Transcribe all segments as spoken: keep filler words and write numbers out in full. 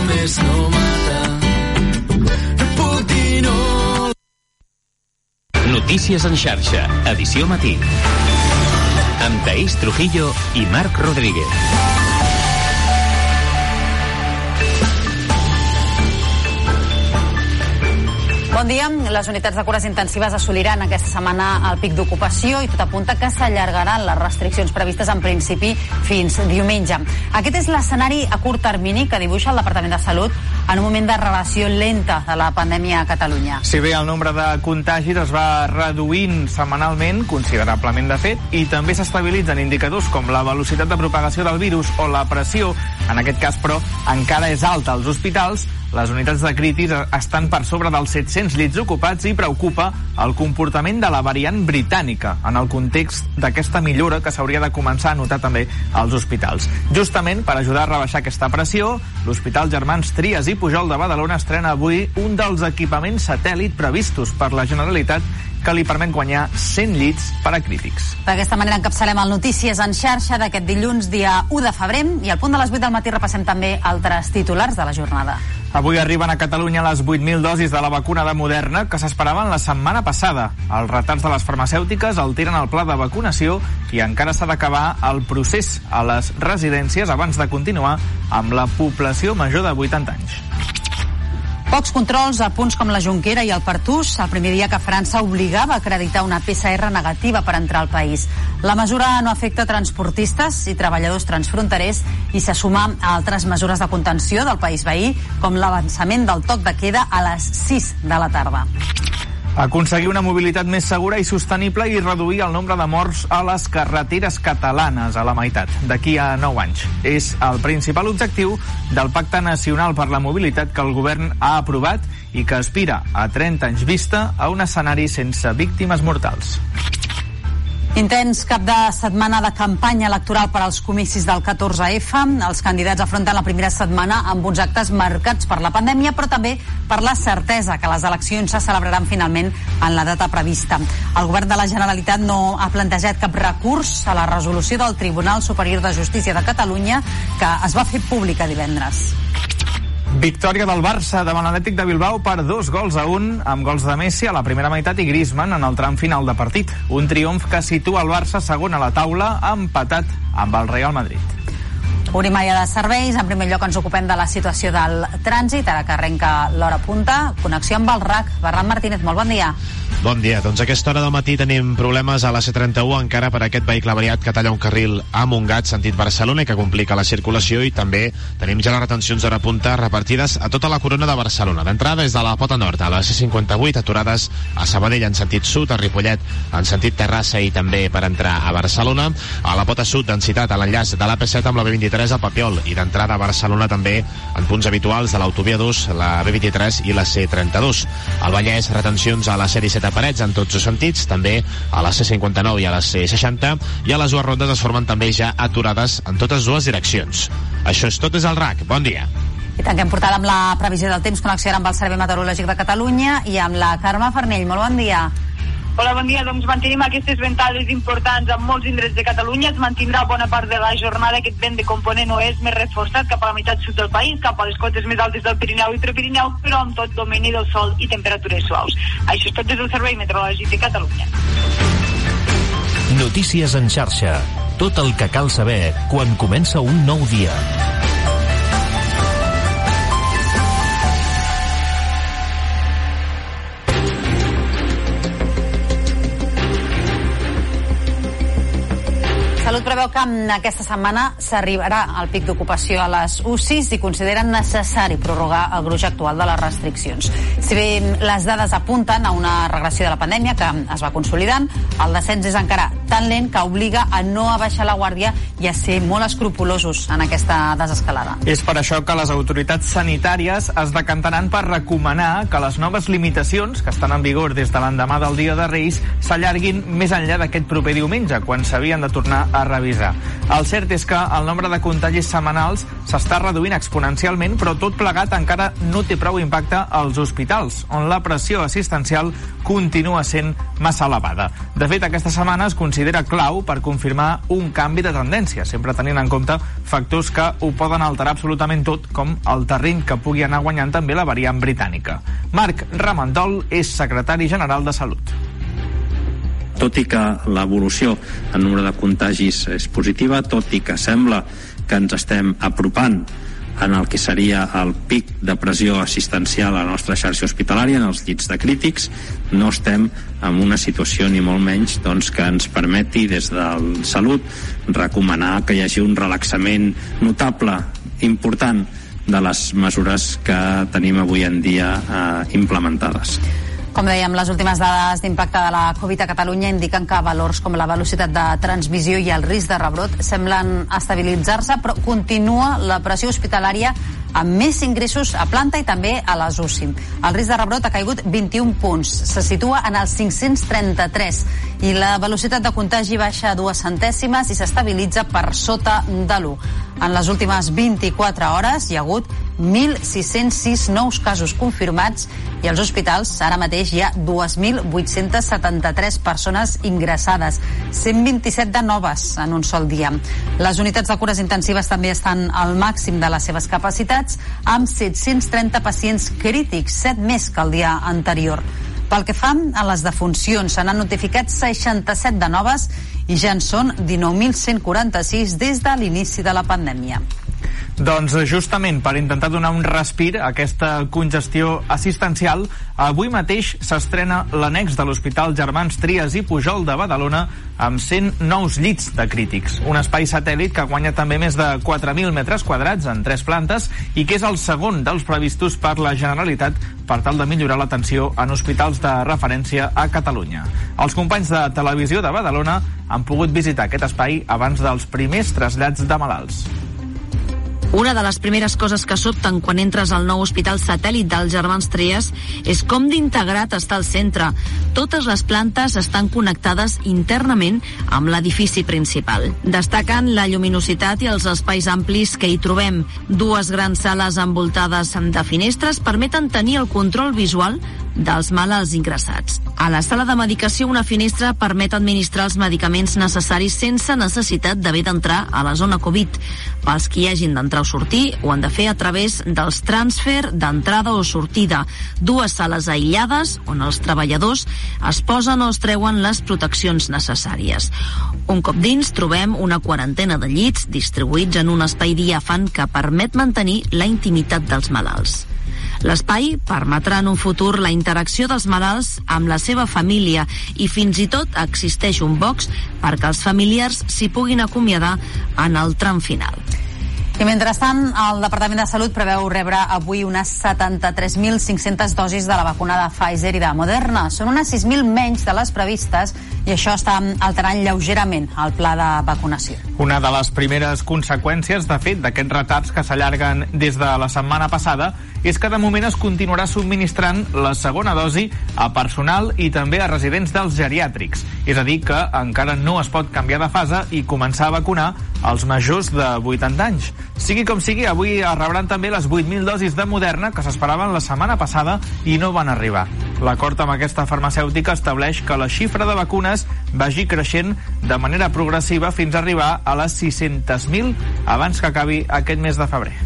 només no mata. No puc dir no. Notícies en xarxa, edició matí. Amb Taís Trujillo i Marc Rodríguez. Bon dia. Les unitats de cures intensives assoliran aquesta setmana el pic d'ocupació i tot apunta que s'allargaran les restriccions previstes en principi fins diumenge. Aquest és l'escenari a curt termini que dibuixa el Departament de Salut en un moment de relació lenta de la pandèmia a Catalunya. Si bé el nombre de contagis es va reduint setmanalment, considerablement de fet, i també s'estabilitzen indicadors com la velocitat de propagació del virus o la pressió, en aquest cas però encara és alta als hospitals, les unitats de critis estan per sobre dels set-cents llits ocupats i preocupa el comportament de la variant britànica en el context d'aquesta millora que s'hauria de començar a notar també als hospitals. Justament per ajudar a rebaixar aquesta pressió, l'Hospital Germans Trias i Pujol de Badalona estrena avui un dels equipaments satèl·lit previstos per la Generalitat que li permet guanyar cent llits per a crítics. D'aquesta manera encapçalem el Notícies en xarxa d'aquest dilluns, dia u de febrer, i al punt de les vuit del matí repassem també altres titulars de la jornada. Avui arriben a Catalunya les vuit mil dosis de la vacuna de Moderna que s'esperaven la setmana passada. Els retards de les farmacèutiques alteren el pla de vacunació i encara s'ha d'acabar el procés a les residències abans de continuar amb la població major de vuitanta anys. Pocs controls a punts com la Jonquera i el Pertús, el primer dia que França obligava a acreditar una P C R negativa per entrar al país. La mesura no afecta transportistes i treballadors transfronterers i se suma a altres mesures de contenció del país veí, com l'avançament del toc de queda a les sis de la tarda. Aconseguir una mobilitat més segura i sostenible i reduir el nombre de morts a les carreteres catalanes a la meitat, d'aquí a nou anys. És el principal objectiu del Pacte Nacional per la Mobilitat que el govern ha aprovat i que aspira a trenta anys vista a un escenari sense víctimes mortals. Intens cap de setmana de campanya electoral per als comicis del catorze efa. Els candidats afronten la primera setmana amb uns actes marcats per la pandèmia, però també per la certesa que les eleccions se celebraran finalment en la data prevista. El govern de la Generalitat no ha plantejat cap recurs a la resolució del Tribunal Superior de Justícia de Catalunya que es va fer pública divendres. Victòria del Barça davant l'Atlètic de Bilbao per dos gols a un, amb gols de Messi a la primera meitat i Griezmann en el tram final de partit. Un triomf que situa el Barça segon a la taula, empatat amb el Real Madrid. Obrim ja de serveis. En primer lloc ens ocupem de la situació del trànsit, ara que arrenca l'hora punta. Connexió amb el R A C. Ferran Martínez, molt bon dia. Bon dia. Doncs a aquesta hora del matí tenim problemes a la C trenta-u encara per aquest vehicle variat que talla un carril a Montgat, sentit Barcelona, i que complica la circulació, i també tenim ja les retencions d'hora punta repartides a tota la corona de Barcelona. D'entrada des de la Pota Nord a la C cinquanta-vuit, aturades a Sabadell en sentit sud, a Ripollet en sentit Terrassa i també per entrar a Barcelona. A la Pota Sud, densitat a l'enllaç de l'A P set amb la B vint-i-tres al Papiol, i d'entrada a Barcelona també en punts habituals de l'autovia dos, la B vint-i-tres i la C trenta-dos. Al Vallès, retencions a la C disset a Parets en tots els sentits, també a la C cinquanta-nou i a la C seixanta, i a les dues rondes es formen també ja aturades en totes dues direccions. Això és tot des del R A C. Bon dia. I tanquem portada amb la previsió del temps, connexió amb el Servei Meteorològic de Catalunya i amb la Carme Farnell. Molt bon dia. Hola, bon dia. Doncs mantenim aquestes ventades importants en molts indrets de Catalunya. Es mantindrà bona part de la jornada aquest vent de component oest més reforçat cap a la meitat sud del país, cap a les cotes més altes del Pirineu i Prepirineu, però amb tot domini del sol i temperatures suaus. Això és tot des del Servei Meteorològic de Catalunya. Notícies en xarxa. Tot el que cal saber quan comença un nou dia. Salut preveu que aquesta setmana s'arribarà al pic d'ocupació a les U C Is i consideren necessari prorrogar el gruix actual de les restriccions. Si bé les dades apunten a una regressió de la pandèmia que es va consolidant, el descens és encara tan lent que obliga a no abaixar la guàrdia i a ser molt escrupulosos en aquesta desescalada. És per això que les autoritats sanitàries es decantaran per recomanar que les noves limitacions, que estan en vigor des de l'endemà del Dia de Reis, s'allarguin més enllà d'aquest proper diumenge, quan s'havien de tornar a revisar. quinze. El cert és que el nombre de contagis setmanals s'està reduint exponencialment, però tot plegat encara no té prou impacte als hospitals, on la pressió assistencial continua sent massa elevada. De fet, aquesta setmana es considera clau per confirmar un canvi de tendència, sempre tenint en compte factors que ho poden alterar absolutament tot, com el terreny que pugui anar guanyant també la variant britànica. Marc Ramandol és secretari general de Salut. Tot i que l'evolució en número de contagis és positiva, tot i que sembla que ens estem apropant en el que seria el pic de pressió assistencial a la nostra xarxa hospitalària, en els llits de crítics, no estem en una situació ni molt menys doncs, que ens permeti des del Salut recomanar que hi hagi un relaxament notable, important, de les mesures que tenim avui en dia eh, implementades. Com dèiem, les últimes dades d'impacte de la Covid a Catalunya indiquen que valors com la velocitat de transmissió i el risc de rebrot semblen estabilitzar-se, però continua la pressió hospitalària amb més ingressos a planta i també a les U C I. El risc de rebrot ha caigut vint-i-un punts, se situa en els cinc-cents trenta-tres i la velocitat de contagi baixa a dues centèsimes i s'estabilitza per sota de l'u. En les últimes vint-i-quatre hores hi ha hagut mil sis-cents sis nous casos confirmats i als hospitals ara mateix hi ha dos mil vuit-cents setanta-tres persones ingressades, cent vint-i-set de noves en un sol dia. Les unitats de cures intensives també estan al màxim de les seves capacitats, amb set-cents trenta pacients crítics, set més que el dia anterior. Pel que fa a les defuncions, se n'han notificat seixanta-set de noves i ja en són dinou mil cent quaranta-sis des de l'inici de la pandèmia. Doncs justament per intentar donar un respir a aquesta congestió assistencial, avui mateix s'estrena l'annex de l'Hospital Germans Trias i Pujol de Badalona amb cent nous llits de crítics. Un espai satèl·lit que guanya també més de quatre mil metres quadrats en tres plantes i que és el segon dels previstos per la Generalitat per tal de millorar l'atenció en hospitals de referència a Catalunya. Els companys de Televisió de Badalona han pogut visitar aquest espai abans dels primers trasllats de malalts. Una de les primeres coses que sobten quan entres al nou hospital satèl·lit dels Germans Trias és com d'integrat està el centre. Totes les plantes estan connectades internament amb l'edifici principal. Destaquen la lluminositat i els espais amplis que hi trobem. Dues grans sales envoltades de finestres permeten tenir el control visual dels malalts ingressats. A la sala de medicació, una finestra permet administrar els medicaments necessaris sense necessitat d'haver d'entrar a la zona Covid. Pels que hi hagin d'entrar o sortir, ho han de fer a través dels transfer d'entrada o sortida. Dues sales aïllades on els treballadors es posen o es treuen les proteccions necessàries. Un cop dins, trobem una quarantena de llits distribuïts en un espai diàfan que permet mantenir la intimitat dels malalts. L'espai permetrà en un futur la interacció dels malalts amb la seva família i fins i tot existeix un box perquè els familiars s'hi puguin acomiadar en el tram final. I mentrestant, el Departament de Salut preveu rebre avui unes setanta-tres mil cinc-centes dosis de la vacuna de Pfizer i de Moderna. Són unes sis mil menys de les previstes i això està alterant lleugerament el pla de vacunació. Una de les primeres conseqüències, de fet, d'aquests retards que s'allarguen des de la setmana passada és que de moment es continuarà subministrant la segona dosi a personal i també a residents dels geriàtrics. És a dir, que encara no es pot canviar de fase i començar a vacunar els majors de vuitanta anys. Sigui com sigui, avui es rebran també les vuit mil dosis de Moderna que s'esperaven la setmana passada i no van arribar. L'acord amb aquesta farmacèutica estableix que la xifra de vacunes vagi creixent de manera progressiva fins a arribar a les sis-centes mil abans que acabi aquest mes de febrer.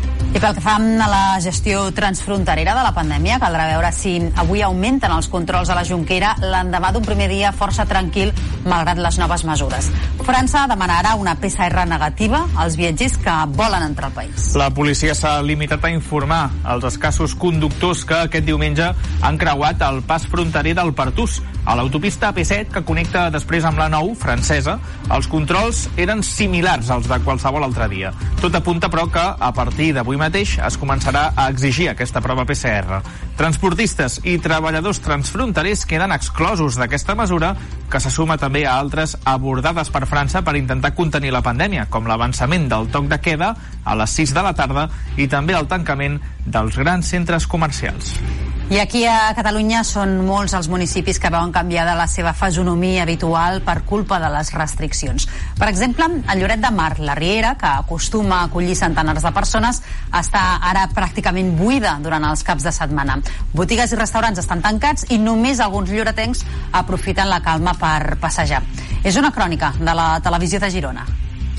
I pel que fa a la gestió transfronterera de la pandèmia, caldrà veure si avui augmenten els controls a la Jonquera l'endemà d'un primer dia força tranquil, malgrat les noves mesures. França demanarà una P C R negativa als viatgers que volen entrar al país. La policia s'ha limitat a informar els escassos conductors que aquest diumenge han creuat el pas fronterer del Pertús. A l'autopista A P set, que connecta després amb la nou, francesa, els controls eren similars als de qualsevol altre dia. Tot apunta, però, que a partir d'avui mateix es començarà a exigir aquesta prova P C R. Transportistes i treballadors transfronterers queden exclosos d'aquesta mesura, que se suma també a altres abordades per França per intentar contenir la pandèmia, com l'avançament del toc de queda a les sis de la tarda i també el tancament dels grans centres comercials. I aquí a Catalunya són molts els municipis que veuen canviada la seva fisonomia habitual per culpa de les restriccions. Per exemple, a Lloret de Mar, la Riera, que acostuma a acollir centenars de persones, està ara pràcticament buida durant els caps de setmana. Botigues i restaurants estan tancats i només alguns lloretencs aprofiten la calma per passejar. És una crònica de la Televisió de Girona.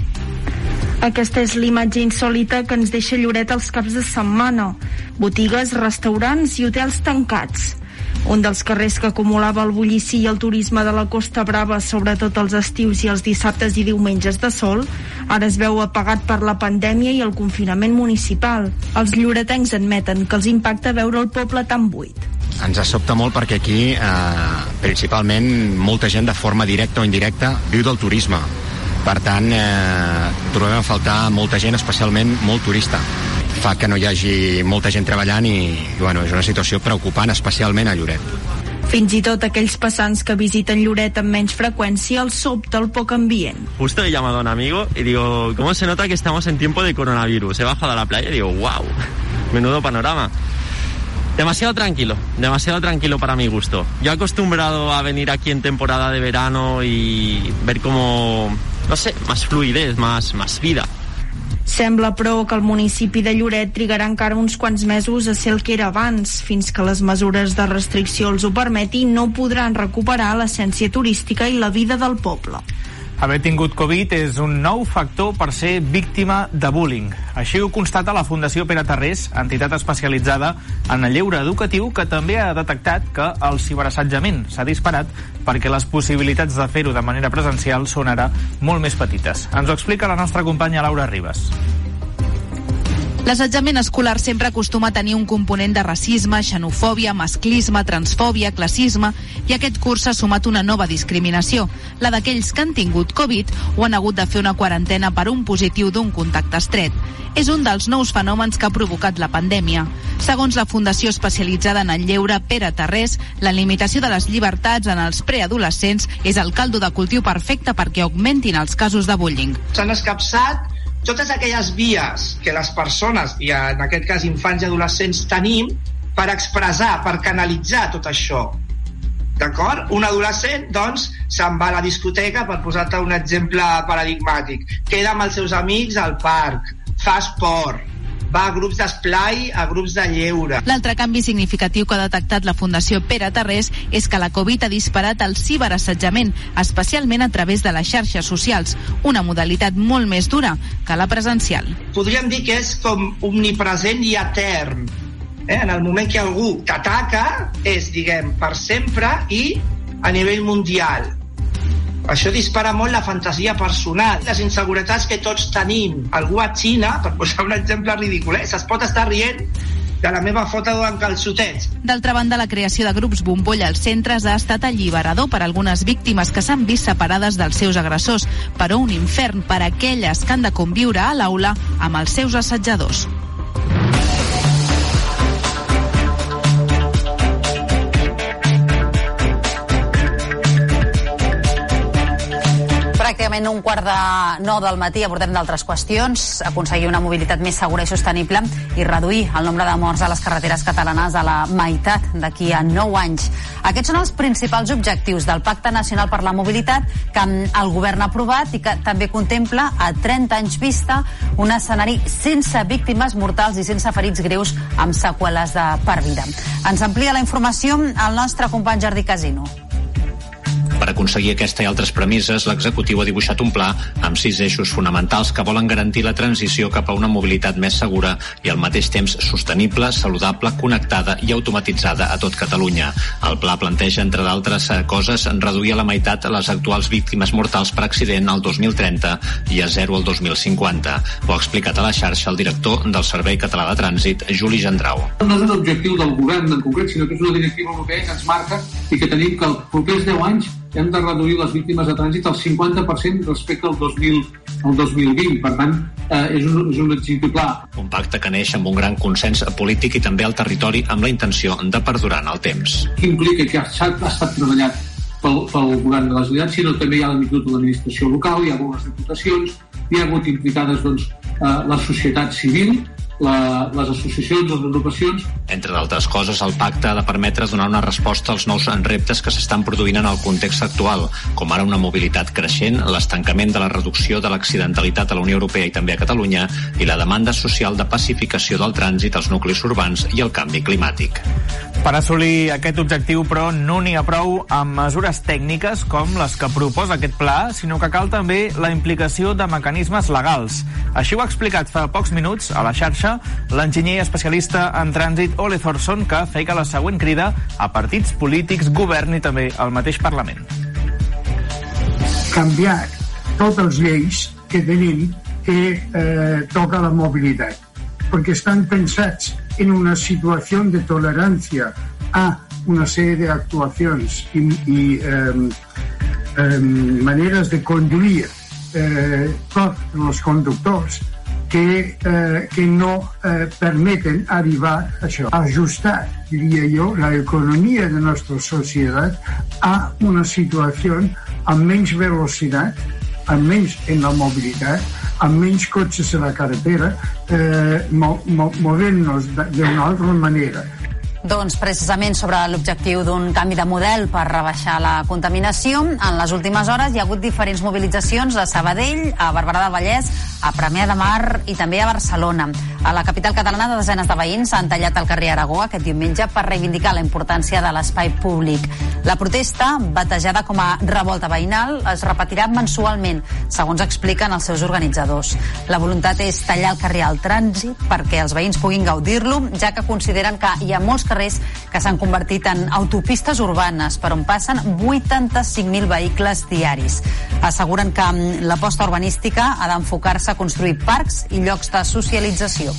Aquesta és l'imatge insòlita que ens deixa Lloret els caps de setmana. Botigues, restaurants i hotels tancats. Un dels carrers que acumulava el bullici i el turisme de la Costa Brava, sobretot els estius i els dissabtes i diumenges de sol, ara es veu apagat per la pandèmia i el confinament municipal. Els lloretencs admeten que els impacta veure el poble tan buit. Ens sobta molt perquè aquí, eh, principalment, molta gent de forma directa o indirecta viu del turisme. Per tant, eh, trobem a faltar molta gent, especialment molt turista. Fa que no hi hagi molta gent treballant i, i bueno, és una situació preocupant, especialment a Lloret. Fins i tot aquells passants que visiten Lloret amb menys freqüència els sobta el poc ambient. Justo he llamado a un amigo y digo, ¿cómo se nota que estamos en tiempo de coronavirus? He bajado a la playa y digo, wow, menudo panorama. Demasiado tranquilo, demasiado tranquilo para mi gusto. Yo acostumbrado a venir aquí en temporada de verano y ver como, no sé, más fluidez, más, más vida. Sembla, però, que el municipi de Lloret trigarà encara uns quants mesos a ser el que era abans. Fins que les mesures de restricció els ho permeti, no podran recuperar l'essència turística i la vida del poble. Haver tingut Covid és un nou factor per ser víctima de bullying. Així ho constata la Fundació Pere Tarrés, entitat especialitzada en el lleure educatiu, que també ha detectat que el ciberassetjament s'ha disparat perquè les possibilitats de fer-ho de manera presencial són ara molt més petites. Ens ho explica la nostra companya Laura Ribas. L'assetjament escolar sempre acostuma a tenir un component de racisme, xenofòbia, masclisme, transfòbia, classisme, i aquest curs s'ha sumat una nova discriminació, la d'aquells que han tingut Covid o han hagut de fer una quarantena per un positiu d'un contacte estret. És un dels nous fenòmens que ha provocat la pandèmia. Segons la Fundació especialitzada en el lleure Pere Tarrés, la limitació de les llibertats en els preadolescents és el caldo de cultiu perfecte perquè augmentin els casos de bullying. S'han escapçat totes aquelles vies que les persones, i en aquest cas infants i adolescents, tenim per expressar, per canalitzar tot això. D'acord? Un adolescent, doncs, se'n va a la discoteca, per posar-te un exemple paradigmàtic. Queda amb els seus amics al parc, fa esport, va a grups d'esplai, a grups de lleure. L'altre canvi significatiu que ha detectat la Fundació Pere Tarrés és que la Covid ha disparat el ciberassetjament, especialment a través de les xarxes socials, una modalitat molt més dura que la presencial. Podríem dir que és com omnipresent i etern. Eh? En el moment que algú t'ataca, és, diguem, per sempre i a nivell mundial. Això dispara molt la fantasia personal, les inseguretats que tots tenim. Algú a Xina, per posar un exemple ridícul, eh? es pot estar rient de la meva foto en calçotets. D'altra banda, la creació de grups bombolla als centres ha estat alliberador per a algunes víctimes que s'han vist separades dels seus agressors, però un infern per a aquelles que han de conviure a l'aula amb els seus assetjadors. Pràcticament un quart de nou del matí abordem d'altres qüestions, aconseguir una mobilitat més segura i sostenible i reduir el nombre de morts a les carreteres catalanes a la meitat d'aquí a nou anys. Aquests són els principals objectius del Pacte Nacional per la Mobilitat que el govern ha aprovat i que també contempla a trenta anys vista un escenari sense víctimes mortals i sense ferits greus amb seqüeles de per vida. Ens amplia la informació el nostre company Jordi Casino. Per aconseguir aquesta i altres premisses, l'executiu ha dibuixat un pla amb sis eixos fonamentals que volen garantir la transició cap a una mobilitat més segura i al mateix temps sostenible, saludable, connectada i automatitzada a tot Catalunya. El pla planteja, entre d'altres coses, reduir a la meitat les actuals víctimes mortals per accident al dos mil trenta i a zero al dos mil cinquanta. Ho ha explicat a la xarxa el director del Servei Català de Trànsit, Juli Gendrau. No és un objectiu del govern en concret, sinó que és una directiva europea que ens marca i que tenim que els propers deu anys hem de reduir les víctimes de trànsit al cinquanta per cent respecte al dos mil, al dos mil vint. Per tant, eh, és, un, és un objectiu clar. Un pacte que neix amb un gran consens polític i també al territori amb la intenció de perdurar en el temps. Que implica que ha estat, ha estat treballat pel, pel govern de la Generalitat, sinó també hi ha l'inclut de l'administració local, hi ha algunes diputacions, hi ha hagut implicades doncs, eh, la societat civil, la, les associacions, les agrupacions. Entre d'altres coses, el pacte ha de permetre donar una resposta als nous reptes que s'estan produint en el context actual, com ara una mobilitat creixent, l'estancament de la reducció de l'accidentalitat a la Unió Europea i també a Catalunya i la demanda social de pacificació del trànsit als nuclis urbans i el canvi climàtic. Per assolir aquest objectiu, però, no n'hi ha prou amb mesures tècniques com les que proposa aquest pla, sinó que cal també la implicació de mecanismes legals. Així ho ha explicat fa pocs minuts a la xarxa l'enginyer especialista en trànsit Ole Thorson, que feia la següent crida a partits polítics, govern i també al mateix Parlament. Canviar totes les lleis que tenim que eh, toca la mobilitat, perquè estan pensats en una situació de tolerància a una sèrie d'actuacions i, i eh, eh, maneres de conduir eh, tots els conductors que, eh, que no eh, permeten arribar a això. Ajustar, diria jo, l'economia de la nostra societat a una situació amb menys velocitat, amb menys en la mobilitat, amb menys cotxes a la carretera, eh, mo, mo, movent-nos d'una altra manera. Doncs precisament sobre l'objectiu d'un canvi de model per rebaixar la contaminació, en les últimes hores hi ha hagut diferents mobilitzacions a Sabadell, a Barberà del Vallès, a Premià de Mar i també a Barcelona. A la capital catalana, desenes de veïns han tallat el carrer Aragó aquest diumenge per reivindicar la importància de l'espai públic. La protesta, batejada com a revolta veïnal, es repetirà mensualment, segons expliquen els seus organitzadors. La voluntat és tallar el carrer al trànsit perquè els veïns puguin gaudir-lo, ja que consideren que hi ha molts carrers que s'han convertit en autopistes urbanes per on passen vuitanta-cinc mil vehicles diaris. Asseguren que l'aposta urbanística ha d'enfocar-se a construir parcs i llocs de socialització.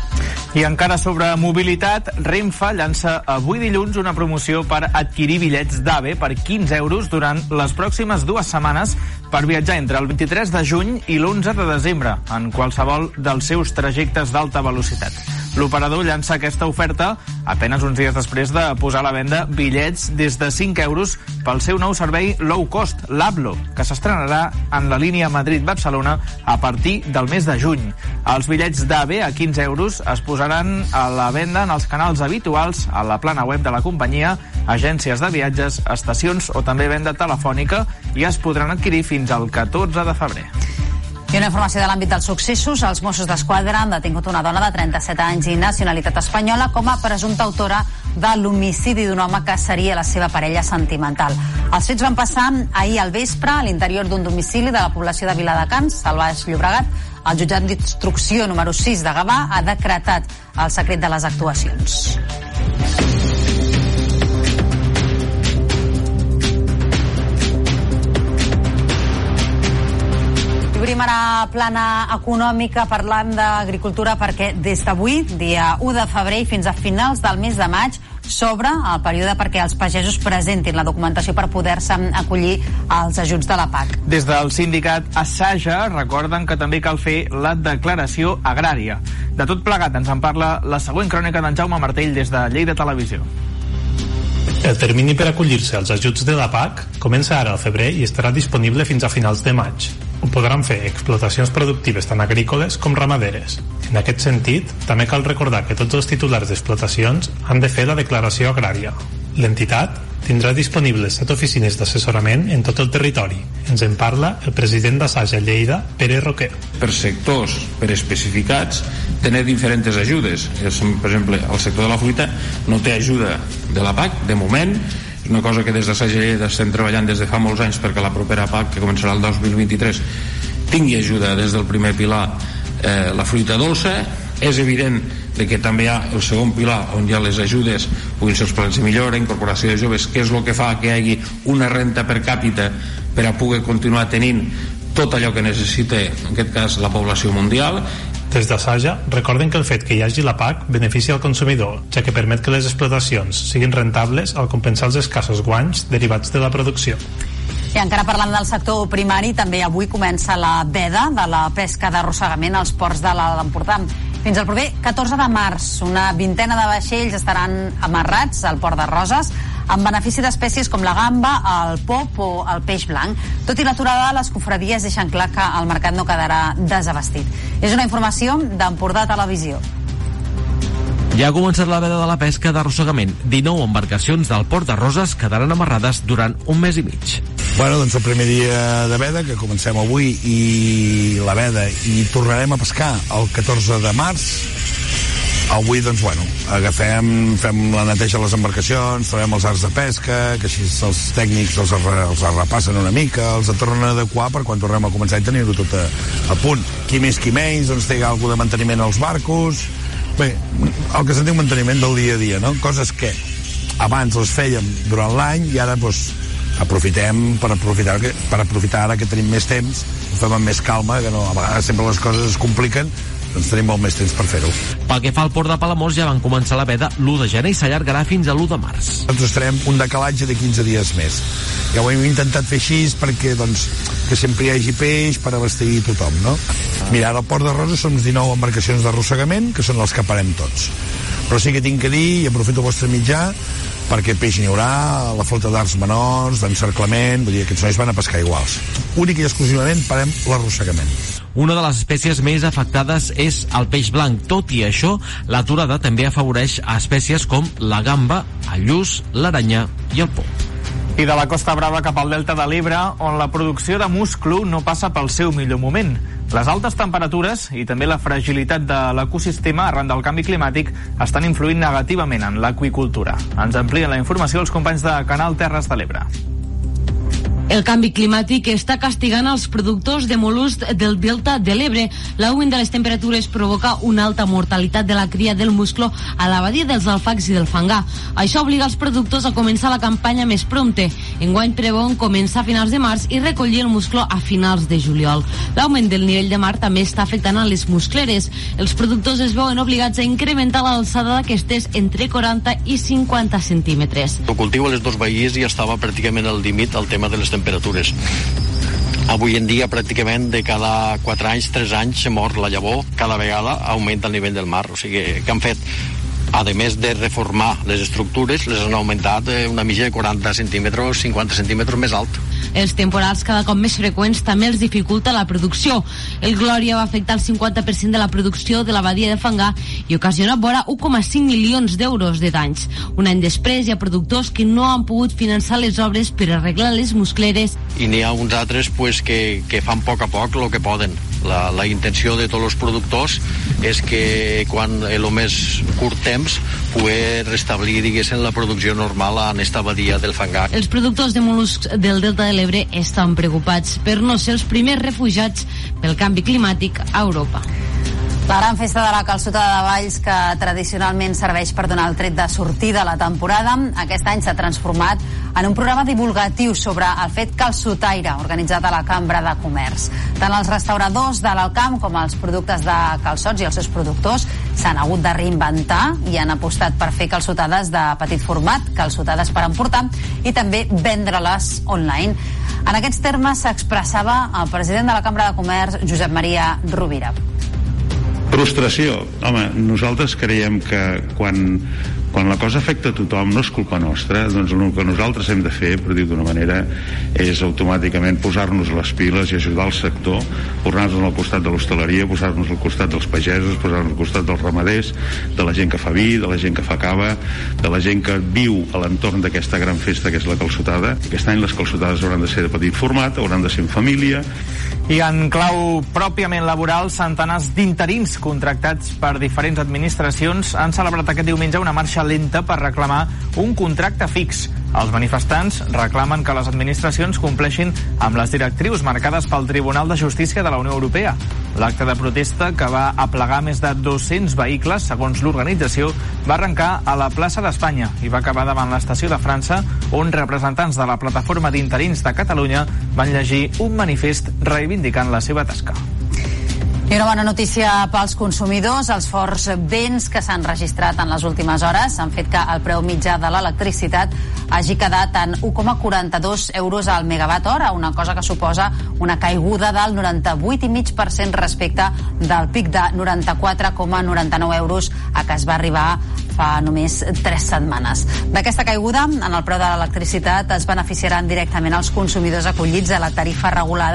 I encara sobre mobilitat, Renfe llança avui dilluns una promoció per adquirir bitllets d'AVE per quinze euros durant les pròximes dues setmanes per viatjar entre el vint-i-tres de juny i l'onze de desembre en qualsevol dels seus trajectes d'alta velocitat. L'operador llança aquesta oferta apenes uns dies després de posar a la venda bitllets des de cinc euros pel seu nou servei low cost, l'Ablo, que s'estrenarà en la línia Madrid-Barcelona a partir del mes de juny. Els bitllets d'AVE a quinze euros es posaran a la venda en els canals habituals, a la plana web de la companyia, agències de viatges, estacions o també venda telefònica, i es podran adquirir fins al catorze de febrer. I una informació de l'àmbit dels successos. Els Mossos d'Esquadra han detingut una dona de trenta-set anys i nacionalitat espanyola com a presumpta autora de l'homicidi d'un home que seria la seva parella sentimental. Els fets van passar ahir al vespre a l'interior d'un domicili de la població de Viladecans, al Baix Llobregat. El jutjat d'instrucció número sis de Gavà ha decretat el secret de les actuacions. Obrim ara plana econòmica parlant d'agricultura perquè des d'avui, dia u de febrer, fins a finals del mes de maig, s'obre el període perquè els pagesos presentin la documentació per poder-se acollir als ajuts de la P A C. Des del sindicat Assaja recorden que també cal fer la declaració agrària. De tot plegat ens en parla la següent crònica d'en Jaume Martell des de Lleida Televisió. El termini per acollir-se als ajuts de la P A C comença ara al febrer i estarà disponible fins a finals de maig. Ho podran fer explotacions productives tant agrícoles com ramaderes. En aquest sentit, també cal recordar que tots els titulars d'explotacions han de fer la declaració agrària. L'entitat tindrà disponibles set oficines d'assessorament en tot el territori. Ens en parla el president d'Assaja Lleida, Pere Roquer. Per sectors, per especificats, tenen diferents ajudes. Per exemple, el sector de la fruita no té ajuda de la P A C, de moment. És una cosa que des d'Assaja Lleida estem treballant des de fa molts anys perquè la propera P A C, que començarà el dos mil vint-i-tres, tingui ajuda des del primer pilar eh, la fruita dolça. És evident de que també hi ha el segon pilar on hi ha les ajudes, puguin ser els plans de millora, incorporació de joves, que és el que fa que hi hagi una renta per càpita per a poder continuar tenint tot allò que necessita, en aquest cas, la població mundial. Des d'Assaja recorden que el fet que hi hagi la P A C beneficia el consumidor, ja que permet que les explotacions siguin rentables al compensar els escassos guanys derivats de la producció. I encara parlant del sector primari, també avui comença la veda de la pesca d'arrossegament als ports de l'Alt Empordà. Fins al proper catorze de març, una vintena de vaixells estaran amarrats al port de Roses amb benefici d'espècies com la gamba, el pop o el peix blanc. Tot i l'aturada, les cofradies deixen clar que el mercat no quedarà desabastit. És una informació d'Empordà Televisió. Ja ha començat la veda de la pesca d'arrossegament. dinou embarcacions del Port de Roses quedaran amarrades durant un mes i mig. Bueno, doncs el primer dia de veda, que comencem avui, i la veda, i tornarem a pescar el catorze de març. Avui, doncs, bueno, agafem, fem la neteja de les embarcacions, trobem els arts de pesca, que així els tècnics els, els repassen una mica, els tornen a adequar per quan tornem a començar i tenir-ho tot a, a punt. Qui més, qui menys, doncs té alguna de manteniment als barcos. Bé, el que se'n diu manteniment del dia a dia, no? Coses que abans les fèiem durant l'any i ara, doncs, aprofitem per aprofitar, per aprofitar ara que tenim més temps, ho fem amb més calma, que no, a vegades sempre les coses es compliquen, doncs tenim molt més temps per fer-ho. Pel que fa al Port de Palamós, ja van començar la veda l'u de gener i s'allargarà fins a l'u de març. Nosaltres estarem un decalatge de quinze dies més. Ja ho hem intentat fer així perquè, doncs, que sempre hi hagi peix per abastir tothom, no? Mira, al Port de Roses som dinou embarcacions d'arrossegament, que són els que parem tots. Però sí que tinc que dir, i aprofito el vostre mitjà, perquè peix n'hi haurà, la flota d'arts menors, d'encerclament, vull dir, aquests nois van a pescar iguals. Únic i exclusivament parem l'arrossegament. Una de les espècies més afectades és el peix blanc. Tot i això, l'aturada també afavoreix a espècies com la gamba, el lluç, l'aranya i el pop. I de la Costa Brava cap al Delta de l'Ebre, on la producció de musclo no passa pel seu millor moment. Les altes temperatures i també la fragilitat de l'ecosistema arran del canvi climàtic estan influint negativament en l'aqüicultura. Ens amplien la informació els companys de Canal Terres de l'Ebre. El canvi climàtic està castigant els productors de mol·luscs del Delta de l'Ebre. L'augment de les temperatures provoca una alta mortalitat de la cria del musclo a la badia dels alfacs i del fangar. Això obliga els productors a començar la campanya més prompte. Enguany preveuen començar a finals de març i recollir el musclo a finals de juliol. L'augment del nivell de mar també està afectant a les muscleres. Els productors es veuen obligats a incrementar l'alçada d'aquestes entre quaranta i cinquanta centímetres. El cultiu a les dos baies ja estava pràcticament al límit al tema de les temperatures. Avui en dia pràcticament de cada quatre anys, tres anys se mor la llavor, cada vegada augmenta el nivell del mar, o sigui que han fet, a més de reformar les estructures, les han augmentat una mitja de quaranta centímetres, cinquanta centímetres més alt. Els temporals cada cop més freqüents també els dificulta la producció. El Glòria va afectar el cinquanta per cent de la producció de la badia de Fangar i ocasiona vora un coma cinc milions d'euros de danys. Un any després hi ha productors que no han pogut finançar les obres per arreglar les muscleres. I n'hi ha uns altres pues, que, que fan a poc a poc el que poden. La, la intenció de tots els productors és que quan el més curt temps poder restablir, diguéssim, la producció normal en esta badia del Fangar. Els productors de mol·luscs del Delta de l'Ebre estan preocupats per no ser els primers refugiats pel canvi climàtic a Europa. La gran festa de la calçotada de Valls, que tradicionalment serveix per donar el tret de sortida a la temporada, aquest any s'ha transformat en un programa divulgatiu sobre el fet calçotaire organitzat a la Cambra de Comerç. Tant els restauradors de l'Alcamp com els productes de calçots i els seus productors s'han hagut de reinventar i han apostat per fer calçotades de petit format, calçotades per emportar i també vendre-les online. En aquests termes s'expressava el president de la Cambra de Comerç, Josep Maria Rovira. Frustració. Home, nosaltres creiem que quan, quan la cosa afecta a tothom no és culpa nostra, doncs el que nosaltres hem de fer, per dir d'una manera, és automàticament posar-nos les piles i ajudar el sector, posar-nos al costat de l'hostaleria, posar-nos al costat dels pagesos, posar-nos al costat dels ramaders, de la gent que fa vi, de la gent que fa cava, de la gent que viu a l'entorn d'aquesta gran festa que és la calçotada. Aquest any les calçotades hauran de ser de petit format, hauran de ser en família. I en clau pròpiament laboral, centenars d'interins contractats per diferents administracions han celebrat aquest diumenge una marxa lenta per reclamar un contracte fix. Els manifestants reclamen que les administracions compleixin amb les directrius marcades pel Tribunal de Justícia de la Unió Europea. L'acte de protesta, que va aplegar més de dos-cents vehicles, segons l'organització, va arrencar a la plaça d'Espanya i va acabar davant l'estació de França, on representants de la Plataforma d'Interins de Catalunya van llegir un manifest reivindicant la seva tasca. I una bona notícia pels consumidors. Els forts vents que s'han registrat en les últimes hores han fet que el preu mitjà de l'electricitat hagi quedat en un coma quaranta-dos euros al megawatt hora, una cosa que suposa una caiguda del noranta-vuit coma cinc per cent respecte del pic de noranta-quatre coma noranta-nou euros a què es va arribar fa només tres setmanes. D'aquesta caiguda en el preu de l'electricitat es beneficiaran directament els consumidors acollits a la tarifa regulada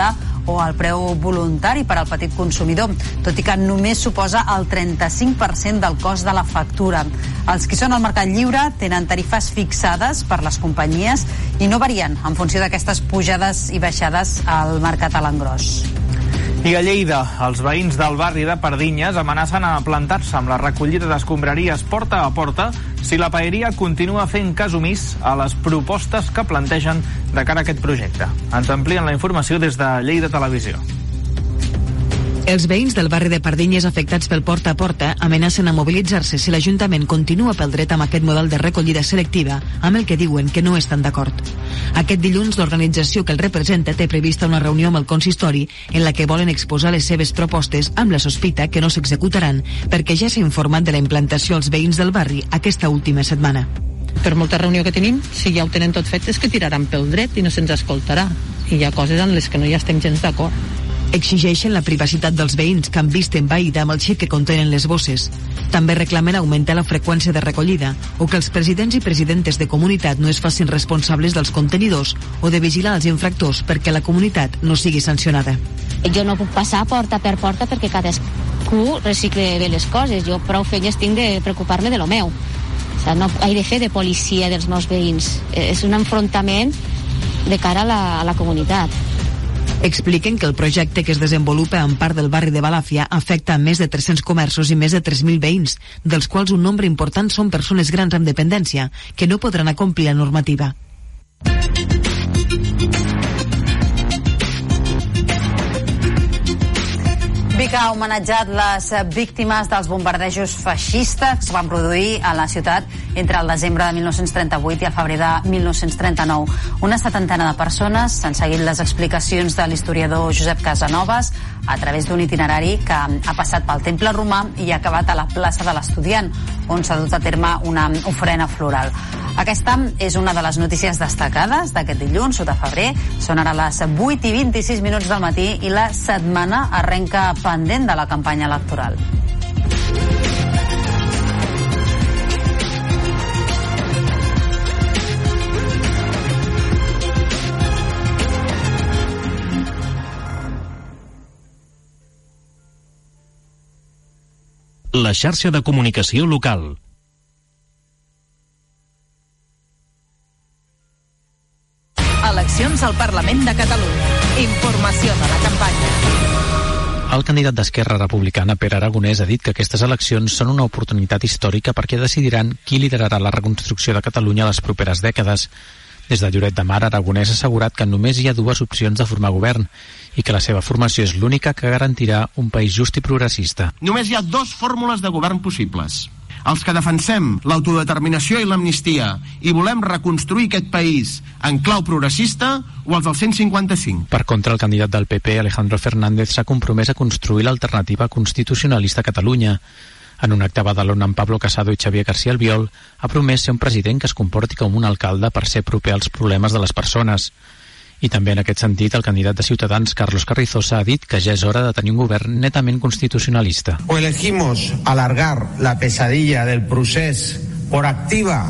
o el preu voluntari per al petit consumidor, tot i que només suposa el trenta-cinc per cent del cost de la factura. Els que són al mercat lliure tenen tarifes fixades per les companyies i no varien en funció d'aquestes pujades i baixades al mercat a l'engròs. I a Lleida, els veïns del barri de Pardinyes amenacen a plantar-se amb la recollida d'escombraries porta a porta si la paeria continua fent cas omís a les propostes que plantegen de cara a aquest projecte. Ens amplien la informació des de Lleida Televisió. Els veïns del barri de Pardinyes afectats pel porta a porta amenacen a mobilitzar-se si l'Ajuntament continua pel dret amb aquest model de recollida selectiva, amb el que diuen que no estan d'acord. Aquest dilluns, l'organització que el representa té prevista una reunió amb el consistori en la que volen exposar les seves propostes amb la sospita que no s'executaran perquè ja s'ha informat de la implantació als veïns del barri aquesta última setmana. Per molta reunió que tenim, si ja ho tenen tot fet, és que tiraran pel dret i no se'ns escoltarà. I hi ha coses en les que no hi estem gens d'acord. Exigeixen la privacitat dels veïns que han vist envaïda amb el xip que contenen les bosses. També reclamen augmentar la freqüència de recollida o que els presidents i presidentes de comunitat no es facin responsables dels contenidors o de vigilar els infractors perquè la comunitat no sigui sancionada. Jo no puc passar porta per porta perquè cadascú recicle bé les coses. Jo prou feines tinc de preocupar-me de lo meu. O sigui, no he de fer de policia dels meus veïns. És un enfrontament de cara a la, a la comunitat. Expliquen que el projecte que es desenvolupa en part del barri de Balàfia afecta a més de tres-cents comerços i més de tres mil veïns, dels quals un nombre important són persones grans amb dependència, que no podran acomplir la normativa. Vic ha homenatjat les víctimes dels bombardejos feixistes que es van produir a la ciutat entre el desembre de mil nou-cents trenta-vuit i el febrer de mil nou-cents trenta-nou. Una setantena de persones han seguit les explicacions de l'historiador Josep Casanovas a través d'un itinerari que ha passat pel Temple Romà i ha acabat a la plaça de l'Estudiant, on s'ha dut a terme una ofrena floral. Aquesta és una de les notícies destacades d'aquest dilluns, u de febrer. Són ara les vuit i vint-i-sis minuts del matí i la setmana arrenca pendent de la campanya electoral. La xarxa de comunicació local. Eleccions al Parlament de Catalunya. Informació de la campanya. El candidat d'Esquerra Republicana, Pere Aragonès, ha dit que aquestes eleccions són una oportunitat històrica perquè decidiran qui liderarà la reconstrucció de Catalunya a les properes dècades. Des de Lloret de Mar, Aragonès ha assegurat que només hi ha dues opcions de formar govern i que la seva formació és l'única que garantirà un país just i progressista. Només hi ha dues fórmules de govern possibles. Els que defensem l'autodeterminació i l'amnistia i volem reconstruir aquest país en clau progressista o els del cent cinquanta-cinc. Per contra, el candidat del P P, Alejandro Fernández, s'ha compromès a construir l'alternativa constitucionalista a Catalunya. En un acte a Badalona amb Pablo Casado i Xavier García Albiol, ha promès ser un president que es comporti com un alcalde per ser proper als problemes de les persones. I també en aquest sentit, el candidat de Ciutadans, Carlos Carrizosa, ha dit que ja és hora de tenir un govern netament constitucionalista. O elegimos alargar la pesadilla del procés por activa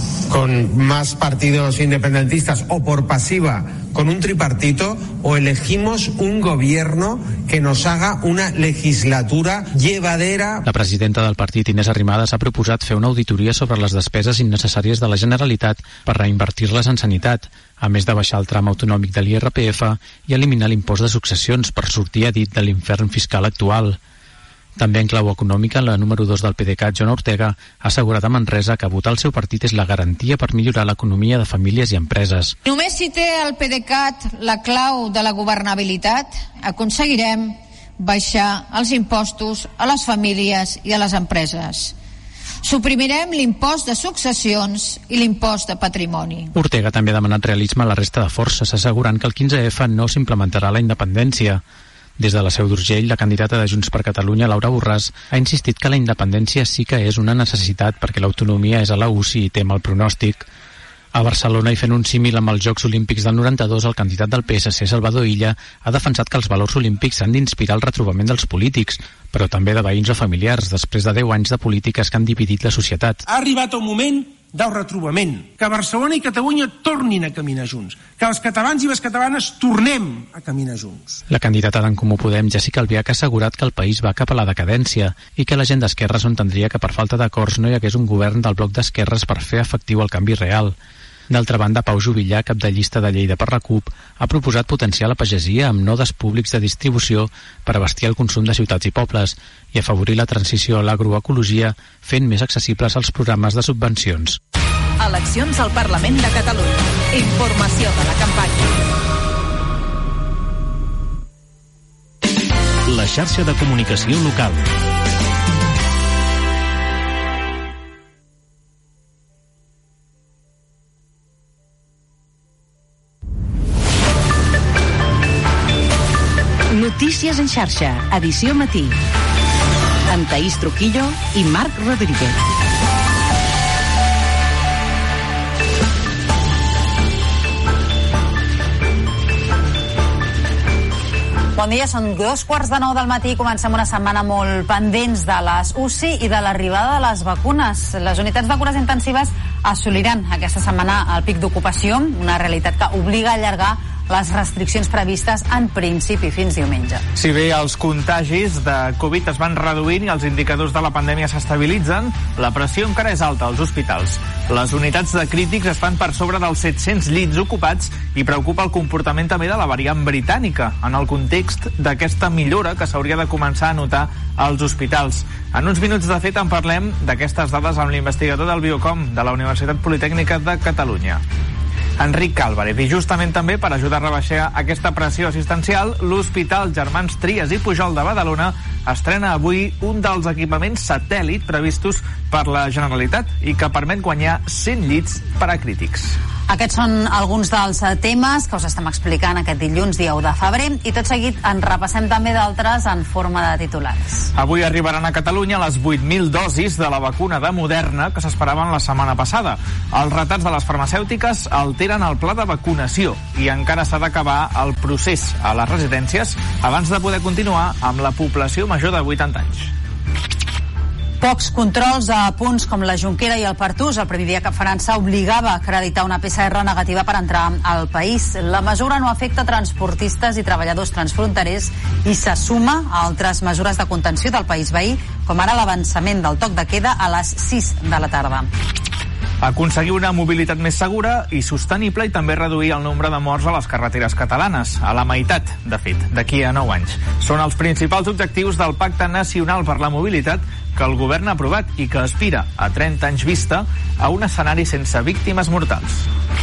con más partidos independentistas o por pasiva con un tripartito, o elegimos un gobierno que nos haga una legislatura llevadera. La presidenta del partit, Inés Arrimadas, ha proposat fer una auditoria sobre les despeses innecessàries de la Generalitat per reinvertir-les en sanitat, a més de baixar el tram autonòmic de l'I R P F i eliminar l'impost de successions per sortir, ha dit, de l'infern fiscal actual. També en clau econòmica, la número dos del PDeCAT, Joana Ortega, ha assegurat a Manresa que votar el seu partit és la garantia per millorar l'economia de famílies i empreses. Només si té el PDeCAT la clau de la governabilitat, aconseguirem baixar els impostos a les famílies i a les empreses. Suprimirem l'impost de successions i l'impost de patrimoni. Ortega també ha demanat realisme a la resta de forces, assegurant que el quinze F no s'implementarà la independència. Des de la Seu d'Urgell, la candidata de Junts per Catalunya, Laura Borràs, ha insistit que la independència sí que és una necessitat perquè l'autonomia és a la U C I i tem el pronòstic. A Barcelona, i fent un símil amb els Jocs Olímpics del noranta-dos, el candidat del P S C, Salvador Illa, ha defensat que els valors olímpics han d'inspirar el retrobament dels polítics, però també de veïns o familiars, després de deu anys de polítiques que han dividit la societat. Ha arribat un moment del retrobament, que Barcelona i Catalunya tornin a caminar junts, que els catalans i les catalanes tornem a caminar junts. La candidata d'en Comú Podem, Jessica Albiach, ha assegurat que el país va cap a la decadència i que la gent d'esquerres entendria que per falta d'acords no hi hagués un govern del bloc d'esquerres per fer efectiu el canvi real. D'altra banda, Pau Juvillà, cap de llista de Lleida per la CUP, ha proposat potenciar la pagesia amb nodes públics de distribució per abastir el consum de ciutats i pobles i afavorir la transició a l'agroecologia fent més accessibles els programes de subvencions. Eleccions al Parlament de Catalunya. Informació de la campanya. La xarxa de comunicació local. Notícies en xarxa, edició matí. Amb Taís Trujillo i Marc Rodríguez. Bon dia, són dos quarts de nou del matí i comencem una setmana molt pendents de les U C I i de l'arribada de les vacunes. Les unitats de cures intensives assoliran aquesta setmana el pic d'ocupació, una realitat que obliga a allargar les restriccions previstes en principi fins diumenge. Si bé els contagis de Covid es van reduint i els indicadors de la pandèmia s'estabilitzen, la pressió encara és alta als hospitals. Les unitats de crítics estan per sobre dels set-cents llits ocupats i preocupa el comportament també de la variant britànica en el context d'aquesta millora que s'hauria de començar a notar als hospitals. En uns minuts, de fet, en parlem d'aquestes dades amb l'investigador del Biocom de la Universitat Politècnica de Catalunya, Enric Álvarez. I justament també per ajudar a rebaixar aquesta pressió assistencial, l'Hospital Germans Trias i Pujol de Badalona estrena avui un dels equipaments satèl·lit previstos per la Generalitat i que permet guanyar cent llits per a crítics. Aquests són alguns dels temes que us estem explicant aquest dilluns, dia u de febrer, i tot seguit en repassem també d'altres en forma de titulars. Avui arribaran a Catalunya les vuit mil dosis de la vacuna de Moderna que s'esperaven la setmana passada. Els retards de les farmacèutiques alteren el pla de vacunació i encara s'ha d'acabar el procés a les residències abans de poder continuar amb la població major de vuitanta anys. Pocs controls a punts com la Jonquera i el Pertús. El primer dia que França obligava a acreditar una P C R negativa per entrar al país. La mesura no afecta transportistes i treballadors transfronterers i se suma a altres mesures de contenció del país veí, com ara l'avançament del toc de queda a les sis de la tarda. Aconseguir una mobilitat més segura i sostenible i també reduir el nombre de morts a les carreteres catalanes, a la meitat, de fet, d'aquí a nou anys. Són els principals objectius del Pacte Nacional per la Mobilitat que el govern ha aprovat i que aspira a trenta anys vista a un escenari sense víctimes mortals.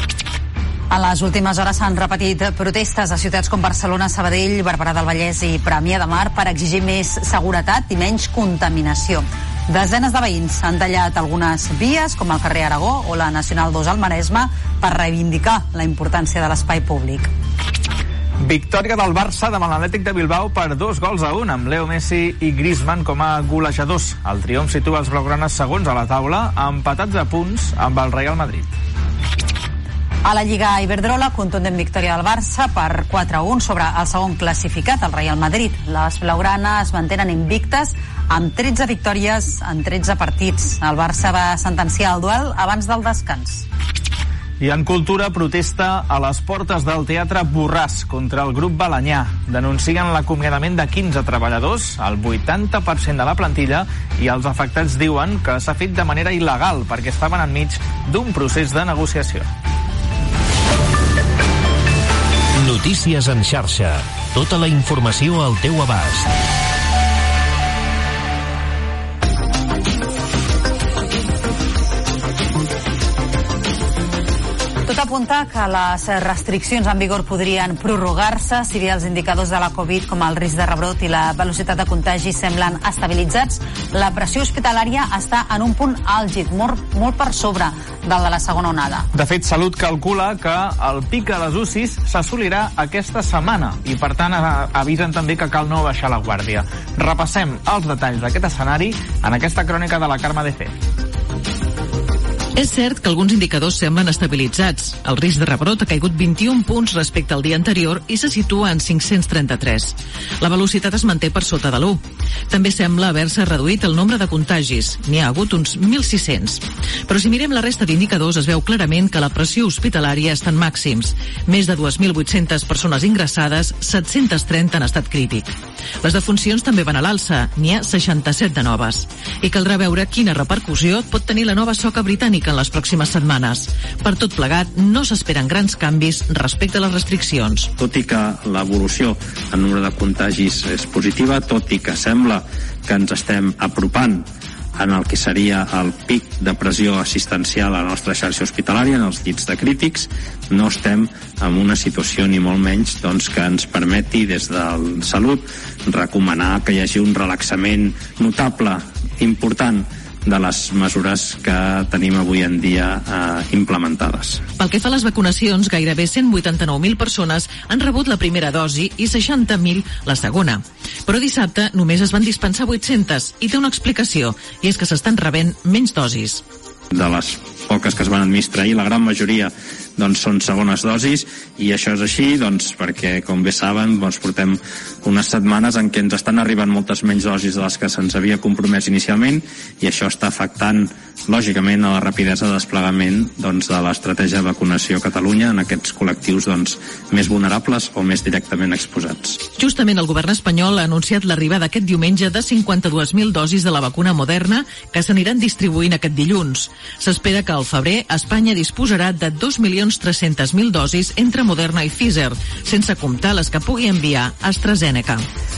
En les últimes hores s'han repetit protestes a ciutats com Barcelona, Sabadell, Barberà del Vallès i Premià de Mar per exigir més seguretat i menys contaminació. Desenes de veïns han tallat algunes vies, com el carrer Aragó o la Nacional dos al Maresme, per reivindicar la importància de l'espai públic. Victòria del Barça davant l'Atlètic de Bilbao per dos gols a un, amb Leo Messi i Griezmann com a golejadors. El triomf situa els blaugranes segons a la taula, empatats a punts amb el Real Madrid. A la Lliga Iberdrola, contundent victòria del Barça per quatre a un sobre el segon classificat, el Real Madrid. Les blaugranes mantenen invictes amb tretze victòries en tretze partits. El Barça va sentenciar el duel abans del descans. I en cultura, protesta a les portes del Teatre Borràs contra el grup Balanyà. Denuncien l'acomiadament de quinze treballadors, el vuitanta per cent de la plantilla, i els afectats diuen que s'ha fet de manera il·legal perquè estaven enmig d'un procés de negociació. Notícies en xarxa. Tota la informació al teu abast. Tot apunta que les restriccions en vigor podrien prorrogar-se si bé els indicadors de la Covid, com el risc de rebrot i la velocitat de contagi, semblen estabilitzats. La pressió hospitalària està en un punt àlgid, molt, molt per sobre del de la segona onada. De fet, Salut calcula que el pic de les U C Is s'assolirà aquesta setmana i, per tant, avisen també que cal no baixar la guàrdia. Repassem els detalls d'aquest escenari en aquesta crònica de la Carme de Fe. És cert que alguns indicadors semblen estabilitzats. El risc de rebrot ha caigut vint-i-un punts respecte al dia anterior i se situa en cinc-cents trenta-tres. La velocitat es manté per sota de l'u. També sembla haver-se reduït el nombre de contagis. N'hi ha hagut uns mil sis-cents. Però si mirem la resta d'indicadors es veu clarament que la pressió hospitalària està en màxims. Més de dos mil vuit-centes persones ingressades, set-cents trenta han estat crític. Les defuncions també van a l'alça. N'hi ha seixanta-set de noves. I caldrà veure quina repercussió pot tenir la nova soca britànica en les pròximes setmanes. Per tot plegat, no s'esperen grans canvis respecte a les restriccions. Tot i que l'evolució en número de contagis és positiva, tot i que sembla que ens estem apropant en el que seria el pic de pressió assistencial a la nostra xarxa hospitalària, en els llits de crítics, no estem en una situació ni molt menys doncs, que ens permeti des del Salut recomanar que hi hagi un relaxament notable, important, de les mesures que tenim avui en dia eh, implementades. Pel que fa a les vacunacions, gairebé cent vuitanta-nou mil persones han rebut la primera dosi i seixanta mil la segona. Però dissabte només es van dispensar vuit-centes i té una explicació, i és que s'estan rebent menys dosis. De les poques que es van administrar ahir, la gran majoria doncs, són segones dosis, i això és així doncs, perquè, com bé saben, doncs, portem unes setmanes en què ens estan arribant moltes menys dosis de les que se'ns havia compromès inicialment, i això està afectant, lògicament, a la rapidesa de desplegament doncs, de l'estratègia de vacunació a Catalunya en aquests col·lectius doncs, més vulnerables o més directament exposats. Justament el govern espanyol ha anunciat l'arribada aquest diumenge de cinquanta-dues mil dosis de la vacuna Moderna que s'aniran distribuint aquest dilluns. S'espera que al febrer Espanya disposarà de dos milions tres-centes mil dosis entre Moderna i Pfizer, sense comptar les que pugui enviar AstraZeneca.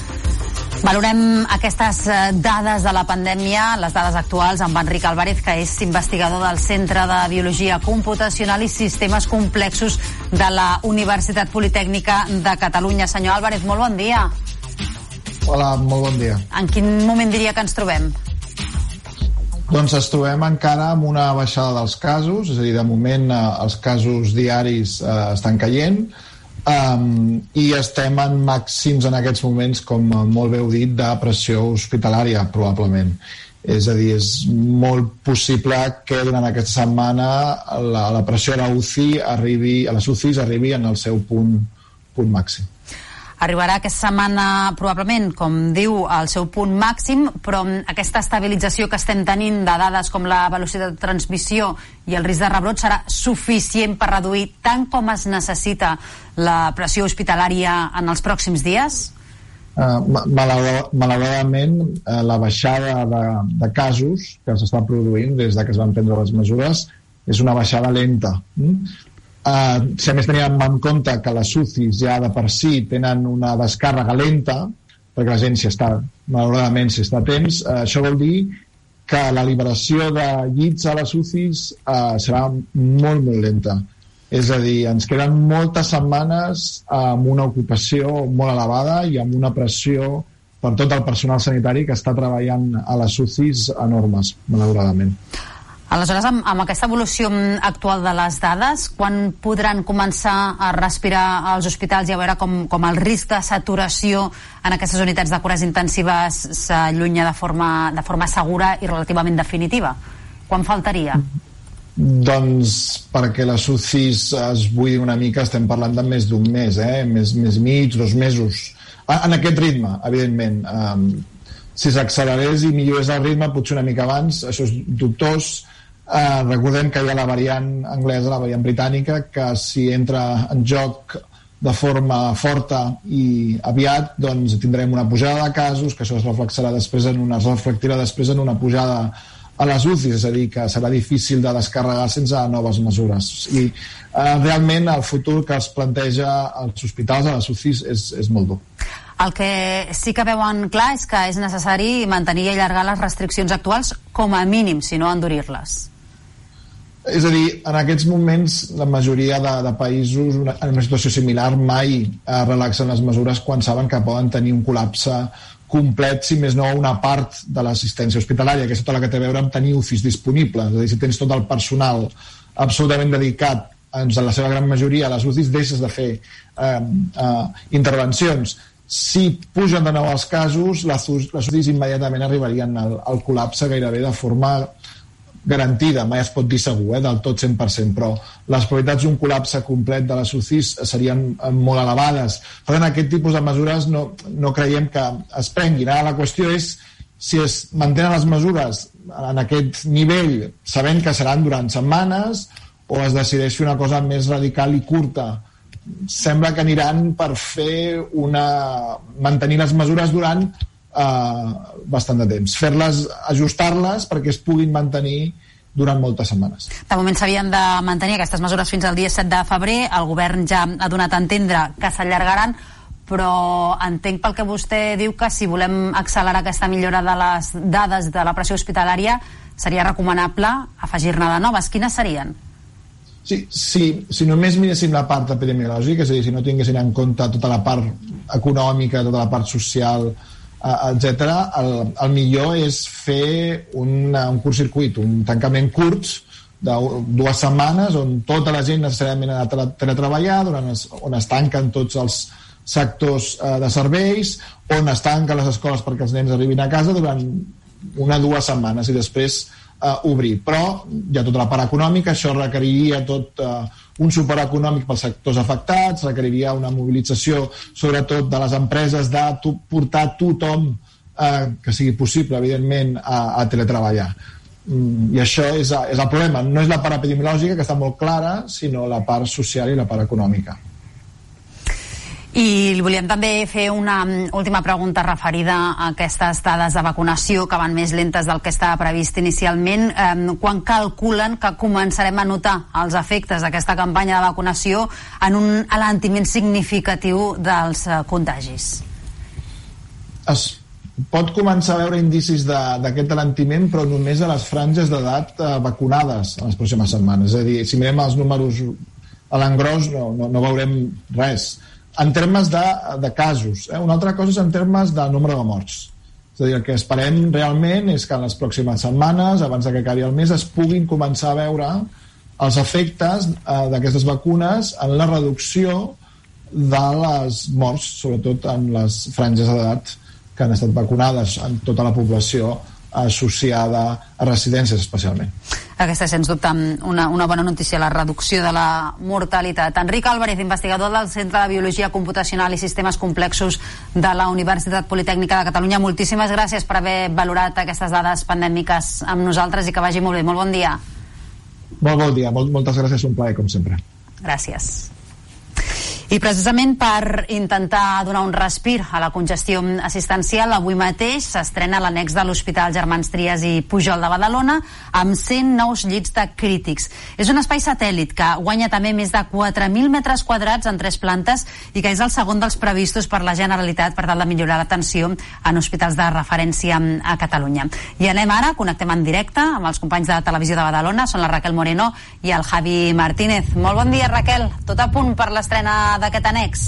Valorem aquestes dades de la pandèmia, les dades actuals, amb Enric Álvarez, que és investigador del Centre de Biologia Computacional i Sistemes Complexos de la Universitat Politècnica de Catalunya. Senyor Álvarez, molt bon dia. Hola, molt bon dia. En quin moment diria que ens trobem? Doncs ens trobem encara amb una baixada dels casos, és a dir, de moment eh, els casos diaris eh, estan caient, um, i estem en màxims en aquests moments, com molt bé heu dit, de pressió hospitalària, probablement. És a dir, és molt possible que durant aquesta setmana la, la pressió a la U C I arribi, a les U C Is arribi en el seu punt, punt màxim. Arribarà aquesta setmana, probablement, com diu, al seu punt màxim, però aquesta estabilització que estem tenint de dades com la velocitat de transmissió i el risc de rebrot serà suficient per reduir tant com es necessita la pressió hospitalària en els pròxims dies? Uh, malauradament, uh, la baixada de, de casos que s'està produint des de que es van prendre les mesures és una baixada lenta. Mm? Uh, si a més teníem en compte que les U C Is ja de per si tenen una descàrrega lenta, perquè la gent s'hi està, malauradament s'hi està a temps, uh, això vol dir que la liberació de llits a les U C Is uh, serà molt, molt lenta. És a dir, ens queden moltes setmanes amb una ocupació molt elevada i amb una pressió per tot el personal sanitari que està treballant a les U C Is enormes, malauradament. Aleshores, amb, amb aquesta evolució actual de les dades, quan podran començar a respirar als hospitals i a veure com, com el risc de saturació en aquestes unitats de cures intensives s'allunya de forma, de forma segura i relativament definitiva? Quan faltaria? Doncs perquè les U C Is es buidin una mica, estem parlant de més d'un mes, eh? més, més mig, dos mesos. En aquest ritme, evidentment. Um, si s'accelerés i millorés el ritme, potser una mica abans, això és dubtós. Uh, recordem que hi ha la variant anglesa, la variant britànica, que si entra en joc de forma forta i aviat, doncs tindrem una pujada de casos, que això es reflexarà després en una, es reflectirà després en una pujada a les U C Is, és a dir, que serà difícil de descarregar sense noves mesures. I uh, realment el futur que es planteja als hospitals, a les U C Is, és, és molt dur. El que sí que veuen clar és que és necessari mantenir i allargar les restriccions actuals com a mínim, si no endurir-les. És a dir, en aquests moments la majoria de, de països una, en una situació similar mai eh, relaxen les mesures quan saben que poden tenir un col·lapse complet, si més no una part de l'assistència hospitalària, que és tota la que té a veure amb tenir U C Is disponibles. És a dir, si tens tot el personal absolutament dedicat, doncs, en la seva gran majoria a les U C Is, deixes de fer eh, eh, intervencions. Si pugen de nou els casos, les U C Is immediatament arribarien al, al col·lapse gairebé de forma garantida, mai es pot dir segur, eh, del tot cent per cent, però les probabilitats d'un col·lapse complet de les U C Is serien molt elevades. Per tant, aquest tipus de mesures no, no creiem que es prenguin. Ara la qüestió és si es mantenen les mesures en aquest nivell, sabent que seran durant setmanes, o es decideix fer una cosa més radical i curta. Sembla que aniran per fer una... mantenir les mesures durant eh, bastant de temps. Fer-les, ajustar-les perquè es puguin mantenir durant moltes setmanes. De moment s'havien de mantenir aquestes mesures fins al dia set de febrer. El govern ja ha donat a entendre que s'allargaran, però entenc pel que vostè diu que si volem accelerar aquesta millora de les dades de la pressió hospitalària seria recomanable afegir-ne de noves. Quines serien? Sí, sí, si només miréssim la part epidemiològica, és a dir, si no tinguessin en compte tota la part econòmica, tota la part social, etcètera, el, el millor és fer una, un curt-circuit, un tancament curt de dues setmanes on tota la gent necessàriament ha de teletreballar, on es, on es tanquen tots els sectors eh, de serveis, on es tanquen les escoles perquè els nens arribin a casa durant una o dues setmanes i després Uh, obrir, però hi ha tota la part econòmica, això requeriria tot uh, un suport econòmic pels sectors afectats, requeriria una mobilització sobretot de les empreses de to portar tothom uh, que sigui possible, evidentment, a, a teletreballar. Mm, I això és, és el problema, no és la part epidemiològica, que està molt clara, sinó la part social i la part econòmica. I li volíem també fer una última pregunta referida a aquestes dades de vacunació que van més lentes del que estava previst inicialment. Eh, quan calculen que començarem a notar els efectes d'aquesta campanya de vacunació en un alentiment significatiu dels eh, contagis? Es pot començar a veure indicis d'aquest alentiment, però només a les franges d'edat eh, vacunades en les pròximes setmanes. És a dir, si mirem els números a l'engròs no, no, no veurem res. En termes de, de casos, eh? Una altra cosa és en termes de nombre de morts. És a dir, el que esperem realment és que en les pròximes setmanes, abans que acabi el mes, es puguin començar a veure els efectes eh, d'aquestes vacunes en la reducció de les morts, sobretot en les franges d'edat que han estat vacunades, en tota la població associada a residències especialment. Aquesta és, sens dubte, una, una bona notícia, la reducció de la mortalitat. Enric Álvarez, investigador del Centre de Biologia Computacional i Sistemes Complexos de la Universitat Politècnica de Catalunya, moltíssimes gràcies per haver valorat aquestes dades pandèmiques amb nosaltres i que vagi molt bé. Molt bon dia. Molt bon dia, Mol, moltes gràcies, un plaer, com sempre. Gràcies. I precisament per intentar donar un respir a la congestió assistencial, avui mateix s'estrena l'annex de l'Hospital Germans Trias i Pujol de Badalona amb cent nous llits de crítics. És un espai satèl·lit que guanya també més de quatre mil metres quadrats en tres plantes i que és el segon dels previstos per la Generalitat per tal de millorar l'atenció en hospitals de referència a Catalunya. I anem ara, connectem en directe amb els companys de Televisió de Badalona, són la Raquel Moreno i el Javi Martínez. Molt bon dia, Raquel. Tot a punt per l'estrena d'aquest annex?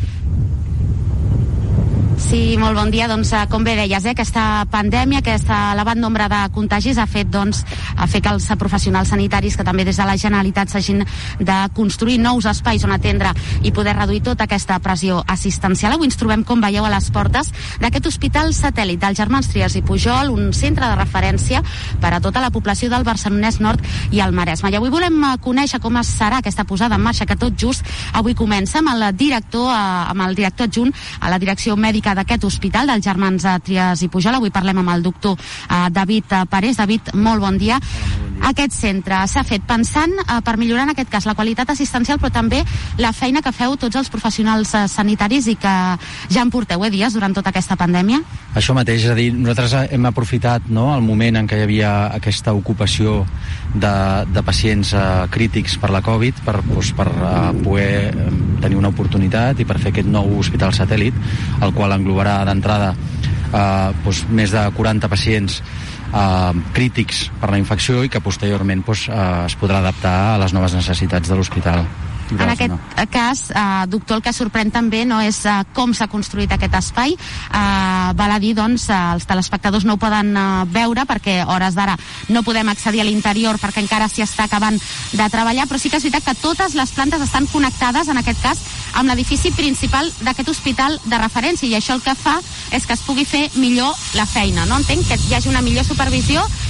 Sí, molt bon dia. Doncs, com bé deies, eh, aquesta pandèmia, aquest elevat nombre de contagis ha fet, doncs, ha fet que els professionals sanitaris, que també des de la Generalitat s'hagin de construir nous espais on atendre i poder reduir tota aquesta pressió assistencial. Avui ens trobem, com veieu, a les portes d'aquest hospital satèl·lit del Germans Trias i Pujol, un centre de referència per a tota la població del Barcelonès Nord i el Maresme. I avui volem conèixer com serà aquesta posada en marxa, que tot just avui comença amb el director, amb el director adjunt a la direcció mèdica d'aquest hospital del Germans Trias i Pujol. Avui parlem amb el doctor uh, David Parés. David, molt bon dia. Aquest centre s'ha fet pensant uh, per millorar en aquest cas la qualitat assistencial, però també la feina que feu tots els professionals uh, sanitaris i que ja en porteu eh, dies durant tota aquesta pandèmia. Això mateix, és a dir, nosaltres hem aprofitat, no, el moment en què hi havia aquesta ocupació de, de pacients uh, crítics per la Covid per, doncs, per uh, poder tenir una oportunitat i per fer aquest nou hospital satèl·lit, el qual englobarà d'entrada eh, doncs, més de quaranta pacients eh, crítics per la infecció i que posteriorment doncs, eh, es podrà adaptar a les noves necessitats de l'hospital. En aquest cas, eh, doctor, el que sorprèn també no és eh, com s'ha construït aquest espai. Eh, val a dir, doncs, eh, els telespectadors no ho poden eh, veure perquè a hores d'ara no podem accedir a l'interior perquè encara s'hi està acabant de treballar, però sí que és veritat que totes les plantes estan connectades, en aquest cas, amb l'edifici principal d'aquest hospital de referència, i això el que fa és que es pugui fer millor la feina, no? Entenc que hi hagi una millor supervisió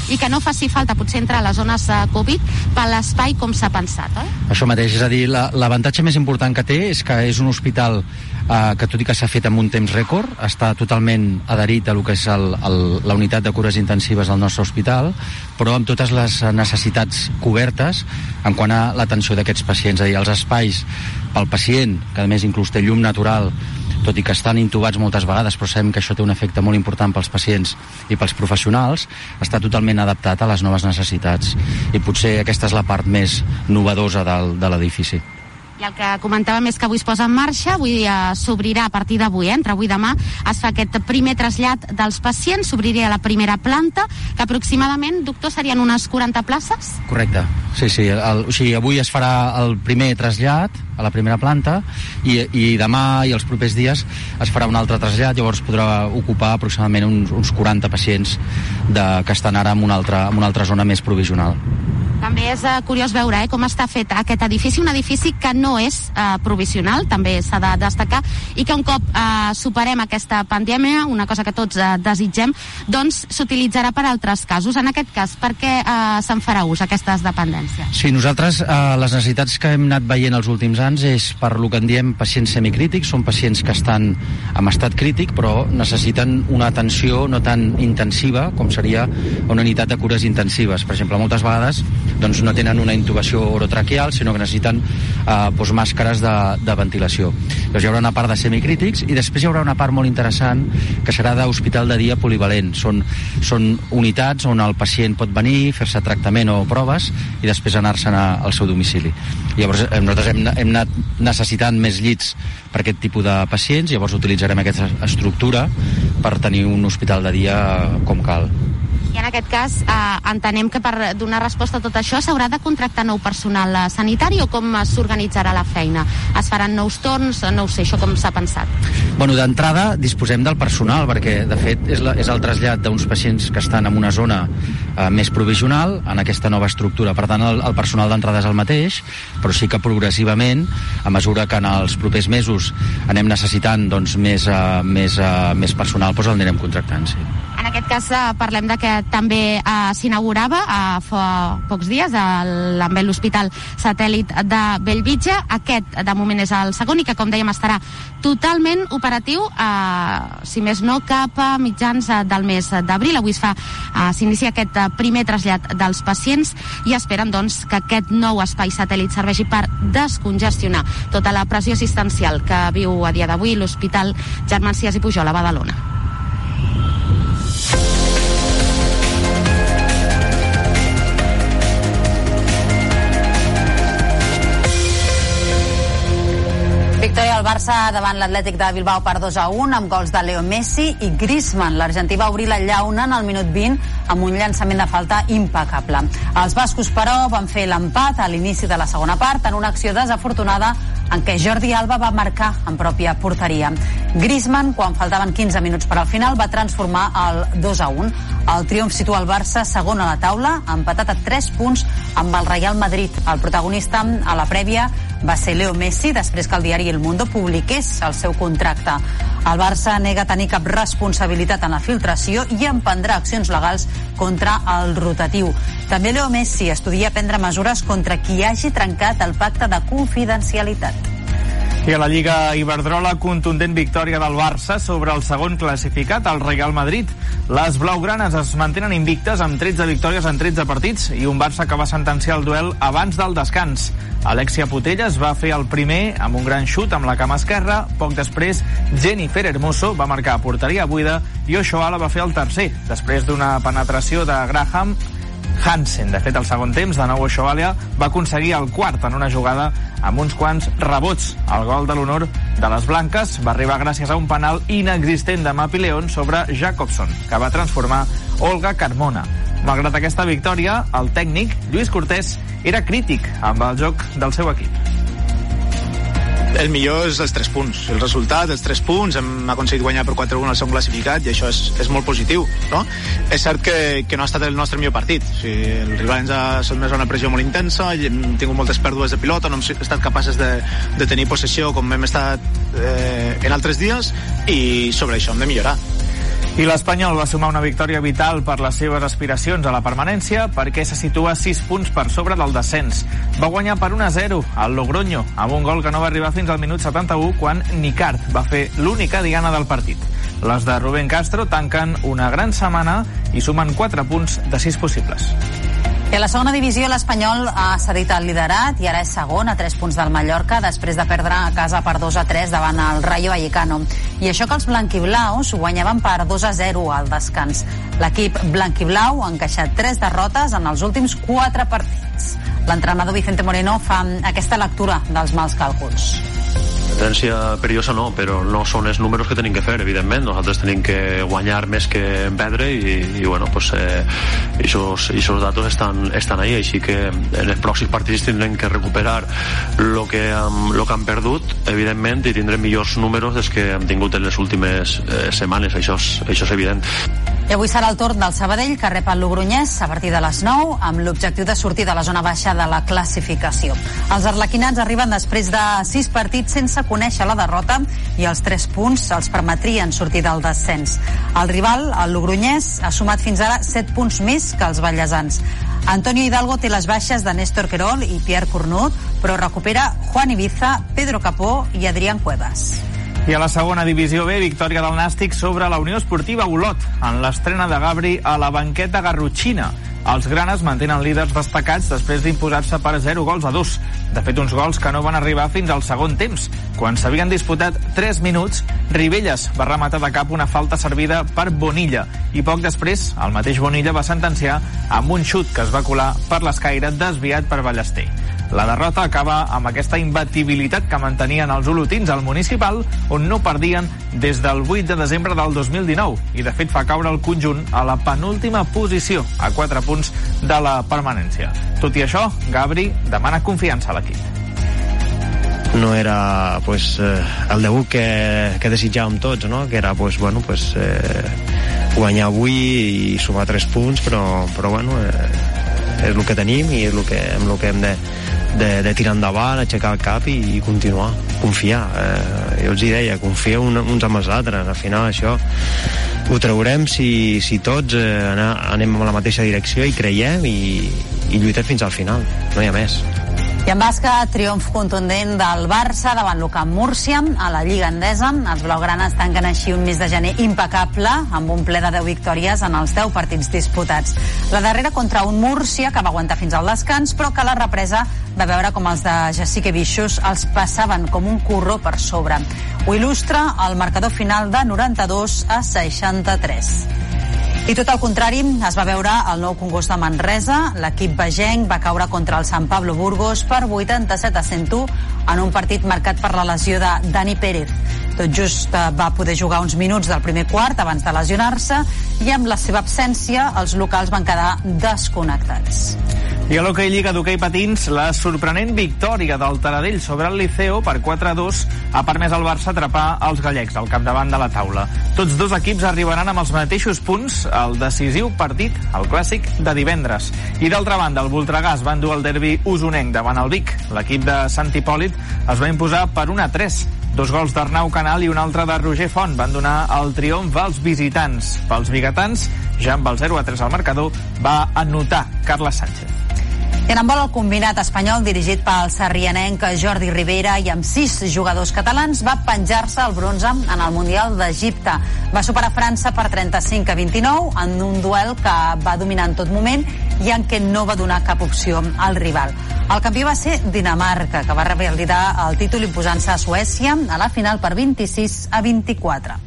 i que no faci falta potser entrar a les zones uh, Covid per l'espai com s'ha pensat, oi? Això mateix, és a dir, l'avantatge més important que té és que és un hospital eh, que tot i que s'ha fet en un temps rècord, està totalment adherit a lo que és el, el, la unitat de cures intensives del nostre hospital, però amb totes les necessitats cobertes en quant a l'atenció d'aquests pacients, és a dir, els espais pel pacient, que a més inclús té llum natural, tot i que estan intubats moltes vegades, però sabem que això té un efecte molt important pels pacients i pels professionals, està totalment adaptat a les noves necessitats, i potser aquesta és la part més novedosa del, de l'edifici. I el que comentàvem és que avui es posa en marxa, avui eh, s'obrirà a partir d'avui, eh, entre avui i demà, es fa aquest primer trasllat dels pacients, s'obriria a la primera planta, que aproximadament, doctor, serien unes quaranta places? Correcte, sí, sí, el, o sigui, avui es farà el primer trasllat a la primera planta i, i demà i els propers dies es farà un altre trasllat, llavors podrà ocupar aproximadament uns, uns quaranta pacients de, que estan ara en una altra, en una altra zona més provisional. També és uh, curiós veure eh, com està fet aquest edifici, un edifici que no és uh, provisional, també s'ha de destacar, i que un cop uh, superem aquesta pandèmia, una cosa que tots uh, desitgem, doncs s'utilitzarà per altres casos. En aquest cas, per què uh, se'n farà ús aquestes dependències? Sí, nosaltres uh, les necessitats que hem anat veient els últims anys és per lo que en diem pacients semicrítics, són pacients que estan en estat crític però necessiten una atenció no tan intensiva com seria una unitat de cures intensives. Per exemple, moltes vegades doncs no tenen una intubació orotraqueal, sinó que necessiten eh, doncs màscares de, de ventilació. Llavors hi haurà una part de semicrítics i després hi haurà una part molt interessant que serà d'hospital de dia polivalent. Són, són unitats on el pacient pot venir, fer-se tractament o proves i després anar-se'n al seu domicili. Llavors nosaltres hem, hem anat necessitant més llits per aquest tipus de pacients, llavors utilitzarem aquesta estructura per tenir un hospital de dia com cal. I en aquest cas eh, entenem que per donar resposta a tot això s'haurà de contractar nou personal sanitari o com s'organitzarà la feina? Es faran nous torns? No ho sé, això com s'ha pensat? Bueno, d'entrada disposem del personal perquè de fet és, la, és el trasllat d'uns pacients que estan en una zona eh, més provisional en aquesta nova estructura. Per tant, el, el personal d'entrada és el mateix, però sí que progressivament, a mesura que en els propers mesos anem necessitant doncs, més, eh, més, eh, més personal, doncs el anirem contractant, sí. En aquest cas eh, parlem de que també eh, s'inaugurava eh, fa pocs dies el, amb l'Hospital Satèl·lit de Bellvitge. Aquest de moment és el segon i que, com dèiem, estarà totalment operatiu, eh, si més no, cap a mitjans eh, del mes d'abril. Avui es fa, eh, s'inicia aquest eh, primer trasllat dels pacients i esperen doncs, que aquest nou espai satèl·lit serveixi per descongestionar tota la pressió assistencial que viu a dia d'avui l'Hospital Germans Trias i Pujol a Badalona. Victòria del Barça davant l'Atlètic de Bilbao per dos a un amb gols de Leo Messi i Griezmann. L'argentí va obrir la llauna en el minut vint amb un llançament de falta impecable. Els bascos, però, van fer l'empat a l'inici de la segona part en una acció desafortunada en què Jordi Alba va marcar en pròpia porteria. Griezmann, quan faltaven quinze minuts per al final, va transformar el dos a un. El triomf situa el Barça segon a la taula, empatat a tres punts amb el Real Madrid. El protagonista a la prèvia va ser Leo Messi, després que el diari El Mundo publiqués el seu contracte. El Barça nega tenir cap responsabilitat en la filtració i emprendrà accions legals contra el rotatiu. També Leo Messi estudia prendre mesures contra qui hagi trencat el pacte de confidencialitat. I a la Lliga Iberdrola, contundent victòria del Barça sobre el segon classificat, el Real Madrid. Les blaugranes es mantenen invictes amb tretze victòries en tretze partits i un Barça que va sentenciar el duel abans del descans. Alexia Putellas va fer el primer amb un gran xut amb la cama esquerra. Poc després, Jennifer Hermoso va marcar a porteria buida i Oshoala va fer el tercer, després d'una penetració de Graham Hansen. De fet, al segon temps, de nou Oshoala va aconseguir el quart en una jugada amb uns quants rebots. El gol de l'honor de les blanques va arribar gràcies a un penal inexistent de Mapi León sobre Jacobson, que va transformar Olga Carmona. Malgrat aquesta victòria, el tècnic, Lluís Cortés, era crític amb el joc del seu equip. El millor és els tres punts, el resultat, els tres punts, hem aconseguit guanyar per quatre a un al segon classificat i això és, és molt positiu, no? És cert que, que no ha estat el nostre millor partit, o sigui, el rival ens ha sotmès a una pressió molt intensa, hem tingut moltes pèrdues de pilota, no hem estat capaces de, de tenir possessió com hem estat eh, en altres dies i sobre això hem de millorar. I l'Espanyol va sumar una victòria vital per les seves aspiracions a la permanència perquè se situa sis punts per sobre del descens. Va guanyar per un a zero al Logroño, amb un gol que no va arribar fins al minut setanta-u quan Nicart va fer l'única diana del partit. Les de Rubén Castro tanquen una gran setmana i sumen quatre punts de sis possibles. I a la segona divisió l'Espanyol ha cedit el liderat i ara és segon a tres punts del Mallorca després de perdre a casa per dos a tres davant el Rayo Vallecano. I això que els blanquiblaus guanyaven per dos a zero al descans. L'equip blanquiblau ha encaixat tres derrotes en els últims quatre partits. L'entrenador Vicente Moreno fa aquesta lectura dels mals càlculs. Tendència perillosa no, però no són els números que tenim que fer, evidentment. Nosaltres tenim que guanyar més que perdre i, i bueno, pues eh, esos, esos datos estan, estan ahí, així que en els pròxims partits tindrem que recuperar lo que, um, lo que han perdut, evidentment, i tindrem millors números dels que hem tingut en les últimes eh, setmanes, això és, això és evident. I avui serà el torn del Sabadell, que rep el Logroñés a partir de les nou, amb l'objectiu de sortir de la zona baixa de la classificació. Els arlequinats arriben després de sis partits sense conèixer la derrota i els tres punts els permetrien sortir del descens. El rival, el Logroñés, ha sumat fins ara set punts més que els ballesans. Antonio Hidalgo té les baixes de Néstor Querol i Pierre Cornut, però recupera Juan Ibiza, Pedro Capó i Adrián Cuevas. I a la segona divisió B, victòria del Nàstic sobre la Unió Esportiva Olot, en l'estrena de Gabri a la banqueta garrotxina. Els granes mantenen líders destacats després d'imposar-se per zero gols a dos. De fet, uns gols que no van arribar fins al segon temps. Quan s'havien disputat tres minuts, Ribelles va rematar de cap una falta servida per Bonilla i poc després el mateix Bonilla va sentenciar amb un xut que es va colar per l'escaire desviat per Ballester. La derrota acaba amb aquesta imbatibilitat que mantenien els olotins al municipal, on no perdien des del vuit de desembre del dos mil dinou, i de fet fa caure el conjunt a la penúltima posició, a quatre punts de la permanència. Tot i això, Gabri demana confiança a l'equip. No era pues, eh, el debut que, que desitjàvem tots, no? Que era pues, bueno, pues, eh, guanyar avui i sumar tres punts, però, però bueno, eh, és el que tenim i és el que, amb el que hem de, de, de tirar endavant, aixecar el cap i, i continuar, confiar. Eh, jo els hi deia, confia un, uns amb els altres. Al final això ho traurem si, si tots eh, anar, anem en la mateixa direcció i creiem i, i lluitem fins al final. No hi ha més. I en bàsquet, triomf contundent del Barça davant l'U C A M Múrcia a la Lliga Endesa. Els blaugranes tanquen així un mes de gener impecable, amb un ple de deu victòries en els deu partits disputats. La darrera contra un Múrcia que va aguantar fins al descans, però que a la represa va veure com els de Jacique Bixos els passaven com un corró per sobre. Ho il·lustra el marcador final de noranta-dos a seixanta-tres. I tot el contrari, es va veure el Nou Congost de Manresa. L'equip vegenc va caure contra el Sant Pablo Burgos per vuitanta-set a cent u en un partit marcat per la lesió de Dani Pérez. Tot just va poder jugar uns minuts del primer quart abans de lesionar-se i amb la seva absència els locals van quedar desconnectats. I a l'Hockey Lliga d'Hockey Patins, la sorprenent victòria del Taradell sobre el Liceo per quatre a dos ha permès al Barça atrapar els gallecs al capdavant de la taula. Tots dos equips arribaran amb els mateixos punts al decisiu partit, el clàssic de divendres. I d'altra banda, el Voltregà es va endur el derbi usonenc davant el Vic. L'equip de Sant Hipòlit es va imposar per un a tres. Dos gols d'Arnau Canal i un altre de Roger Font van donar el triomf als visitants. Pels biguetans, ja amb el zero a tres al marcador, va anotar Carles Sánchez. I en handbol, el combinat espanyol, dirigit pel sarrianenc Jordi Rivera i amb sis jugadors catalans, va penjar-se el bronze en el Mundial d'Egipte. Va superar França per trenta-cinc a vint-i-nou en un duel que va dominar en tot moment i en què no va donar cap opció al rival. El campió va ser Dinamarca, que va revalidar el títol imposant-se a Suècia a la final per vint-i-sis a vint-i-quatre.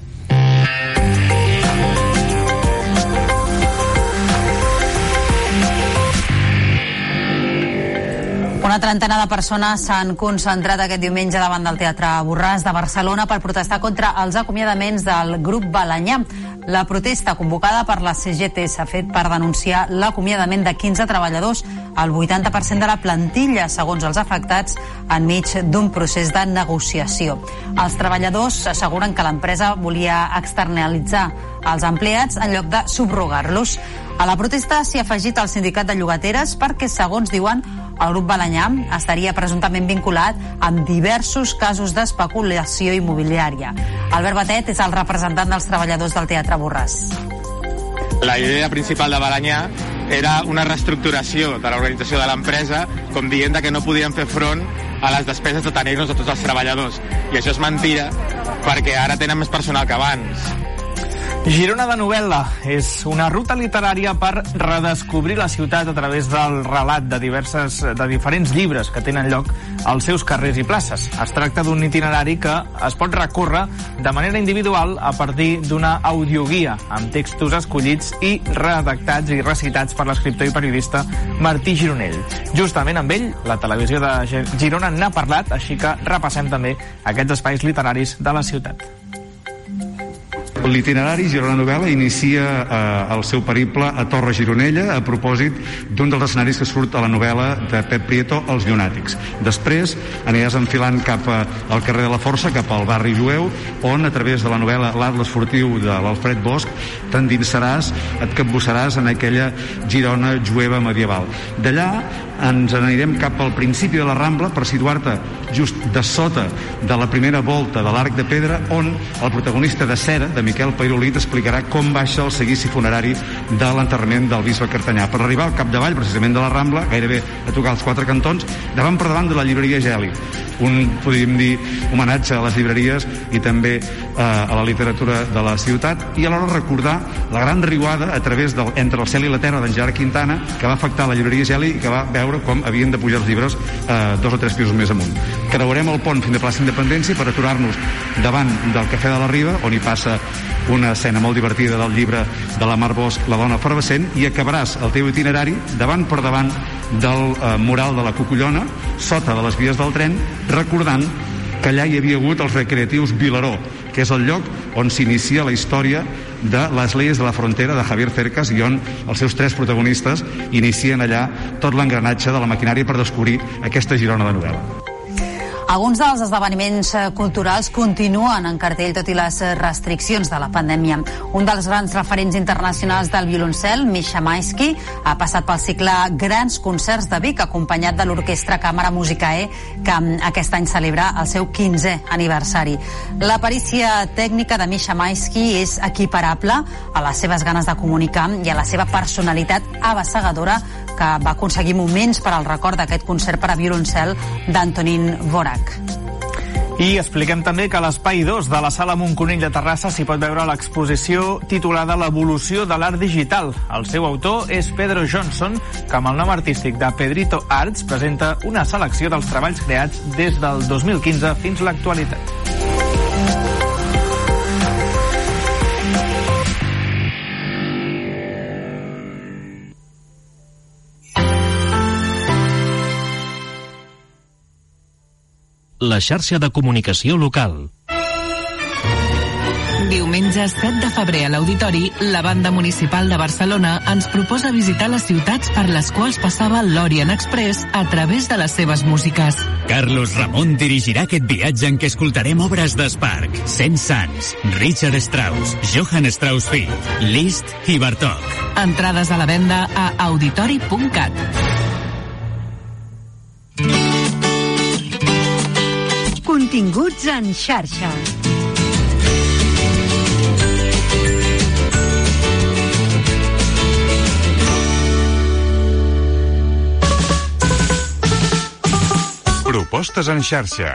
Una trentena de persones s'han concentrat aquest diumenge davant del Teatre Borràs de Barcelona per protestar contra els acomiadaments del grup Balanyà. La protesta convocada per la C G T s'ha fet per denunciar l'acomiadament de quinze treballadors, el vuitanta per cent de la plantilla, segons els afectats, enmig d'un procés de negociació. Els treballadors asseguren que l'empresa volia externalitzar els empleats en lloc de subrogar-los. A la protesta s'hi ha afegit el sindicat de llogateres perquè, segons diuen, El grup Balanyà estaria presumptament vinculat amb diversos casos d'especulació immobiliària. Albert Batet és el representant dels treballadors del Teatre Borràs. La idea principal de Balanyà era una reestructuració de l'organització de l'empresa, com dient que no podien fer front a les despeses de tenir-nos a tots els treballadors. I això és mentira, perquè ara tenen més personal que abans. Girona de novel·la és una ruta literària per redescobrir la ciutat a través del relat de, diverses, de diferents llibres que tenen lloc als seus carrers i places. Es tracta d'un itinerari que es pot recórrer de manera individual a partir d'una audioguia amb textos escollits i redactats i recitats per l'escriptor i periodista Martí Gironell. Justament amb ell, la televisió de Girona n'ha parlat, així que repassem també aquests espais literaris de la ciutat. L'itinerari Girona Novel·la inicia eh, el seu periple a Torre Gironella a propòsit d'un dels escenaris que surt a la novel·la de Pep Prieto, Els Llunàtics. Després aniràs enfilant cap a, al carrer de la Força, cap al barri jueu, on a través de la novel·la L'Atles furtiu de l'Alfred Bosch t'endinsaràs, et capbussaràs en aquella Girona jueva medieval. D'allà ens anirem cap al principi de la Rambla per situar-te just de sota de la primera volta de l'Arc de Pedra, on el protagonista de Cera, de Miquel Peirolí, t'explicarà com baixa el seguici funerari de l'enterrament del bisbe Cartanyà. Per arribar al capdavall, precisament de la Rambla, gairebé a tocar els quatre cantons, davant per davant de la llibreria Geli. Un, podríem dir, homenatge a les llibreries i també eh, a la literatura de la ciutat, i alhora recordar la gran riuada a través del, entre el cel i la terra d'en Gerard Quintana, que va afectar la llibreria Geli i que va veure com havien de pujar els llibres eh, dos o tres pisos més amunt. Creuarem el pont fins a plaça Independència per aturar-nos davant del Cafè de la Riba, on hi passa una escena molt divertida del llibre de la Mar Bosch, La dona efervescent, i acabaràs el teu itinerari davant per davant del eh, mural de la Cucullona, sota de les vies del tren, recordant que allà hi havia hagut els recreatius Vilaró, que és el lloc on s'inicia la història de les leyes de la frontera de Javier Cercas, i on els seus tres protagonistes inicien allà tot l'engranatge de la maquinària per descobrir aquesta Girona de novel·la. Alguns dels esdeveniments culturals continuen en cartell tot i les restriccions de la pandèmia. Un dels grans referents internacionals del violoncel, Misha Maisky, ha passat pel cicle Grans Concerts de Vic, acompanyat de l'Orquestra Càmera Musicae, que aquest any celebra el seu quinzè aniversari. La perícia tècnica de Misha Maisky és equiparable a les seves ganes de comunicar i a la seva personalitat avassagadora, que va aconseguir moments per al record d'aquest concert per a violoncel d'Antonín Dvořák. I expliquem també que a l'Espai dos de la Sala Montconill de Terrassa s'hi pot veure l'exposició titulada L'evolució de l'art digital. El seu autor és Pedro Johnson, que amb el nom artístic de Pedrito Arts presenta una selecció dels treballs creats des del dos mil quinze fins a l'actualitat. La xarxa de comunicació local. Diumenge set de febrer a l'Auditori, la Banda Municipal de Barcelona ens proposa visitar les ciutats per les quals passava l'Orient Express a través de les seves músiques. Carlos Ramón dirigirà aquest viatge en què escoltarem obres d'Spark, Saint-Saëns, Richard Strauss, Johann Strauss Field, Liszt i Bartók. Entrades a la venda a auditori punt cat. Continguts en xarxa. Propostes en xarxa.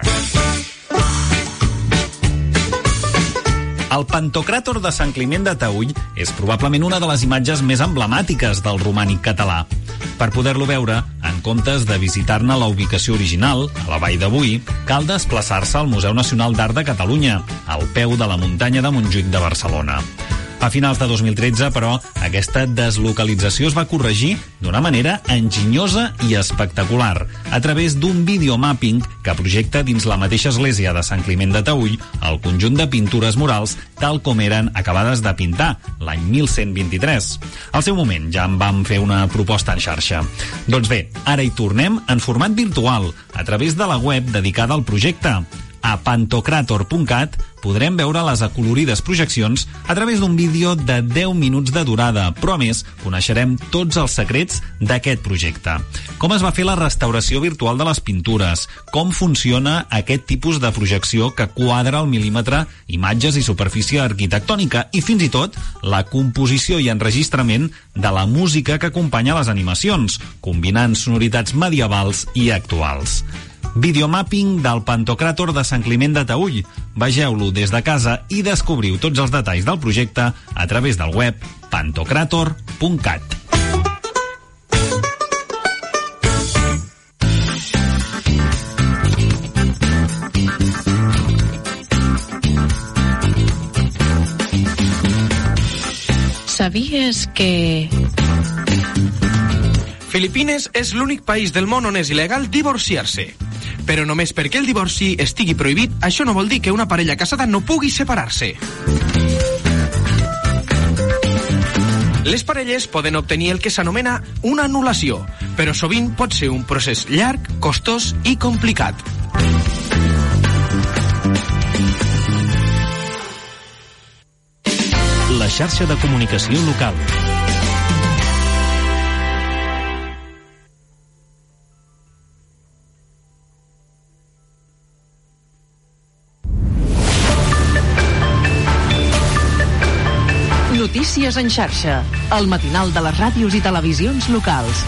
El Pantocràtor de Sant Climent de Taüll és probablement una de les imatges més emblemàtiques del romànic català. Per poder-lo veure, en comptes de visitar-ne la ubicació original, a la Vall de Boí, cal desplaçar-se al Museu Nacional d'Art de Catalunya, al peu de la muntanya de Montjuïc de Barcelona. A finals de dos mil tretze, però, aquesta deslocalització es va corregir d'una manera enginyosa i espectacular, a través d'un videomapping que projecta dins la mateixa església de Sant Climent de Taüll el conjunt de pintures murals tal com eren acabades de pintar l'any mil cent vint-i-tres. Al seu moment ja en vam fer una proposta en xarxa. Doncs bé, ara hi tornem en format virtual, a través de la web dedicada al projecte, a pantocrator punt cat podrem veure les acolorides projeccions a través d'un vídeo de deu minuts de durada, però a més coneixerem tots els secrets d'aquest projecte. Com es va fer la restauració virtual de les pintures, com funciona aquest tipus de projecció que quadra al mil·límetre imatges i superfície arquitectònica i fins i tot la composició i enregistrament de la música que acompanya les animacions, combinant sonoritats medievals i actuals. Videomapping del Pantocràtor de Sant Climent de Taüll. Vegeu-lo des de casa i descobriu tots els detalls del projecte a través del web pantocrator punt cat. ¿Sabías que... Filipines és l'únic país del món on és il·legal divorciar-se. Però només perquè el divorci estigui prohibit, això no vol dir que una parella casada no pugui separar-se. Les parelles poden obtenir el que s'anomena una anul·lació, però sovint pot ser un procés llarg, costós i complicat. La xarxa de comunicació local. Notícies en xarxa, el matinal de les ràdios i televisions locals.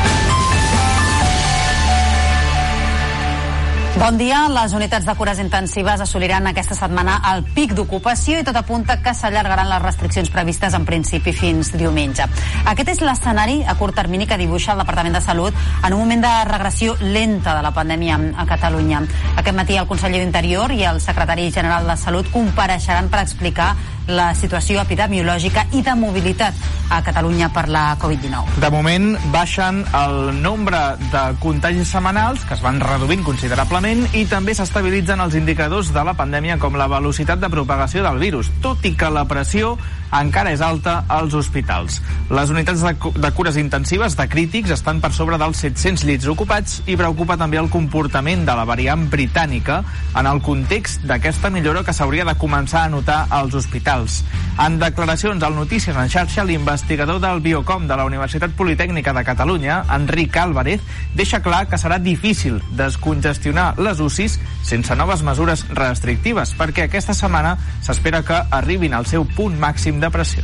Bon dia. Les unitats de cures intensives assoliran aquesta setmana el pic d'ocupació i tot apunta que s'allargaran les restriccions previstes en principi fins diumenge. Aquest és l'escenari a curt termini que dibuixa el Departament de Salut en un moment de regressió lenta de la pandèmia a Catalunya. Aquest matí el conseller d'Interior i el secretari general de Salut compareixeran per explicar la situació epidemiològica i de mobilitat a Catalunya per la covid dinou. De moment baixen el nombre de contagis setmanals, que es van reduint considerablement, i també s'estabilitzen els indicadors de la pandèmia com la velocitat de propagació del virus, tot i que la pressió encara és alta als hospitals. Les unitats de, de cures intensives de crítics estan per sobre dels set-cents llits ocupats i preocupa també el comportament de la variant britànica en el context d'aquesta millora que s'hauria de començar a notar als hospitals. En declaracions al Notícies en xarxa, l'investigador del Biocom de la Universitat Politècnica de Catalunya, Enric Álvarez, deixa clar que serà difícil descongestionar les U C Is sense noves mesures restrictives, perquè aquesta setmana s'espera que arribin al seu punt màxim de pressió.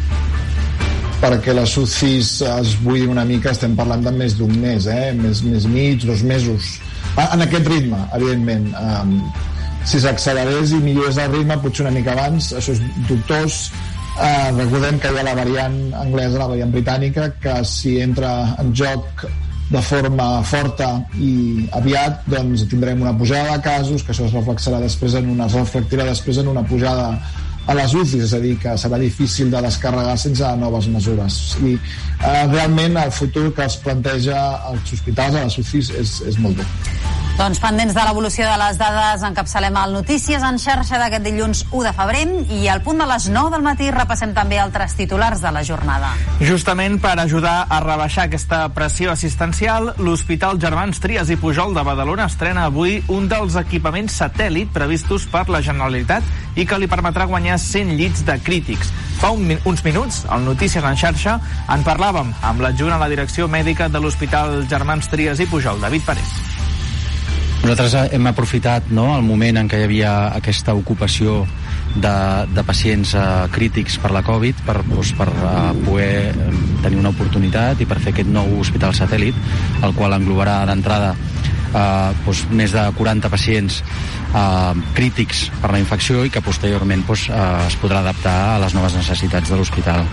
Perquè les U C Is es buidin una mica estem parlant de més d'un mes, eh? més, més mig, dos mesos. En aquest ritme, evidentment. Um, si s'accelerés i millorés el ritme, potser una mica abans, això és dubtós. Uh, recordem que hi ha la variant anglesa, la variant britànica, que si entra en joc de forma forta i aviat, doncs tindrem una pujada de casos, que això es reflexarà després en una, es reflectirà després en una pujada a les U C Is, és a dir, que serà difícil de descarregar sense noves mesures. I eh, realment el futur que es planteja als hospitals, a les U C Is, és, és molt dur. Doncs pendents de l'evolució de les dades, encapçalem el Notícies en xarxa d'aquest dilluns u de febrer i al punt de les nou del matí repassem també altres titulars de la jornada. Justament per ajudar a rebaixar aquesta pressió assistencial, l'Hospital Germans Trias i Pujol de Badalona estrena avui un dels equipaments satèl·lit previstos per la Generalitat i que li permetrà guanyar cent llits de crítics. Fa un, uns minuts, al Notícies en xarxa, en parlàvem amb l'adjunt a la direcció mèdica de l'Hospital Germans Trias i Pujol, David Parés. Nosaltres hem aprofitat, no, el moment en què hi havia aquesta ocupació de, de pacients uh, crítics per la Covid per, doncs, per uh, poder tenir una oportunitat i per fer aquest nou hospital satèl·lit, el qual englobarà d'entrada uh, doncs, més de quaranta pacients uh, crítics per la infecció i que posteriorment doncs, uh, es podrà adaptar a les noves necessitats de l'hospital.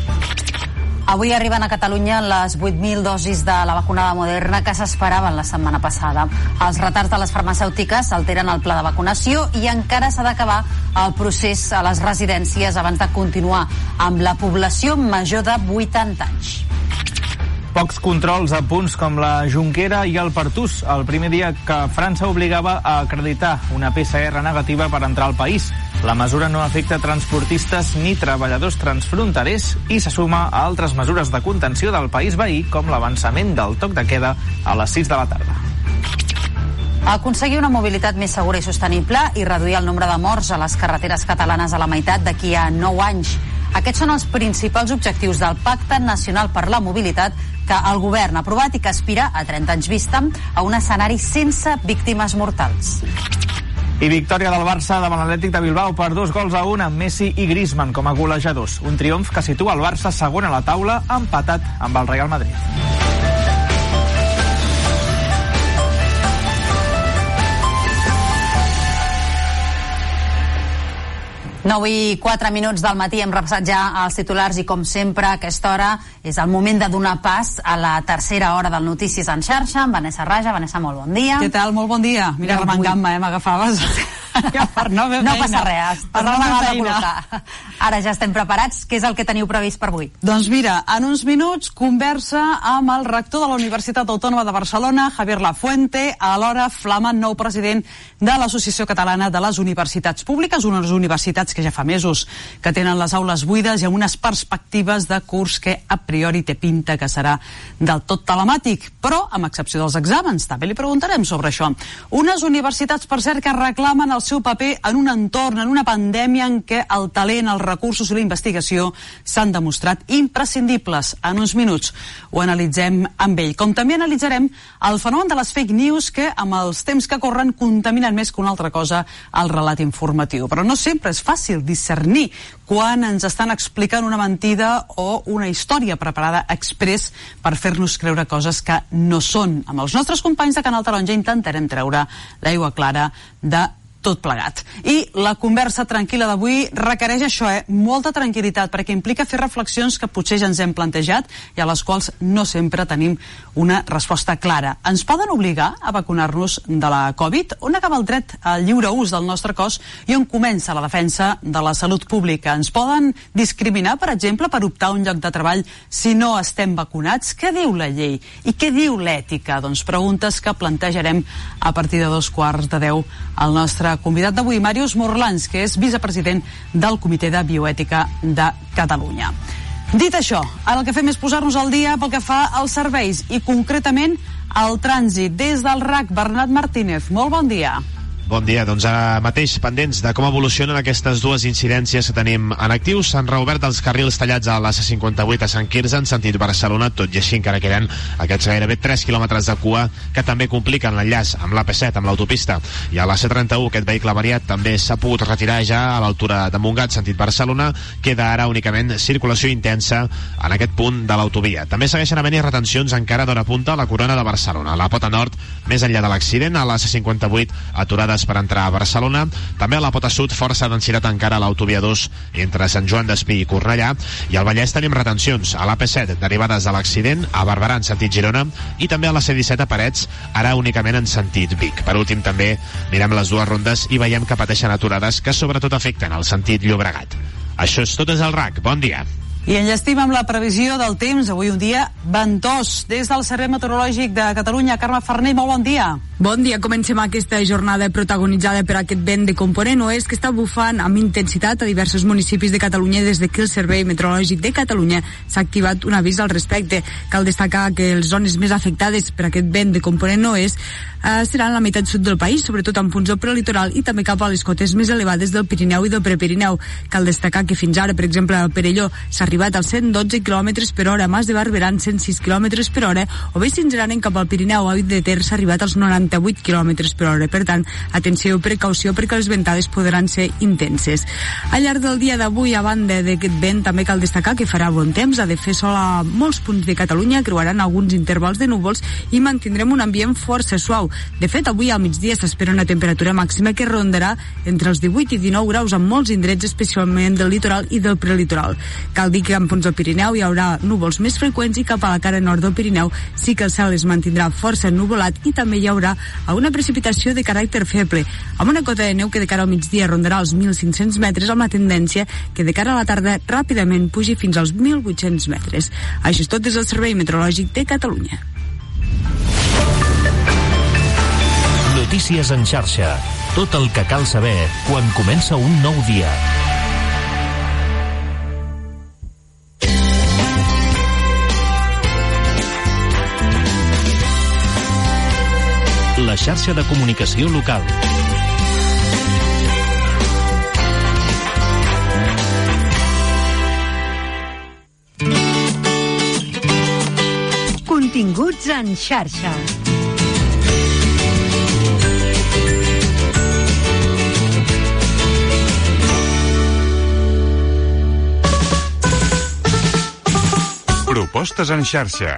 Avui arriben a Catalunya les vuit mil dosis de la vacuna de Moderna que s'esperaven la setmana passada. Els retards de les farmacèutiques alteren el pla de vacunació i encara s'ha d'acabar el procés a les residències abans de continuar amb la població major de vuitanta anys. Pocs controls a punts com la Jonquera i el Pertús, el primer dia que França obligava a acreditar una P C R negativa per entrar al país. La mesura no afecta transportistes ni treballadors transfronterers i se suma a altres mesures de contenció del país veí, com l'avançament del toc de queda a les sis de la tarda. Aconseguir una mobilitat més segura i sostenible i reduir el nombre de morts a les carreteres catalanes a la meitat d'aquí a nou anys. Aquests són els principals objectius del Pacte Nacional per la Mobilitat que el govern ha aprovat i que aspira, a trenta anys vista, a un escenari sense víctimes mortals. I victòria del Barça davant l'Atlètic de Bilbao per dos gols a un amb Messi i Griezmann com a golejadors. Un triomf que situa el Barça segon a la taula, empatat amb el Real Madrid. nou i quatre minuts del matí, hem repassat ja els titulars i, com sempre, a aquesta hora és el moment de donar pas a la tercera hora del Notícies en xarxa amb Vanessa Raja. Vanessa, molt bon dia. Què tal? Molt bon dia. Mira, remengant-me, eh? M'agafaves. Per no fer no feina. passa res, per no fer feina. Ara ja estem preparats. Què és el que teniu previst per avui? Doncs mira, en uns minuts conversa amb el rector de la Universitat Autònoma de Barcelona, Javier Lafuente, alhora flamant nou president de l'Associació Catalana de les Universitats Públiques, unes universitats que ja fa mesos que tenen les aules buides i amb unes perspectives de curs que a priori té pinta que serà del tot telemàtic, però amb excepció dels exàmens. També li preguntarem sobre això. Unes universitats, per cert, que reclamen el seu paper en un entorn, en una pandèmia en què el talent, els recursos i la investigació s'han demostrat imprescindibles. En uns minuts ho analitzem amb ell. Com també analitzarem el fenomen de les fake news que, amb els temps que corren, contaminen més que una altra cosa el relat informatiu. Però no sempre és fàcil discernir quan ens estan explicant una mentida o una història preparada express per fer-nos creure coses que no són. Amb els nostres companys de Canal Taronja intentarem treure l'aigua clara de tot plegat. I la conversa tranquil·la d'avui requereix això, eh? Molta tranquil·litat, perquè implica fer reflexions que potser ja ens hem plantejat i a les quals no sempre tenim una resposta clara. Ens poden obligar a vacunar-nos de la Covid? On acaba el dret al lliure ús del nostre cos i on comença la defensa de la salut pública? Ens poden discriminar, per exemple, per optar a un lloc de treball si no estem vacunats? Què diu la llei? I què diu l'ètica? Doncs preguntes que plantejarem a partir de dos quarts de deu al nostre convidat d'avui, Màrius Morlans, que és vicepresident del Comitè de Bioètica de Catalunya. Dit això, ara el que fem és posar-nos al dia pel que fa als serveis i concretament al trànsit. Des del R A C, Bernat Martínez, molt bon dia. Bon dia, doncs ara mateix pendents de com evolucionen aquestes dues incidències que tenim en actius. S'han reobert els carrils tallats a la C cinquanta-vuit a Sant Quirze en sentit Barcelona, tot i així encara queden aquests gairebé tres quilòmetres de cua que també compliquen l'enllaç amb l'A P set, amb l'autopista. I a la C trenta-u aquest vehicle variat també s'ha pogut retirar ja a l'altura de Montgat, sentit Barcelona. Queda ara únicament circulació intensa en aquest punt de l'autovia. També segueixen havent-hi retencions encara d'hora punta a la Corona de Barcelona. A la pota nord, més enllà de l'accident, a la C cinquanta-vuit aturades per entrar a Barcelona. També a la pota sud, força densitat encara a l'autovia dos entre Sant Joan d'Espí i Cornellà. I al Vallès tenim retencions a l'A P set derivades de l'accident, a Barberà en sentit Girona, i també a la C disset a Parets, ara únicament en sentit Vic. Per últim també mirem les dues rondes i veiem que pateixen aturades que sobretot afecten el sentit Llobregat. Això és tot des del R A C. Bon dia. I enllestim amb la previsió del temps. Avui un dia ventós. Des del Servei Meteorològic de Catalunya, Carme Farnell, molt bon dia. Bon dia, comencem aquesta jornada protagonitzada per aquest vent de component oest que està bufant amb intensitat a diversos municipis de Catalunya des de que el Servei Meteorològic de Catalunya s'ha activat un avís al respecte. Cal destacar que les zones més afectades per aquest vent de component oest eh, seran la meitat sud del país, sobretot en punts del prelitoral i també cap a les cotes més elevades del Pirineu i del Prepirineu. Cal destacar que fins ara, per exemple, al Perelló s'ha arribat als cent dotze quilòmetres per hora, a Mas de Barberà cent sis quilòmetres per hora, o bé si ens anem cap al Pirineu, a Vall de Ter s'ha arribat als noranta-vuit quilòmetres per hora. Per tant, atenció, precaució, perquè les ventades podran ser intenses. Al llarg del dia d'avui, a banda d'aquest vent, també cal destacar que farà bon temps, ha de fer sol a molts punts de Catalunya, creuaran alguns intervals de núvols i mantindrem un ambient força suau. De fet, avui al migdia s'espera una temperatura màxima que rondarà entre els divuit i dinou graus en molts indrets, especialment del litoral i del prelitoral. Cal dir que en punts del Pirineu hi haurà núvols més freqüents i cap a la cara nord del Pirineu sí que el cel es mantindrà força ennuvolat i també hi haurà una precipitació de caràcter feble, amb una cota de neu que de cara al migdia rondarà els mil cinc-cents metres, amb la tendència que de cara a la tarda ràpidament pugi fins als mil vuit-cents metres. Això és tot des del Servei Meteorològic de Catalunya. Notícies en xarxa. Tot el que cal saber quan comença un nou dia. la xarxa de comunicació local. Continguts en xarxa. Propostes en xarxa.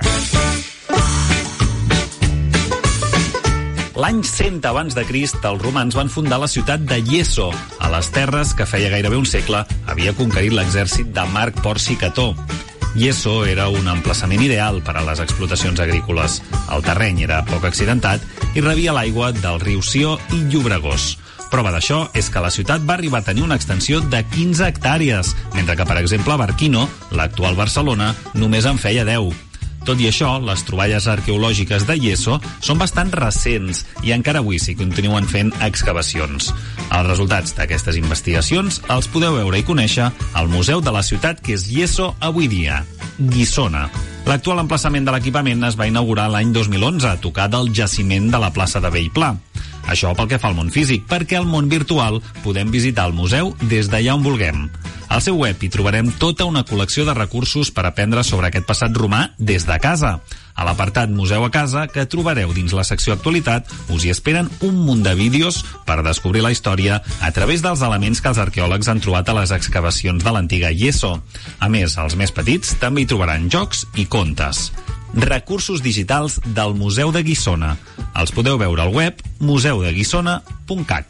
L'any cent abans de Crist, els romans van fundar la ciutat de Ieso, a les terres que feia gairebé un segle havia conquerit l'exèrcit de Marc Porci Cató. Ieso era un emplaçament ideal per a les explotacions agrícoles. El terreny era poc accidentat i rebia l'aigua del riu Sió i Llobregós. Prova d'això és que la ciutat va arribar a tenir una extensió de quinze hectàrees, mentre que, per exemple, Barquino, l'actual Barcelona, només en feia deu. Tot i això, les troballes arqueològiques de Ieso són bastant recents i encara avui s'hi continuen fent excavacions. Els resultats d'aquestes investigacions els podeu veure i conèixer al museu de la ciutat que és Ieso avui dia, Guissona. L'actual emplaçament de l'equipament es va inaugurar l'any dos mil onze, a tocar del jaciment de la plaça de Bellpla. Això pel que fa al món físic, perquè al món virtual podem visitar el museu des d'allà on vulguem. Al seu web hi trobarem tota una col·lecció de recursos per aprendre sobre aquest passat romà des de casa. A l'apartat Museu a casa, que trobareu dins la secció Actualitat, us hi esperen un munt de vídeos per descobrir la història a través dels elements que els arqueòlegs han trobat a les excavacions de l'antiga Ieso. A més, els més petits també hi trobaran jocs i contes. Recursos digitals del Museu de Guissona. Els podeu veure al web museu de guissona punt cat.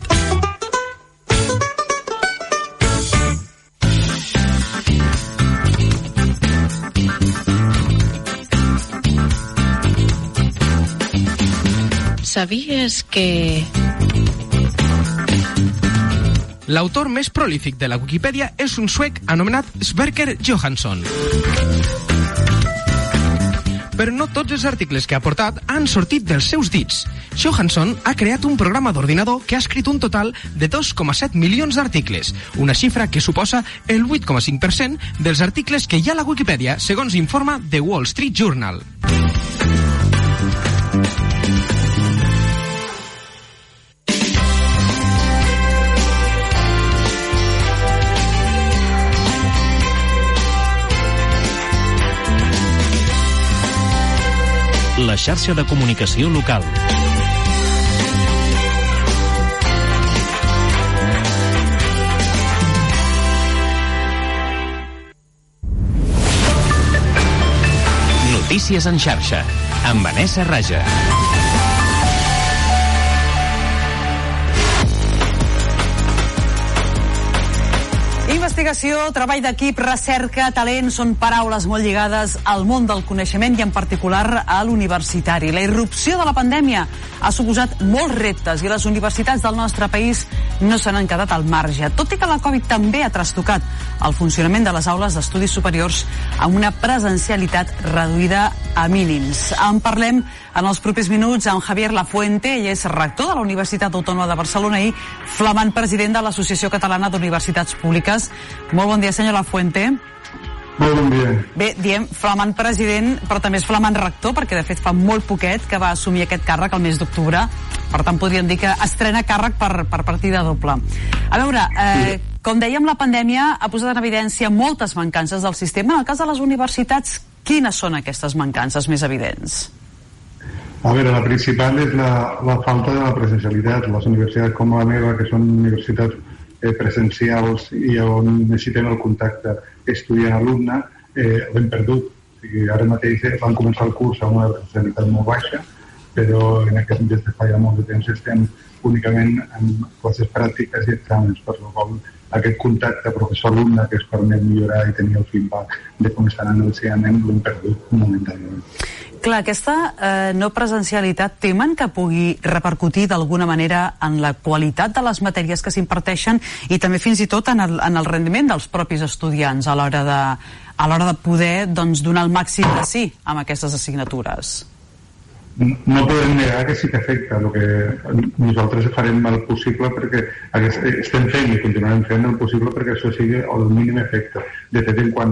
¿Sabías que...? L'autor més prolífic de la Wikipedia és un suec anomenat Sverker Johansson. Però no tots els articles que ha portat han sortit dels seus dits. Johansson ha creat un programa d'ordinador que ha escrit un total de dos coma set milions d'articles, una xifra que suposa el vuit coma cinc per cent dels articles que hi ha a la Wikipedia, segons informa The Wall Street Journal. La xarxa de comunicació local. Notícies en xarxa, amb Vanessa Raja. Investigació, treball d'equip, recerca, talent són paraules molt lligades al món del coneixement i en particular a l'universitari. La irrupció de la pandèmia ha suposat molts reptes i les universitats del nostre país no se n'han quedat al marge, tot i que la Covid també ha trastocat el funcionament de les aules d'estudis superiors amb una presencialitat reduïda a mínims. En parlem en els propers minuts amb Javier Lafuente, ell és rector de la Universitat Autònoma de Barcelona i flamant president de l'Associació Catalana d'Universitats Públiques. Molt bon dia, senyor Lafuente. Molt bon dia. Bé, diem flamant president, però també és flamant rector, perquè de fet fa molt poquet que va assumir aquest càrrec el mes d'octubre. Per tant, podríem dir que estrena càrrec per, per partida doble. A veure, eh, com dèiem, la pandèmia ha posat en evidència moltes mancances del sistema. En el cas de les universitats, quines són aquestes mancances més evidents? A veure, la principal és la, la falta de la presencialitat. Les universitats com la meva, que són universitats eh, presencials i on necessitem el contacte estudiant-alumne, eh, l'hem perdut. O sigui, ara mateix van començar el curs amb una presencialitat molt baixa, però en aquest des de fa ja molt de temps estem únicament en classes pràctiques i exàmens, per la qual aquest contacte professor-alumne que es permet millorar i tenir el feedback de com estan en l'ensenyament l'hem perdut momentàniament. Clar, aquesta eh, no presencialitat temen que pugui repercutir d'alguna manera en la qualitat de les matèries que s'imparteixen i també fins i tot en el, en el rendiment dels propis estudiants a l'hora de, a l'hora de poder doncs, donar el màxim de sí amb aquestes assignatures. No podem negar que sí que afecta. El que nosaltres farem el possible perquè estem fent i continuarem fent el possible perquè això sigui el mínim efecte. De fet, en quan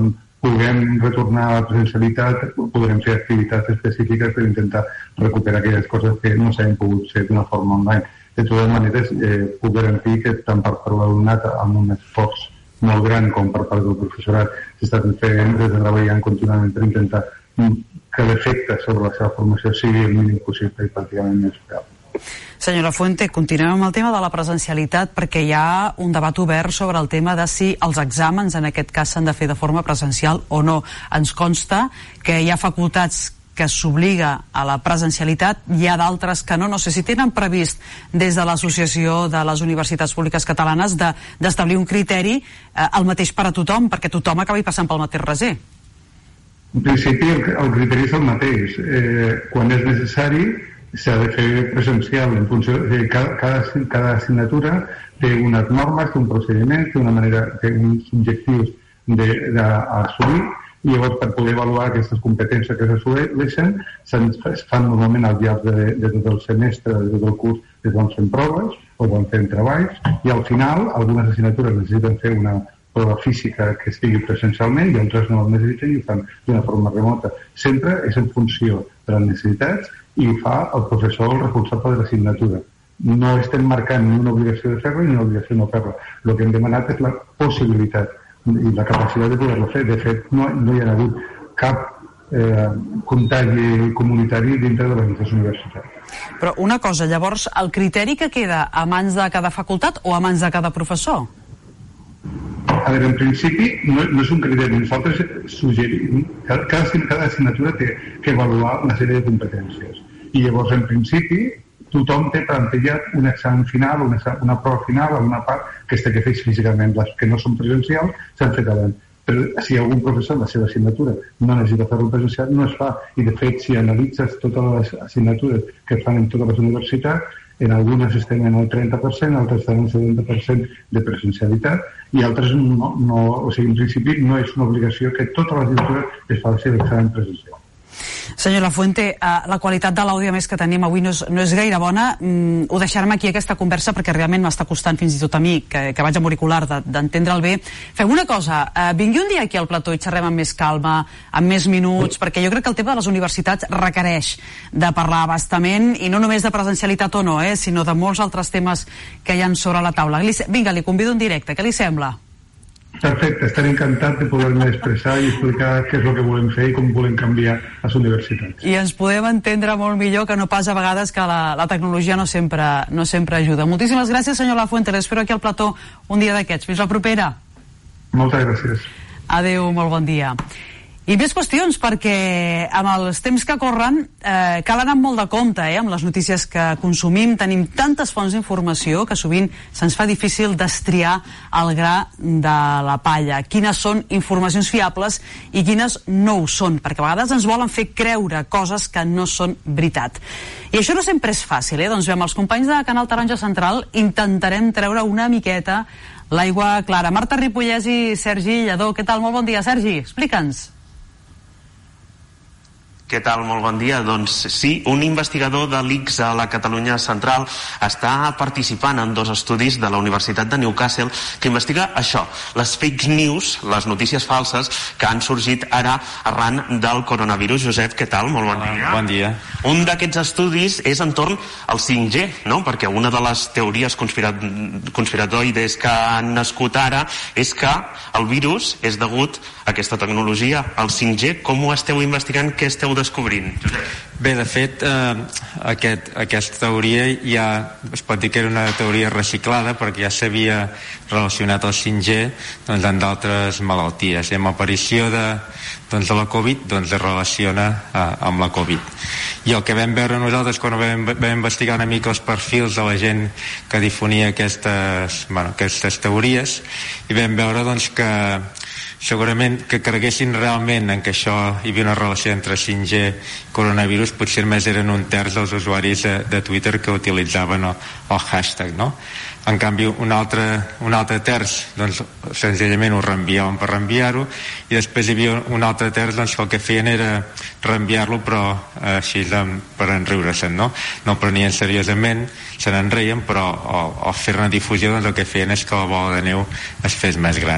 puguem retornar a la presencialitat, podrem fer activitats específiques per intentar recuperar aquelles coses que no s'han pogut fer d'una forma online. De totes maneres, eh, puc garantir que tant per part de l'alumnat, amb un esforç molt gran com per part del professorat, s'estan fent des de treballant contínuament per intentar que l'efecte sobre la seva formació sigui el mínim possible i pràcticament menyspreable. Senyora Fuente, continuem amb el tema de la presencialitat perquè hi ha un debat obert sobre el tema de si els exàmens en aquest cas s'han de fer de forma presencial o no. Ens consta que hi ha facultats que s'obliga a la presencialitat, hi ha d'altres que no. No sé si tenen previst des de l'Associació de les Universitats Públiques Catalanes de, d'establir un criteri eh, el mateix per a tothom, perquè tothom acabi passant pel mateix raser. En principi el, el criteri és el mateix. Eh, quan és necessari s'ha de fer presencial. En funció de cada, cada, cada assignatura té unes normes, té un procediment, té una manera, té uns objectius d'assolir, i llavors per poder avaluar aquestes competències que s'assoleixen es fan normalment al llarg de, de tot el semestre, de tot el curs, es van fent proves o van fent treballs, i al final algunes assignatures necessiten fer una prova física que estigui presencialment i altres no el necessiten i ho fan d'una forma remota. Sempre és en funció de les necessitats i ho fa el professor o el responsable de l'assignatura. No estem marcant ni una obligació de fer-la ni una obligació de no fer-la. El que hem demanat és la possibilitat i la capacitat de poder-lo fer. De fet, no, no hi ha hagut cap eh, contagi comunitari dintre de les nostres universitats. Però una cosa, llavors, el criteri que queda a mans de cada facultat o a mans de cada professor? A veure, en principi no, no és un criteri. Nosaltres suggerim, cada, cada assignatura té que avaluar una sèrie de competències. I llavors, en principi, tothom té plantejat un examen final, una, una prova final, alguna part que es té que fer físicament. Les que no són presencials s'han fet abans. Però si algun professor en la seva assignatura no necessita fer-ho presencial, no es fa. I de fet, si analitzes totes les assignatures que es fan en totes les universitats, en algunes estem en el trenta per cent, altres estan en el setanta per cent de presencialitat, i altres no, no, o sigui, en principi no és una obligació que totes les assignatures es faci l'examen presencial. Senyor Lafuente, uh, la qualitat de l'àudio més que tenim avui no és, no és gaire bona. Mm, ho deixarem aquí aquesta conversa perquè realment m'està costant fins i tot a mi, que, que vaig amb auricular, d'entendre'l bé. Fem una cosa, uh, vingui un dia aquí al plató i xerrem amb més calma, amb més minuts, perquè jo crec que el tema de les universitats requereix de parlar bastament, i no només de presencialitat o no, eh, sinó de molts altres temes que hi ha sobre la taula. Vinga, li convido en directe, què li sembla? Perfecte, estaré encantat de poder-me expressar i explicar què és el que volem fer i com volem canviar les universitats. I ens podem entendre molt millor, que no pas a vegades que la, la tecnologia no sempre, no sempre ajuda. Moltíssimes gràcies, senyor Lafuente, l'espero aquí al plató un dia d'aquests. Fins la propera. Moltes gràcies. Adéu, molt bon dia. I més qüestions, perquè amb els temps que corren eh, cal anar molt de compte eh, amb les notícies que consumim. Tenim tantes fonts d'informació que sovint se'ns fa difícil destriar el gra de la palla. Quines són informacions fiables i quines no ho són, perquè a vegades ens volen fer creure coses que no són veritat. I això no sempre és fàcil, eh? Doncs bé, amb els companys de Canal Taronja Central intentarem treure una miqueta l'aigua clara. Marta Ripollès i Sergi Lledó, què tal? Molt bon dia, Sergi, explica'ns. Què tal? Molt bon dia. Doncs sí, un investigador de l'I C S a la Catalunya Central està participant en dos estudis de la Universitat de Newcastle que investiga això, les fake news, les notícies falses que han sorgit ara arran del coronavirus. Josep, què tal? Molt bon dia. Bon dia. Un d'aquests estudis és entorn al cinc G, no? Perquè una de les teories conspirat conspiratoides que han nascut ara és que el virus és degut a aquesta tecnologia, el cinc G. Com ho esteu investigant? Què esteu descobrint? Bé, de fet, eh, aquest, aquesta teoria ja es pot dir que era una teoria reciclada perquè ja s'havia relacionat el cinc G doncs, amb d'altres malalties. I amb l'aparició de, doncs, de la Covid doncs, es relaciona eh, amb la Covid. I el que vam veure nosaltres quan vam, vam investigar una mica els perfils de la gent que difonia aquestes, bueno, aquestes teories, i vam veure doncs, que segurament que creguessin realment en que això hi havia una relació entre cinc G i coronavirus, potser més eren un terç dels usuaris de, de Twitter que utilitzaven el, el hashtag, no? En canvi, un altre, un altre terç, doncs, senzillament ho reenviaven per reenviar-ho, i després hi havia un altre terç doncs, que el que feien era reenviar-lo, però eh, així per enriure-se'n, no? No el prenien seriosament, se n'enreien, però al, al fer una difusió doncs, el que feien és que la bola de neu es fes més gran.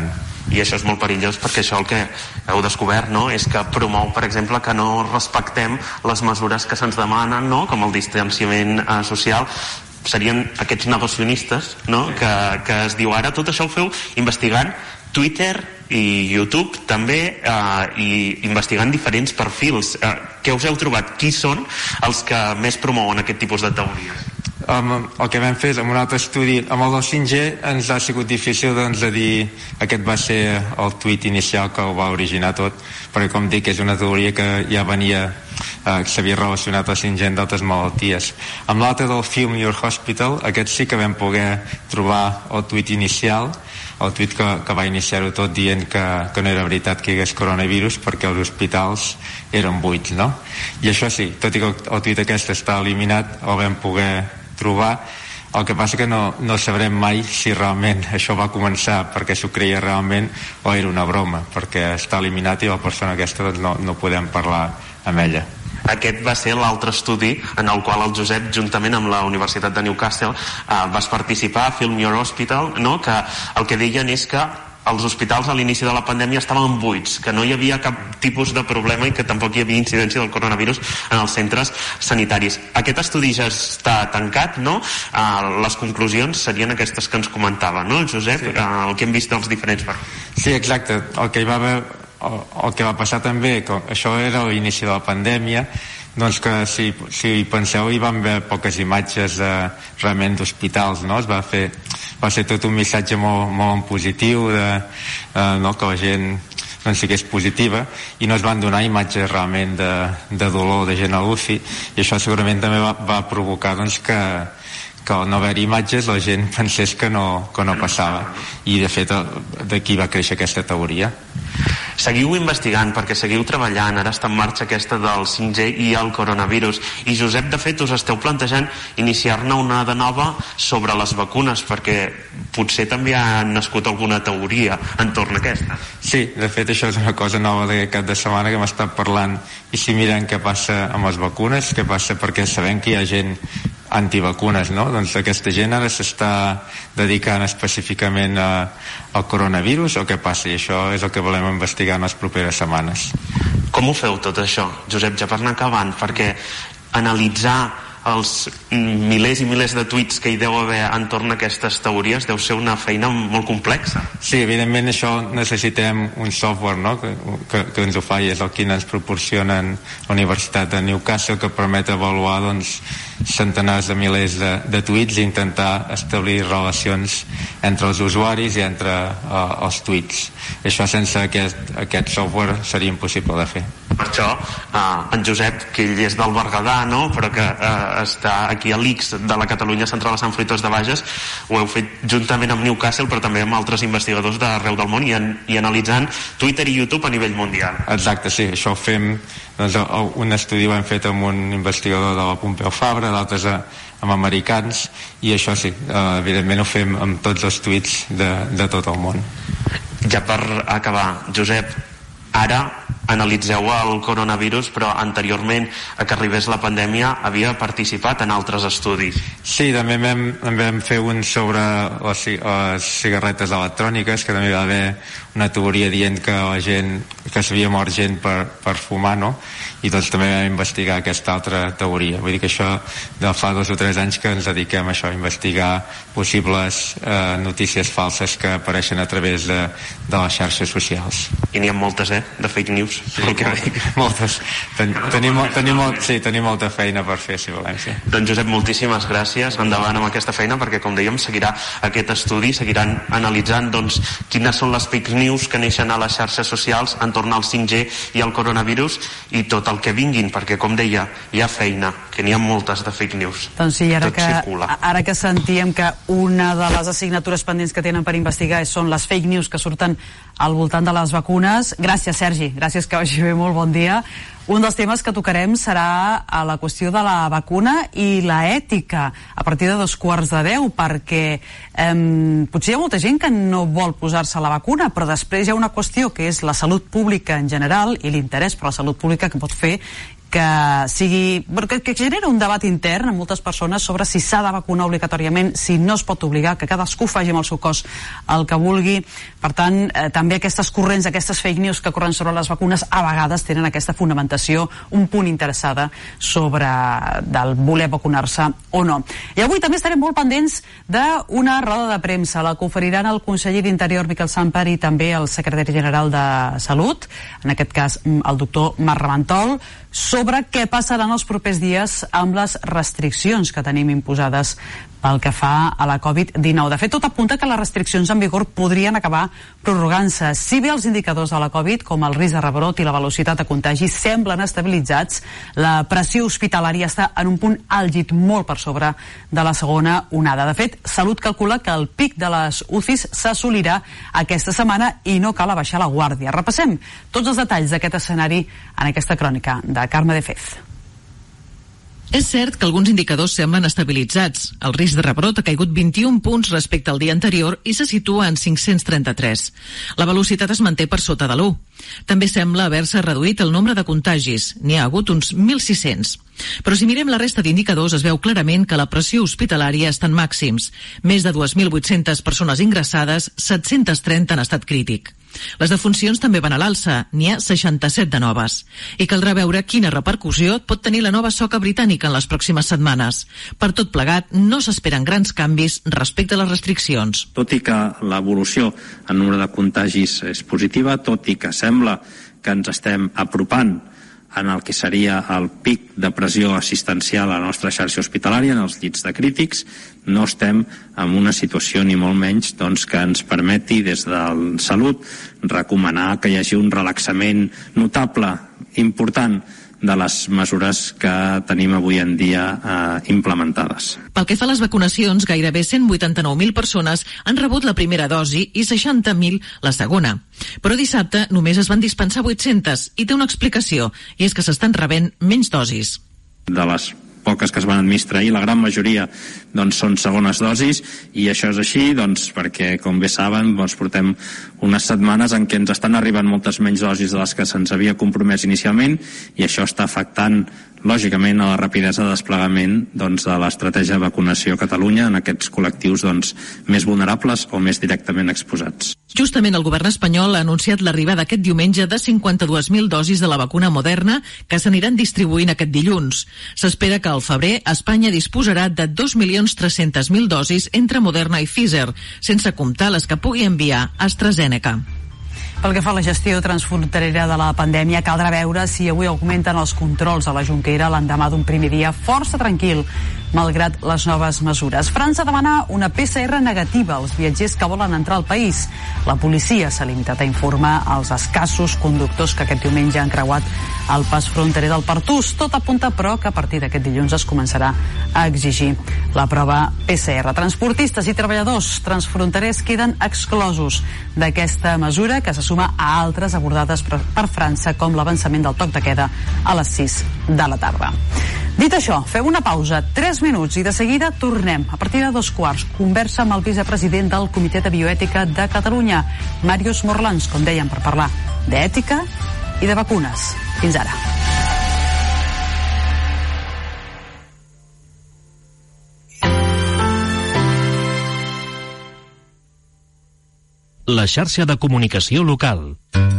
i això és molt perillós, perquè això el que heu descobert, no?, és que promou, per exemple, que no respectem les mesures que se'ns demanen, no?, com el distanciament eh, social. Serien aquests negacionistes, no?, que, que es diu ara. Tot això ho feu investigant Twitter i YouTube també, eh, i investigant diferents perfils. Eh, què us heu trobat? Qui són els que més promouen aquest tipus de teories? Um, el que vam fer és, amb un altre estudi amb el del cinc G, ens ha sigut difícil doncs, de dir aquest va ser el tuit inicial que ho va originar tot, perquè com dic és una teoria que ja venia eh, que s'havia relacionat el cinc G amb d'altres malalties. Amb l'altre del Film Your Hospital, aquest sí que vam poder trobar el tuit inicial, el tuit que, que va iniciar-ho tot dient que, que no era veritat que hi hagués coronavirus perquè els hospitals eren buits, no? I això sí, tot i que el, el tuit aquest està eliminat, el vam poder trobar. El que passa que no, no sabrem mai si realment això va començar perquè s'ho creia realment o era una broma, perquè està eliminat i la persona aquesta doncs, no, no podem parlar amb ella. Aquest va ser l'altre estudi en el qual el Josep, juntament amb la Universitat de Newcastle, eh, vas participar a Film Your Hospital, no?, que el que deien és que els hospitals a l'inici de la pandèmia estaven buits, que no hi havia cap tipus de problema i que tampoc hi havia incidència del coronavirus en els centres sanitaris. Aquest estudi ja està tancat, no? Uh, les conclusions serien aquestes que ens comentava, no, Josep? Sí. Uh, el que hem vist dels diferents perfils. Sí, exacte. El que hi va haver, el, el que va passar també, que això era l'inici de la pandèmia, doncs que si, si penseu hi van haver poques imatges eh, realment d'hospitals, no? Es va fer, va ser tot un missatge molt, molt positiu de, eh, no? Que la gent doncs sigués positiva i no es van donar imatges realment de, de dolor, de gent a l'U C I, i això segurament també va, va provocar doncs que que al no haver imatges la gent pensés que no, que no passava, i de fet d'aquí va créixer aquesta teoria. Seguiu investigant perquè seguiu treballant, ara està en marxa aquesta del cinc G i el coronavirus, i Josep, de fet us esteu plantejant iniciar-ne una de nova sobre les vacunes, perquè potser també ha nascut alguna teoria entorn a aquesta. Sí, de fet això és una cosa nova d'aquest cap de setmana que hem estat parlant, i si mirem què passa amb les vacunes, què passa, perquè sabem que hi ha gent antivacunes, no? Doncs aquesta gent ara s'està dedicant específicament a, al coronavirus, o què passa? I això és el que volem investigar en les properes setmanes. Com ho feu tot això, Josep, ja per anar acabant? Perquè analitzar els milers i milers de tuits que hi deu haver entorn a aquestes teories deu ser una feina molt complexa. Sí, evidentment això necessitem un software, no?, que, que, que ens ho fa, i és el que ens proporcionen la Universitat de Newcastle, que permet avaluar doncs, centenars de milers de, de tuits i intentar establir relacions entre els usuaris i entre uh, els tuits. I això sense aquest, aquest software seria impossible de fer. Per això, uh, en Josep, que ell és del Berguedà, no?, però que uh, està aquí a l'I C S de la Catalunya Central a Sant Fruitós de Bages, ho heu fet juntament amb Newcastle, però també amb altres investigadors d'arreu del món, i, en, i analitzant Twitter i YouTube a nivell mundial. Exacte, sí, això ho fem, doncs, un estudi ho hem fet amb un investigador de la Pompeu Fabra, d'altres amb americans, i això sí, evidentment ho fem amb tots els tuits de, de tot el món. Ja per acabar, Josep, ara analitzeu el coronavirus, però anteriorment a que arribés la pandèmia havia participat en altres estudis. Sí, també vam, vam fer un sobre les, les cigarretes electròniques, que també va haver una teoria dient que la gent, que s'havia mort gent per, per fumar, no? I doncs també vam investigar aquesta altra teoria. Vull dir que això de fa dos o tres anys que ens dediquem a això, a investigar possibles eh, notícies falses que apareixen a través de, de les xarxes socials. I n'hi ha moltes, eh, de fake news. Sí, moltes, moltes. Ten, tenim, tenim, sí, tenim molta feina per fer, si volem. Sí. Doncs Josep, moltíssimes gràcies, endavant amb aquesta feina, perquè com dèiem seguirà aquest estudi, seguiran analitzant doncs, quines són les fake news que neixen a les xarxes socials entorn al cinc G i al coronavirus, i tot el que vinguin, perquè com deia, hi ha feina, que n'hi ha moltes de fake news. Doncs sí, ara, tot que, circula. Ara que sentíem que una de les assignatures pendents que tenen per investigar són les fake news que surten al voltant de les vacunes. Gràcies, Sergi, gràcies, que vagi bé, molt bon dia. Un dels temes que tocarem serà a la qüestió de la vacuna i la ètica a partir de dos quarts de deu, perquè eh, potser hi ha molta gent que no vol posar-se la vacuna, però després hi ha una qüestió que és la salut pública en general i l'interès per la salut pública que pot fer que sigui, que, que genera un debat intern en moltes persones sobre si s'ha de vacunar obligatòriament, si no es pot obligar, que cadascú faci amb el seu cos el que vulgui. Per tant, eh, també aquestes corrents, aquestes fake news que corren sobre les vacunes a vegades tenen aquesta fonamentació, un punt interessada sobre del voler vacunar-se o no. I avui també estarem molt pendents d'una roda de premsa, la que oferiran el conseller d'Interior Miquel Sàmper i també el secretari general de Salut, en aquest cas el doctor Marc Raventol, sobre què passarà en els propers dies amb les restriccions que tenim imposades pel que fa a la covid dinou. De fet, tot apunta que les restriccions en vigor podrien acabar prorrogant-se. Si bé els indicadors de la Covid, com el risc de rebrot i la velocitat de contagi, semblen estabilitzats, la pressió hospitalària està en un punt àlgid molt per sobre de la segona onada. De fet, Salut calcula que el pic de les U C Is s'assolirà aquesta setmana i no cal abaixar la guàrdia. Repassem tots els detalls d'aquest escenari en aquesta crònica de Carme de Fez. És cert que alguns indicadors semblen estabilitzats. El risc de rebrot ha caigut vint-i-un punts respecte al dia anterior i se situa en cinc-cents trenta-tres. La velocitat es manté per sota de l'u. També sembla haver-se reduït el nombre de contagis. N'hi ha hagut uns mil sis-cents. Però si mirem la resta d'indicadors es veu clarament que la pressió hospitalària està en màxims. Més de dos mil vuit-centes persones ingressades, set-cents trenta en estat crític. Les defuncions també van a l'alça, n'hi ha seixanta-set de noves. I caldrà veure quina repercussió pot tenir la nova soca britànica en les pròximes setmanes. Per tot plegat, no s'esperen grans canvis respecte a les restriccions. Tot i que l'evolució en nombre de contagis és positiva, tot i que sembla que ens estem apropant en el que seria el pic de pressió assistencial a la nostra xarxa hospitalària, en els llits de crítics, no estem en una situació ni molt menys doncs, que ens permeti des del Salut recomanar que hi hagi un relaxament notable, important, de les mesures que tenim avui en dia eh, implementades. Pel que fa a les vacunacions, gairebé cent vuitanta-nou mil persones han rebut la primera dosi i seixanta mil la segona. Però dissabte només es van dispensar vuit-centes i té una explicació, i és que s'estan rebent menys dosis. De les poques que es van administrar ahir, la gran majoria doncs, són segones dosis, i això és així doncs, perquè, com bé saben, doncs, portem unes setmanes en què ens estan arribant moltes menys dosis de les que se'ns havia compromès inicialment, i això està afectant lògicament a la rapidesa de desplegament doncs, de l'estratègia de vacunació a Catalunya en aquests col·lectius doncs, més vulnerables o més directament exposats. Justament el govern espanyol ha anunciat l'arribada aquest diumenge de cinquanta-dues mil dosis de la vacuna Moderna que s'aniran distribuint aquest dilluns. S'espera que al febrer Espanya disposarà de dos milions tres-centes mil dosis entre Moderna i Pfizer, sense comptar les que pugui enviar AstraZeneca. Pel que fa a la gestió transfronterera de la pandèmia, caldrà veure si avui augmenten els controls a la Jonquera l'endemà d'un primer dia força tranquil, malgrat les noves mesures. França demana una P C R negativa als viatgers que volen entrar al país. La policia s'ha limitat a informar als escassos conductors que aquest diumenge han creuat el pas fronterer del Pertús. Tot apunta, però, que a partir d'aquest dilluns es començarà a exigir la prova P C R. Transportistes i treballadors transfronterers queden exclosos d'aquesta mesura, que se suma a altres abordades per, per França, com l'avançament del toc de queda a les sis de la tarda. Dit això, fem una pausa, tres minuts, i de seguida tornem. A partir de dos quarts, conversa amb el vicepresident del Comitè de Bioètica de Catalunya, Màrius Morlans, com dèiem, per parlar d'ètica i de vacunes. Fins ara. La xarxa de comunicació local.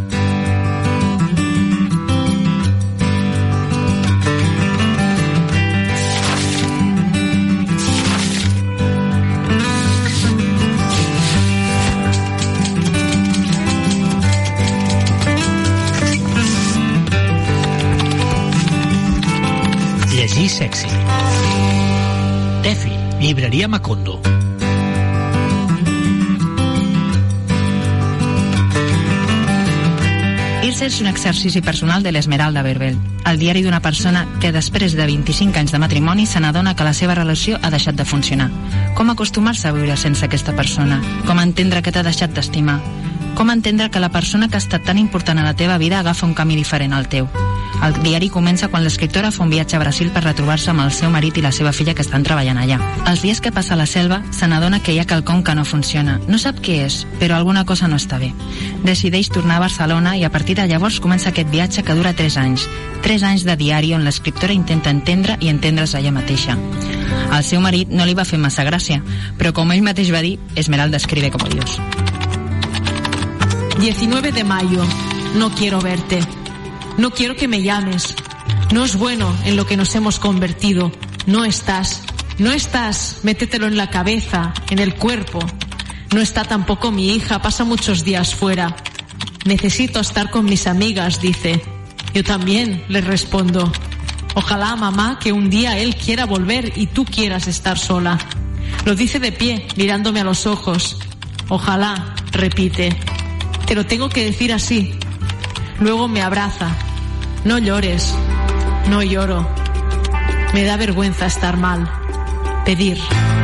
Llegir sexy. Tefi, llibreria Macondo. Irse és un exercici personal de l'Esmeralda Berbel, el diari d'una persona que després de vint-i-cinc anys de matrimoni se n'adona que la seva relació ha deixat de funcionar. Com acostumar-se a viure sense aquesta persona? Com entendre que t'ha deixat d'estimar? Com entendre que la persona que ha estat tan important a la teva vida agafa un camí diferent al teu? El diari comença quan l'escriptora fa un viatge a Brasil per retrobar-se amb el seu marit i la seva filla que estan treballant allà. Els dies que passa a la selva se n'adona que hi ha quelcom que no funciona. No sap què és, però alguna cosa no està bé. Decideix tornar a Barcelona i a partir de llavors comença aquest viatge que dura tres anys. Tres anys de diari on l'escriptora intenta entendre i entendre's a ella mateixa. Al seu marit no li va fer massa gràcia, però com ell mateix va dir, Esmeralda escribe como Dios. diecinueve de mayo. No quiero verte. No quiero que me llames. No es bueno en lo que nos hemos convertido. No estás. No estás. Métetelo en la cabeza, en el cuerpo. No está tampoco mi hija. Pasa muchos días fuera. Necesito estar con mis amigas, dice. Yo también le respondo. Ojalá, mamá, que un día él quiera volver y tú quieras estar sola. Lo dice de pie, mirándome a los ojos. Ojalá, repite. Te lo tengo que decir así. Luego me abraza. No llores. No lloro. Me da vergüenza estar mal. Pedir.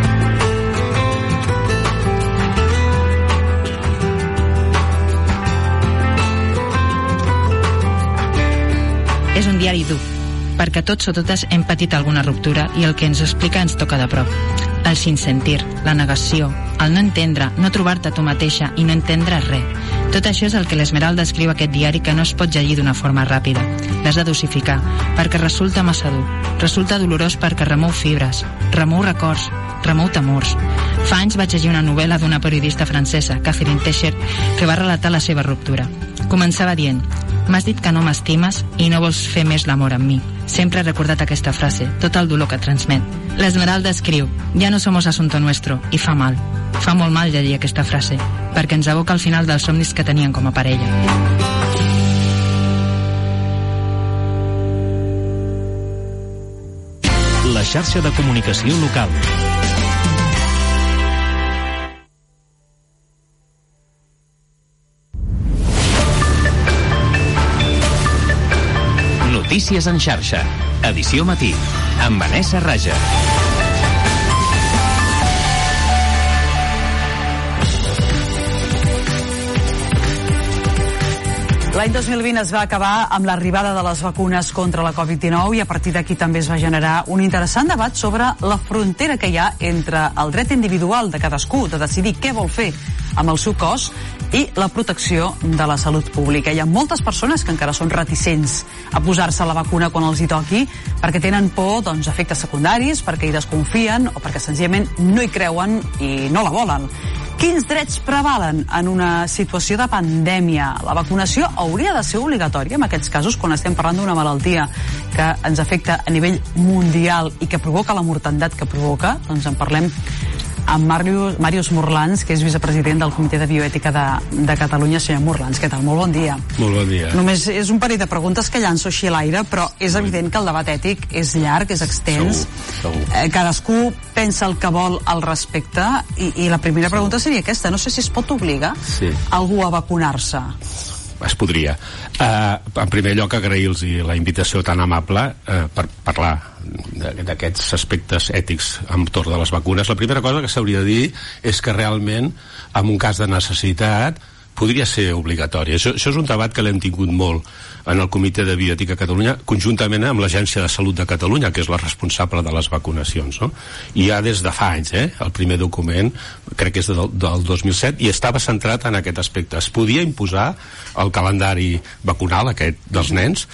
És un diari dur, perquè tots o totes hem patit alguna ruptura i el que ens explica ens toca de prop. El sinsentir, la negació, el no entendre, no trobar-te a tu mateixa i no entendre res. Tot això és el que l'Esmeralda escriu a aquest diari que no es pot llegir d'una forma ràpida. L'has de dosificar, perquè resulta massa dur. Resulta dolorós perquè remou fibres, remou records, remou temors. Fa anys vaig llegir una novel·la d'una periodista francesa, Catherine Techer, que va relatar la seva ruptura. Començava dient: m'has dit que no m'estimes i no vols fer més l'amor amb mi. Sempre he recordat aquesta frase, tot el dolor que transmet. L'Esmeralda escriu: ja no somos asunto nuestro, i fa mal. Fa molt mal llegir aquesta frase, perquè ens evoca al final dels somnis que tenien com a parella. La xarxa de comunicació local. Notícies en xarxa. Edició matí. Amb Vanessa Raja. L'any dos mil vint es va acabar amb l'arribada de les vacunes contra la covid dinou i a partir d'aquí també es va generar un interessant debat sobre la frontera que hi ha entre el dret individual de cadascú de decidir què vol fer amb el seu cos i la protecció de la salut pública. Hi ha moltes persones que encara són reticents a posar-se la vacuna quan els hi toqui perquè tenen por, doncs, efectes secundaris, perquè hi desconfien o perquè senzillament no hi creuen i no la volen. Quins drets prevalen en una situació de pandèmia? La vacunació hauria de ser obligatòria en aquests casos quan estem parlant d'una malaltia que ens afecta a nivell mundial i que provoca la mortandat que provoca? Doncs en parlem amb Màrius, Màrius Morlans, que és vicepresident del Comitè de Bioètica de, de Catalunya. Senyor Morlans, què tal? Molt bon dia. Molt bon dia. Només és un parell de preguntes que llanço així a l'aire, però és evident que el debat ètic és llarg, és extens. Segur, segur. Eh, cadascú pensa el que vol al respecte i, i la primera segur. pregunta seria aquesta. No sé si es pot obligar sí. algú a vacunar-se. Es podria. Uh, en primer lloc, agrair-los la invitació tan amable uh, per parlar d'aquests aspectes ètics entorn de les vacunes. La primera cosa que s'hauria de dir és que realment, en un cas de necessitat, podria ser obligatori. Això, això és un debat que l'hem tingut molt en el Comitè de Bioètica a Catalunya, conjuntament amb l'Agència de Salut de Catalunya, que és la responsable de les vacunacions, no? I ja des de fa anys, eh? El primer document, crec que és del, del dos mil set, i estava centrat en aquest aspecte. Es podia imposar el calendari vacunal aquest dels nens,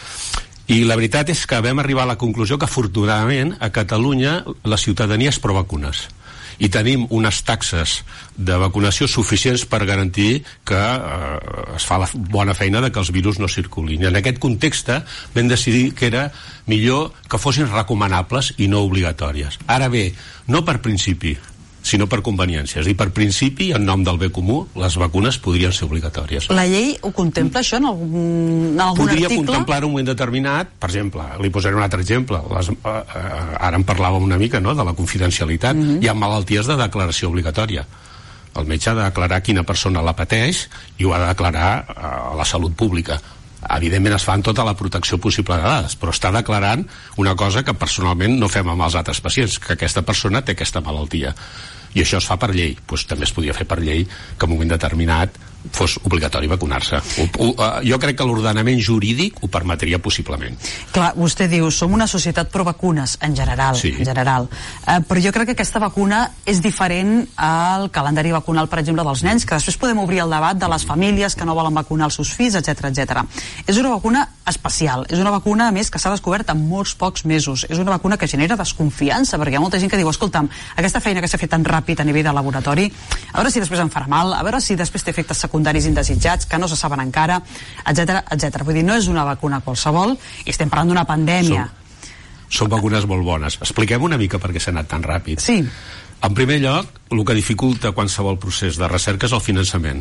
i la veritat és que vam arribar a la conclusió que afortunadament a Catalunya la ciutadania és pro-vacunes i tenim unes taxes de vacunació suficients per garantir que eh, es fa la bona feina de que els virus no circulin. I en aquest context vam decidir que era millor que fossin recomanables i no obligatòries. Ara bé, no per principi, sinó per conveniències. I per principi, en nom del bé comú, les vacunes podrien ser obligatòries. La llei ho contempla, això, en algun, en algun Podria article? contemplar en un moment determinat, per exemple, li posaré un altre exemple, les, eh, eh, ara en parlàvem una mica, no?, de la confidencialitat. Mm-hmm. Hi ha malalties de declaració obligatòria. El metge ha de declarar quina persona la pateix i ho ha de declarar a la salut pública. Evidentment es fa amb tota la protecció possible de dades, però està declarant una cosa que personalment no fem amb els altres pacients, que aquesta persona té aquesta malaltia. I això es fa per llei. Pues també es podria fer per llei que en un moment determinat fos obligatori vacunar-se. Jo crec que l'ordenament jurídic ho permetria possiblement. Clar, vostè diu, som una societat pro vacunes, en general, sí. en general. Eh, però jo crec que aquesta vacuna és diferent al calendari vacunal, per exemple, dels nens, que després podem obrir el debat de les famílies que no volen vacunar els seus fills, etcètera, etcètera. És una vacuna especial, és una vacuna, a més, que s'ha descobert en molts pocs mesos. És una vacuna que genera desconfiança, perquè hi ha molta gent que diu, escolta'm, aquesta feina que s'ha fet tan ràpid a nivell de laboratori, a veure si després em farà mal, a veure si després té efectes secundaris indesitjats que no se saben encara, etcètera, etcètera. Vull dir, no és una vacuna qualsevol i estem parlant d'una pandèmia. Són, són vacunes molt bones. Expliquem una mica per què s'ha anat tan ràpid. Sí. En primer lloc, el que dificulta qualsevol procés de recerca és el finançament.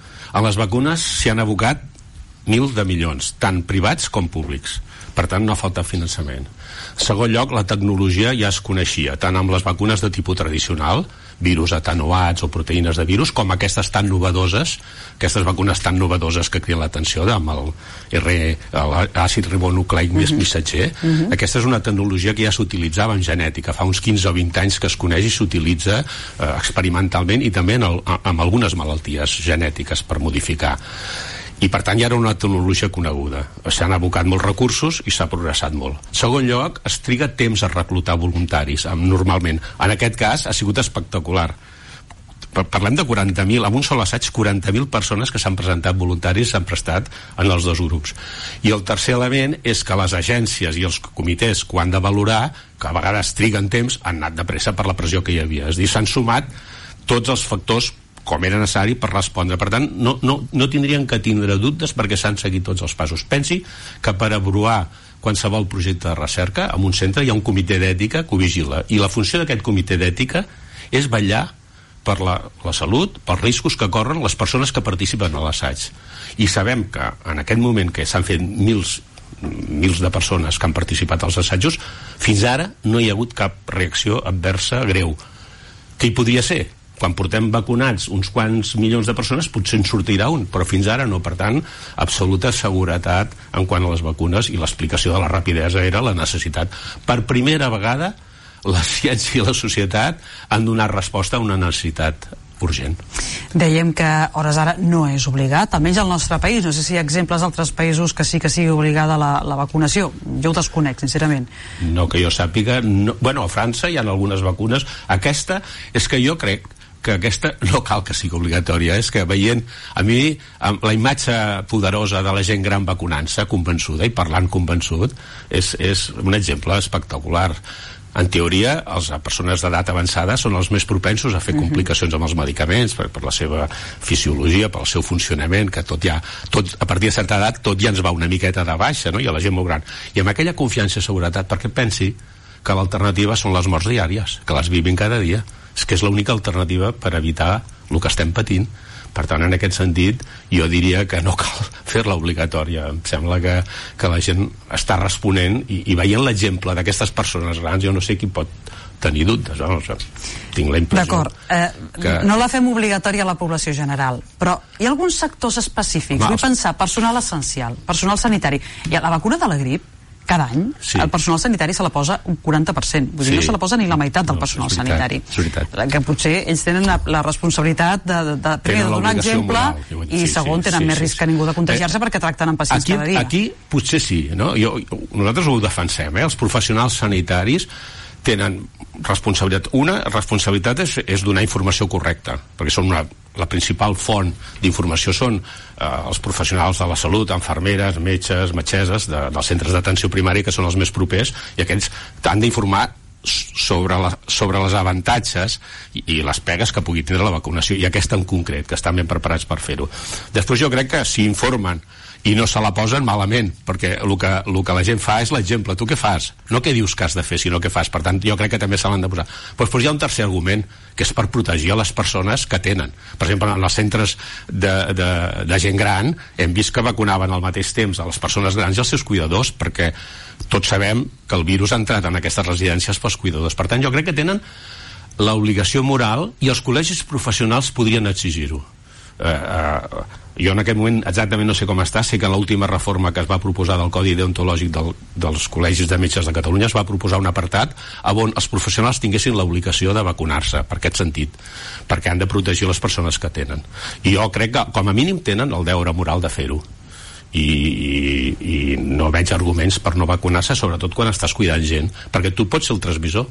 A les vacunes s'hi han abocat mil de milions, tant privats com públics. Per tant, no falta finançament. En segon lloc, la tecnologia ja es coneixia, tant amb les vacunes de tipus tradicional, virus atenuats o proteïnes de virus, com aquestes tan novedoses, aquestes vacunes tan novedoses que criden l'atenció amb el R, l'àcid ribonucleic més missatger. Uh-huh. Aquesta és una tecnologia que ja s'utilitzava en genètica, fa uns quinze o vint anys que es coneix i s'utilitza eh, experimentalment i també en, el, en algunes malalties genètiques per modificar. I per tant ja era una tecnologia coneguda. S'han abocat molts recursos i s'ha progressat molt. En segon lloc, es triga temps a reclutar voluntaris, normalment. En aquest cas ha sigut espectacular. Parlem de quaranta mil, amb un sol assaig, quaranta mil persones que s'han presentat voluntaris s'han prestat en els dos grups. I el tercer element és que les agències i els comitès que ho han de valorar, que a vegades triguen temps, han anat de pressa per la pressió que hi havia. És a dir, s'han sumat tots els factors com era necessari per respondre. Per tant, no, no, no tindrien que tindre dubtes perquè s'han seguit tots els passos. Pensi que per aprovar qualsevol projecte de recerca en un centre hi ha un comitè d'ètica que ho vigila, i la funció d'aquest comitè d'ètica és vetllar per la, la salut, pels riscos que corren les persones que participen a l'assaig. I sabem que en aquest moment que s'han fet mils mils de persones que han participat als assajos, fins ara no hi ha hagut cap reacció adversa greu. Què hi podria ser? Quan portem vacunats uns quants milions de persones potser en sortirà un, però fins ara no. Per tant, absoluta seguretat en quant a les vacunes, i l'explicació de la rapidesa era la necessitat. Per primera vegada la ciència i la societat han donat resposta a una necessitat urgent. Dèiem que a hores ara no és obligat, almenys al nostre país. No sé si hi ha exemples d'altres països que sí que sigui obligada la, la vacunació. Jo ho desconec, sincerament. No, que jo sàpiga. No. Bueno, a França hi ha algunes vacunes. Aquesta és que jo crec que aquesta no cal que sigui obligatòria. És que veient, a mi, la imatge poderosa de la gent gran vacunant-se, convençuda i parlant convençut, és, és un exemple espectacular. En teoria, les persones d'edat avançada són els més propensos a fer complicacions amb els medicaments per, per la seva fisiologia, pel seu funcionament, que tot ja, tot, a partir de certa edat tot ja ens va una miqueta de baixa, no? I a la gent molt gran. I amb aquella confiança i seguretat, perquè pensi que l'alternativa són les morts diàries, que les vivim cada dia. És que és l'única alternativa per evitar el que estem patint. Per tant, en aquest sentit, jo diria que no cal fer-la obligatòria. Em sembla que, que la gent està responent i, i veient l'exemple d'aquestes persones grans, jo no sé qui pot tenir dubtes. No? O sigui, tinc la impressió... D'acord, eh, que... no la fem obligatòria a la població general, però hi ha alguns sectors específics. Va, Vull pensar, personal essencial, personal sanitari. Hi ha la vacuna de la grip, cada any, sí. El personal sanitari se la posa un quaranta per cent. Vull dir, sí. No se la posa ni la meitat del no, personal és veritat, sanitari. És veritat. Que potser ells tenen la, la responsabilitat de, de, de primer de donar exemple moral, i sí, segon tenen sí, més sí, risc sí. que ningú de contagiar-se eh, perquè tracten amb pacients aquí, cada dia. Aquí potser sí, no? Jo, nosaltres ho defensem, eh? Els professionals sanitaris tenen responsabilitat. Una responsabilitat és, és donar informació correcta, perquè són una, la principal font d'informació són eh, els professionals de la salut, infermeres, metges, metgesses de, dels centres d'atenció primària, que són els més propers, i aquests han d'informar sobre, la, sobre els avantatges i, i les pegues que pugui tindre la vacunació, i aquesta en concret, que estan ben preparats per fer-ho. Després jo crec que si informen i no se la posen malament, perquè el que, el que la gent fa és l'exemple. Tu què fas? No què dius que has de fer, sinó què fas. Per tant, jo crec que també se l'han de posar. Però després hi ha un tercer argument, que és per protegir a les persones que tenen. Per exemple, en els centres de, de, de gent gran hem vist que vacunaven al mateix temps a les persones grans i als seus cuidadors, perquè tots sabem que el virus ha entrat en aquestes residències pels cuidadors. Per tant, jo crec que tenen l'obligació moral, i els col·legis professionals podrien exigir-ho. Eh, eh, Jo en aquest moment exactament no sé com està, sé que en l'última reforma que es va proposar del Codi Deontològic del, dels Col·legis de Metges de Catalunya es va proposar un apartat on els professionals tinguessin l'obligació de vacunar-se, per aquest sentit, perquè han de protegir les persones que tenen. I jo crec que com a mínim tenen el deure moral de fer-ho. I, i, i no veig arguments per no vacunar-se, sobretot quan estàs cuidant gent, perquè tu pots ser el transmissor.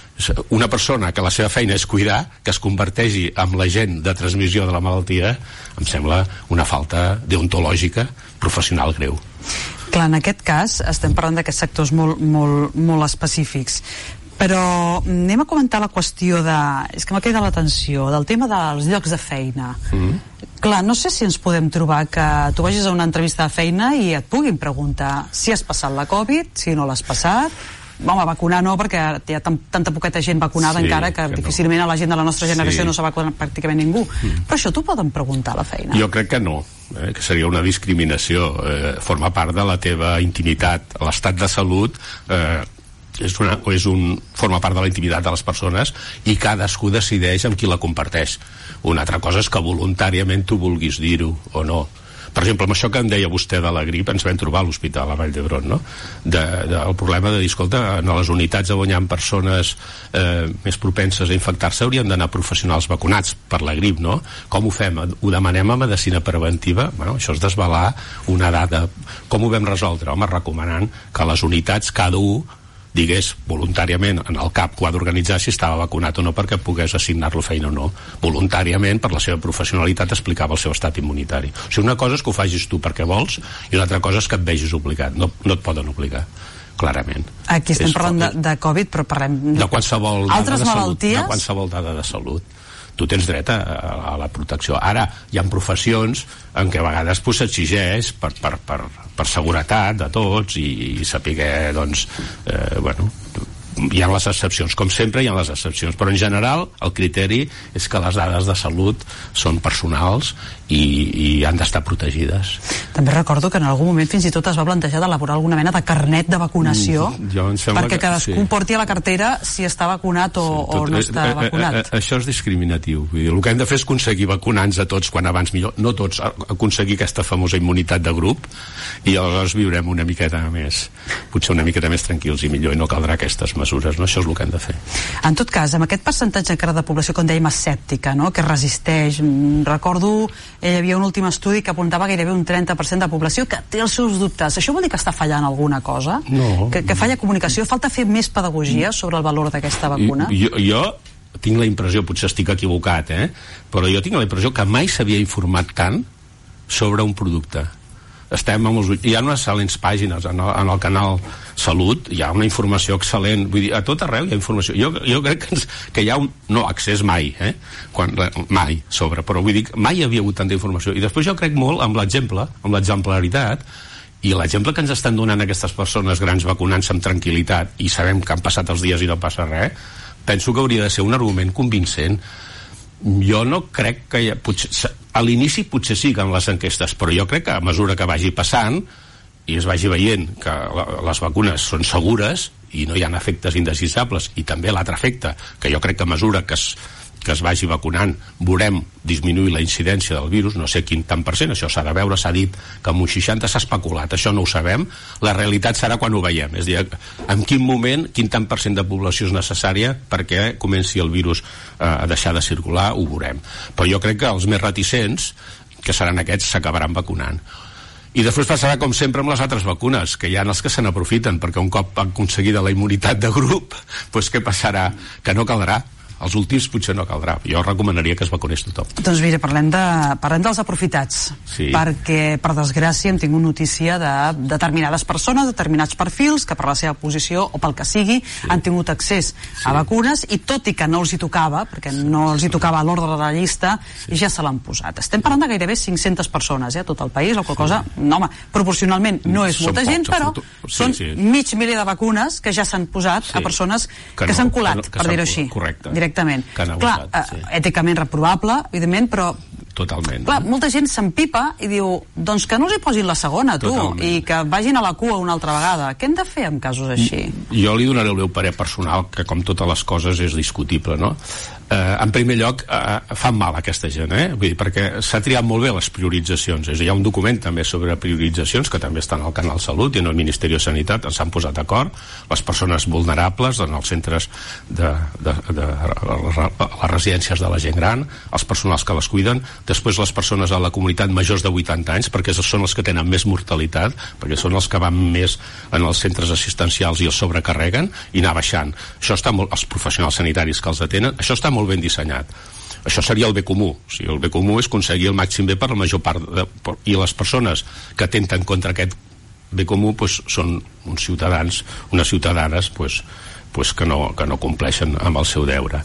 Una persona que la seva feina és cuidar, que es converteixi en l'agent de transmissió de la malaltia, em sembla una falta deontològica professional greu. Clar, en aquest cas estem parlant d'aquests sectors molt, molt, molt específics, però anem a comentar la qüestió de... és que m'ha quedat l'atenció del tema dels llocs de feina. Mm. Clar, no sé si ens podem trobar que tu vagis a una entrevista de feina i et puguin preguntar si has passat la Covid, si no l'has passat. Home, vacunar no, perquè hi ha tan, tanta poqueta gent vacunada sí, encara que, que difícilment no. A la gent de la nostra generació sí. No s'ha vacunat pràcticament ningú. Mm. Però això t'ho poden preguntar a la feina? Jo crec que no, eh, que seria una discriminació. Eh, forma part de la teva intimitat. L'estat de salut eh, és una, és un, forma part de la intimitat de les persones i cadascú decideix amb qui la comparteix. Una altra cosa és que voluntàriament tu vulguis dir-ho o no. Per exemple, amb això que em deia vostè de la grip, ens vam trobar a l'hospital a Vall d'Hebron, no? De, de, el problema de dir, escolta, en les unitats on hi ha persones eh, més propenses a infectar-se haurien d'anar professionals vacunats per la grip, no? Com ho fem? Ho demanem a medicina preventiva? Bueno, això és desvelar una dada. Com ho vam resoldre? Home, recomanant que les unitats, cada un digués voluntàriament en el cap que ho ha d'organitzar si estava vacunat o no perquè pogués assignar-lo feina o no. Voluntàriament, per la seva professionalitat, explicava el seu estat immunitari. O sigui, una cosa és que ho facis tu perquè vols i una altra cosa és que et vegis obligat. No, no et poden obligar, clarament. Aquí estem és parlant de, de Covid, però parlem de qualsevol dada altres de salut, malalties? De qualsevol dada de salut. Tu tens dret a, a la protecció. Ara, hi ha professions en què a vegades pues, s'exigeix per, per, per, per seguretat de tots i, i saber, doncs, eh, bueno, hi ha les excepcions, com sempre hi ha les excepcions, però en general el criteri és que les dades de salut són personals i, i han d'estar protegides. També recordo que en algun moment fins i tot es va plantejar d'elaborar alguna mena de carnet de vacunació mm, perquè que, cadascú sí. Porti a la cartera si està vacunat o, sí, tot, o no està eh, vacunat. Eh, eh, això és discriminatiu. Vull dir, el que hem de fer és aconseguir vacunar-nos a tots quan abans millor, no tots, aconseguir aquesta famosa immunitat de grup i llavors viurem una miqueta més, potser una miqueta més tranquils i millor i no caldrà aquestes mesures, no? Això és el que hem de fer. En tot cas, amb aquest percentatge encara de població, com dèiem, escèptica, no? Que resisteix, recordo hi havia un últim estudi que apuntava gairebé un trenta per cent de població que té els seus dubtes. Això vol dir que està fallant alguna cosa? No. Que, que falla comunicació? Falta fer més pedagogia sobre el valor d'aquesta vacuna? Jo, jo tinc la impressió, potser estic equivocat, eh? Però jo tinc la impressió que mai s'havia informat tant sobre un producte. Estem amb els... Hi ha unes excel·lents pàgines en el, en el canal Salut, hi ha una informació excel·lent, vull dir, a tot arreu hi ha informació. Jo, jo crec que, ens, que hi ha un... No, accés mai, eh? Quan, mai sobre, però vull dir, mai hi havia hagut tanta informació. I després jo crec molt amb l'exemple, amb l'exemplaritat, i l'exemple que ens estan donant aquestes persones grans vacunant-se amb tranquil·litat i sabem que han passat els dies i no passa res, penso que hauria de ser un argument convincent. Jo no crec que hi ha, potser, a l'inici potser sí que amb les enquestes, però jo crec que a mesura que vagi passant i es vagi veient que la, les vacunes són segures i no hi ha efectes indesitjables, i també l'altre efecte, que jo crec que a mesura que es, que es vagi vacunant veurem disminuir la incidència del virus, no sé quin tant per cent, això s'ha de veure, s'ha dit que amb un seixanta s'ha especulat, això no ho sabem, la realitat serà quan ho veiem, és a dir, en quin moment, quin tant per cent de població és necessària perquè comenci el virus eh, a deixar de circular, ho veurem. Però jo crec que els més reticents, que seran aquests, s'acabaran vacunant. I després passarà com sempre amb les altres vacunes, que hi ha els que se n'aprofiten, perquè un cop aconseguida la immunitat de grup, doncs què passarà? Que no caldrà. Els últims potser no caldrà. Jo recomanaria que es vacunés tothom. Doncs mira, parlem, de, parlem dels aprofitats, sí. Perquè, per desgràcia, hem tingut notícia de determinades persones, determinats perfils, que per la seva posició o pel que sigui, sí. Han tingut accés sí. a vacunes, i tot i que no els hi tocava, perquè sí. no els hi tocava a l'ordre de la llista, sí. ja se l'han posat. Estem parlant de gairebé cinc-centes persones, eh, a tot el país, o qual cosa, sí. no, home, proporcionalment no és molta gent, però sí, són sí. mig miler de vacunes que ja s'han posat sí. a persones que, que s'han no, colat, que no, que per dir-ho així. Correcte. Directament. Clar, sí. èticament reprovable, evidentment, però totalment. Clar, molta gent s'empipa i diu, doncs que no els hi posin la segona, tu, totalment. I que vagin a la cua una altra vegada. Què hem de fer en casos així? Jo li donaré el meu parer personal, que com totes les coses és discutible, no? Eh, en primer lloc, eh, fan mal a aquesta gent, eh? Vull dir, perquè s'ha triat molt bé les prioritzacions. És a dir, hi ha un document també sobre prioritzacions que també està en el Canal Salut i en el Ministeri de Sanitat, ens han posat d'acord. Les persones vulnerables en els centres de, de, de, de les residències de la gent gran, els personals que les cuiden, després les persones de la comunitat majors de vuitanta anys, perquè són els que tenen més mortalitat, perquè són els que van més en els centres assistencials i els sobrecarreguen, i anar baixant. Això està molt, els professionals sanitaris que els atenen, això està molt ben dissenyat. Això seria el bé comú. O sigui, el bé comú és aconseguir el màxim bé per la major part de, per, i les persones que atenten contra aquest bé comú pues, són uns ciutadans, unes ciutadanes pues, pues, que, no, que no compleixen amb el seu deure.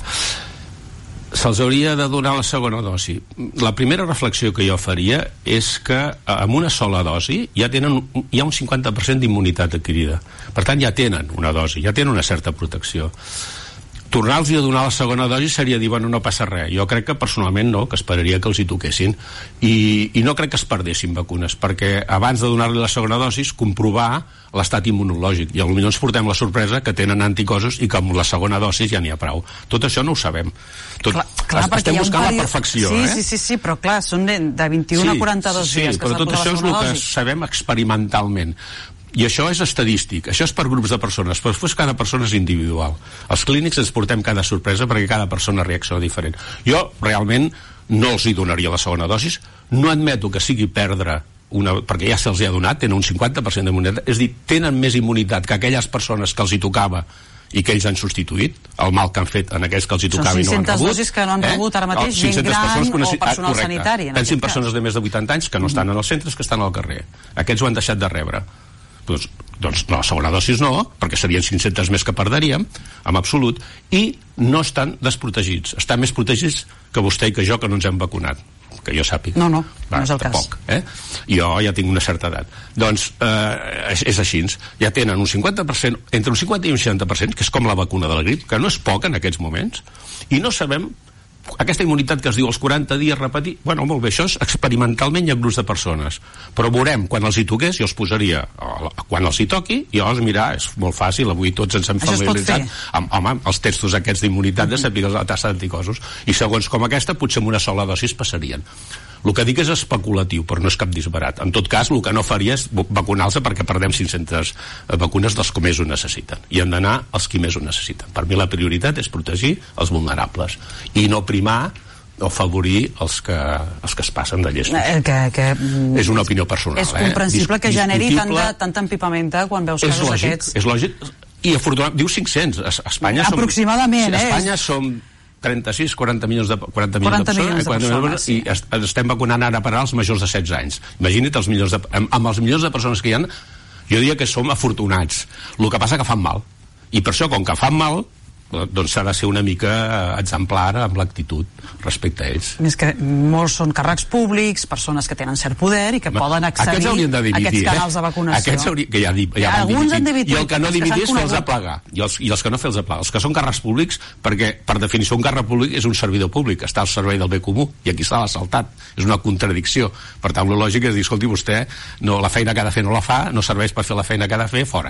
Se'ls hauria de donar la segona dosi. La primera reflexió que jo faria és que amb una sola dosi ja tenen, hi ha un cinquanta per cent d'immunitat adquirida. Per tant, ja tenen una dosi, ja tenen una certa protecció. Tornar-los a donar la segona dosi seria dir, bueno, no passa res. Jo crec que personalment no, que esperaria que els hi toquessin. I, i no crec que es perdessin vacunes, perquè abans de donar-li la segona dosi, comprovar l'estat immunològic. I potser ens portem la sorpresa que tenen anticossos i que amb la segona dosi ja n'hi ha prou. Tot això no ho sabem. Tot, clar, clar, estem buscant peri... la perfecció, sí, eh? Sí, sí, sí, però clar, són de, de vint-i-un sí, a quaranta-dos sí, dies que s'ha posat la segona dosi. Sí, però tot això és el que sabem experimentalment. I això és estadístic, això és per grups de persones, però després cada persona és individual. Els clínics ens portem cada sorpresa perquè cada persona reacciona diferent. Jo realment no els hi donaria la segona dosis, no admeto que sigui perdre una, perquè ja se'ls ha donat, tenen un cinquanta per cent d'immunitat, és a dir, tenen més immunitat que aquelles persones que els hi tocava i que ells han substituït, el mal que han fet en aquells que els hi tocava i no han rebut. Són sis centes dosis que no han rebut ara mateix, gent gran o personal ah, sanitari. Pensin persones de més de vuitanta anys que no estan en els centres, que estan al carrer. Aquests ho han deixat de rebre. Doncs, doncs no, la segona dosis no, perquè serien cinc-centes més que perderíem, en absolut, i no estan desprotegits. Estan més protegits que vostè i que jo, que no ens hem vacunat, que jo sàpiga. No, no, Va, no és el tampoc, cas. Eh? Jo ja tinc una certa edat. Doncs eh, és, és així. Ja tenen un cinquanta per cent, entre un cinquanta i un seixanta per cent, que és com la vacuna de la grip, que no és poc en aquests moments, i no sabem aquesta immunitat que es diu als quaranta dies repetir, bueno, molt bé, això és experimentalment i en grups de persones, però veurem quan els hi toqués, jo els posaria quan els hi toqui, i llavors, mira, és molt fàcil, avui tots ens hem familiaritzat amb, home, els testos aquests d'immunitat de saber la tassa d'anticossos, i segons com aquesta, potser amb una sola dosi passarien. El que dic és especulatiu, però no és cap disbarat. En tot cas, el que no faria és vacunar-se perquè perdem cinc-centes vacunes dels que més ho necessiten. I han d'anar els qui més ho necessiten. Per mi la prioritat és protegir els vulnerables i no primar o favorir els que, els que es passen de llestos. Eh, que, que, és una opinió personal. És comprensible eh? que generi tanta, tanta empipamenta quan veus casos lògic, aquests. És lògic, i afortunadament, diu cinc-cents. A Espanya som, aproximadament, sí, a Espanya eh? som trenta-sis, quaranta milions de, quaranta milions quaranta de persones, milions de persones, persones sí. i est, estem vacunant ara per als majors de setze anys. Imagina't els milions de, amb, amb els milions de persones que hi ha, jo diria que som afortunats. El que passa que fan mal. I per això, com que fan mal, doncs s'ha de ser una mica exemplar amb l'actitud respecte a ells. Més que molts són càrrecs públics, persones que tenen cert poder i que Ma, poden accedir a aquests canals de vacunació. Aquests hauria, que ja, ja, ja alguns han dimitit. I el que no dimitís fer-los a plegar. I els, I els que no fer-los a plegar. Els que són càrrecs públics, perquè per definició un càrrec públic és un servidor públic, està al servei del bé comú, i aquí està assaltat. És una contradicció. Per tant, la lògica és dir, escolti, vostè no, la feina que ha de fer no la fa, no serveix per fer la feina que ha de fer, fora.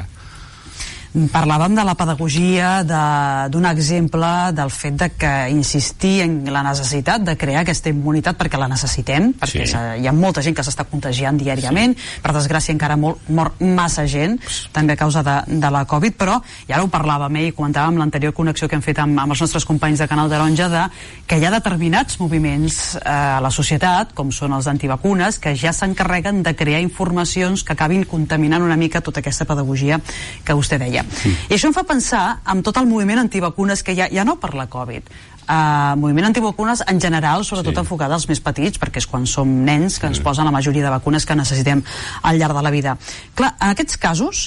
Parlàvem de la pedagogia, d'un exemple del fet de que insistir en la necessitat de crear aquesta immunitat perquè la necessitem, perquè sí. Hi ha molta gent que s'està contagiant diàriament, sí. Per desgràcia encara molt, mor massa gent, també a causa de, de la Covid, però, i ara ho parlàvem eh, i comentàvem l'anterior connexió que hem fet amb, amb els nostres companys de Canal Taronja, de que hi ha determinats moviments eh, a la societat, com són els antivacunes, que ja s'encarreguen de crear informacions que acabin contaminant una mica tota aquesta pedagogia que vostè deia. Sí. I això em fa pensar en tot el moviment antivacunes que hi ha, ja no per la Covid, uh, moviment antivacunes en general, sobretot sí. Enfocat als més petits, perquè és quan som nens que ens posen la majoria de vacunes que necessitem al llarg de la vida. Clar, en aquests casos,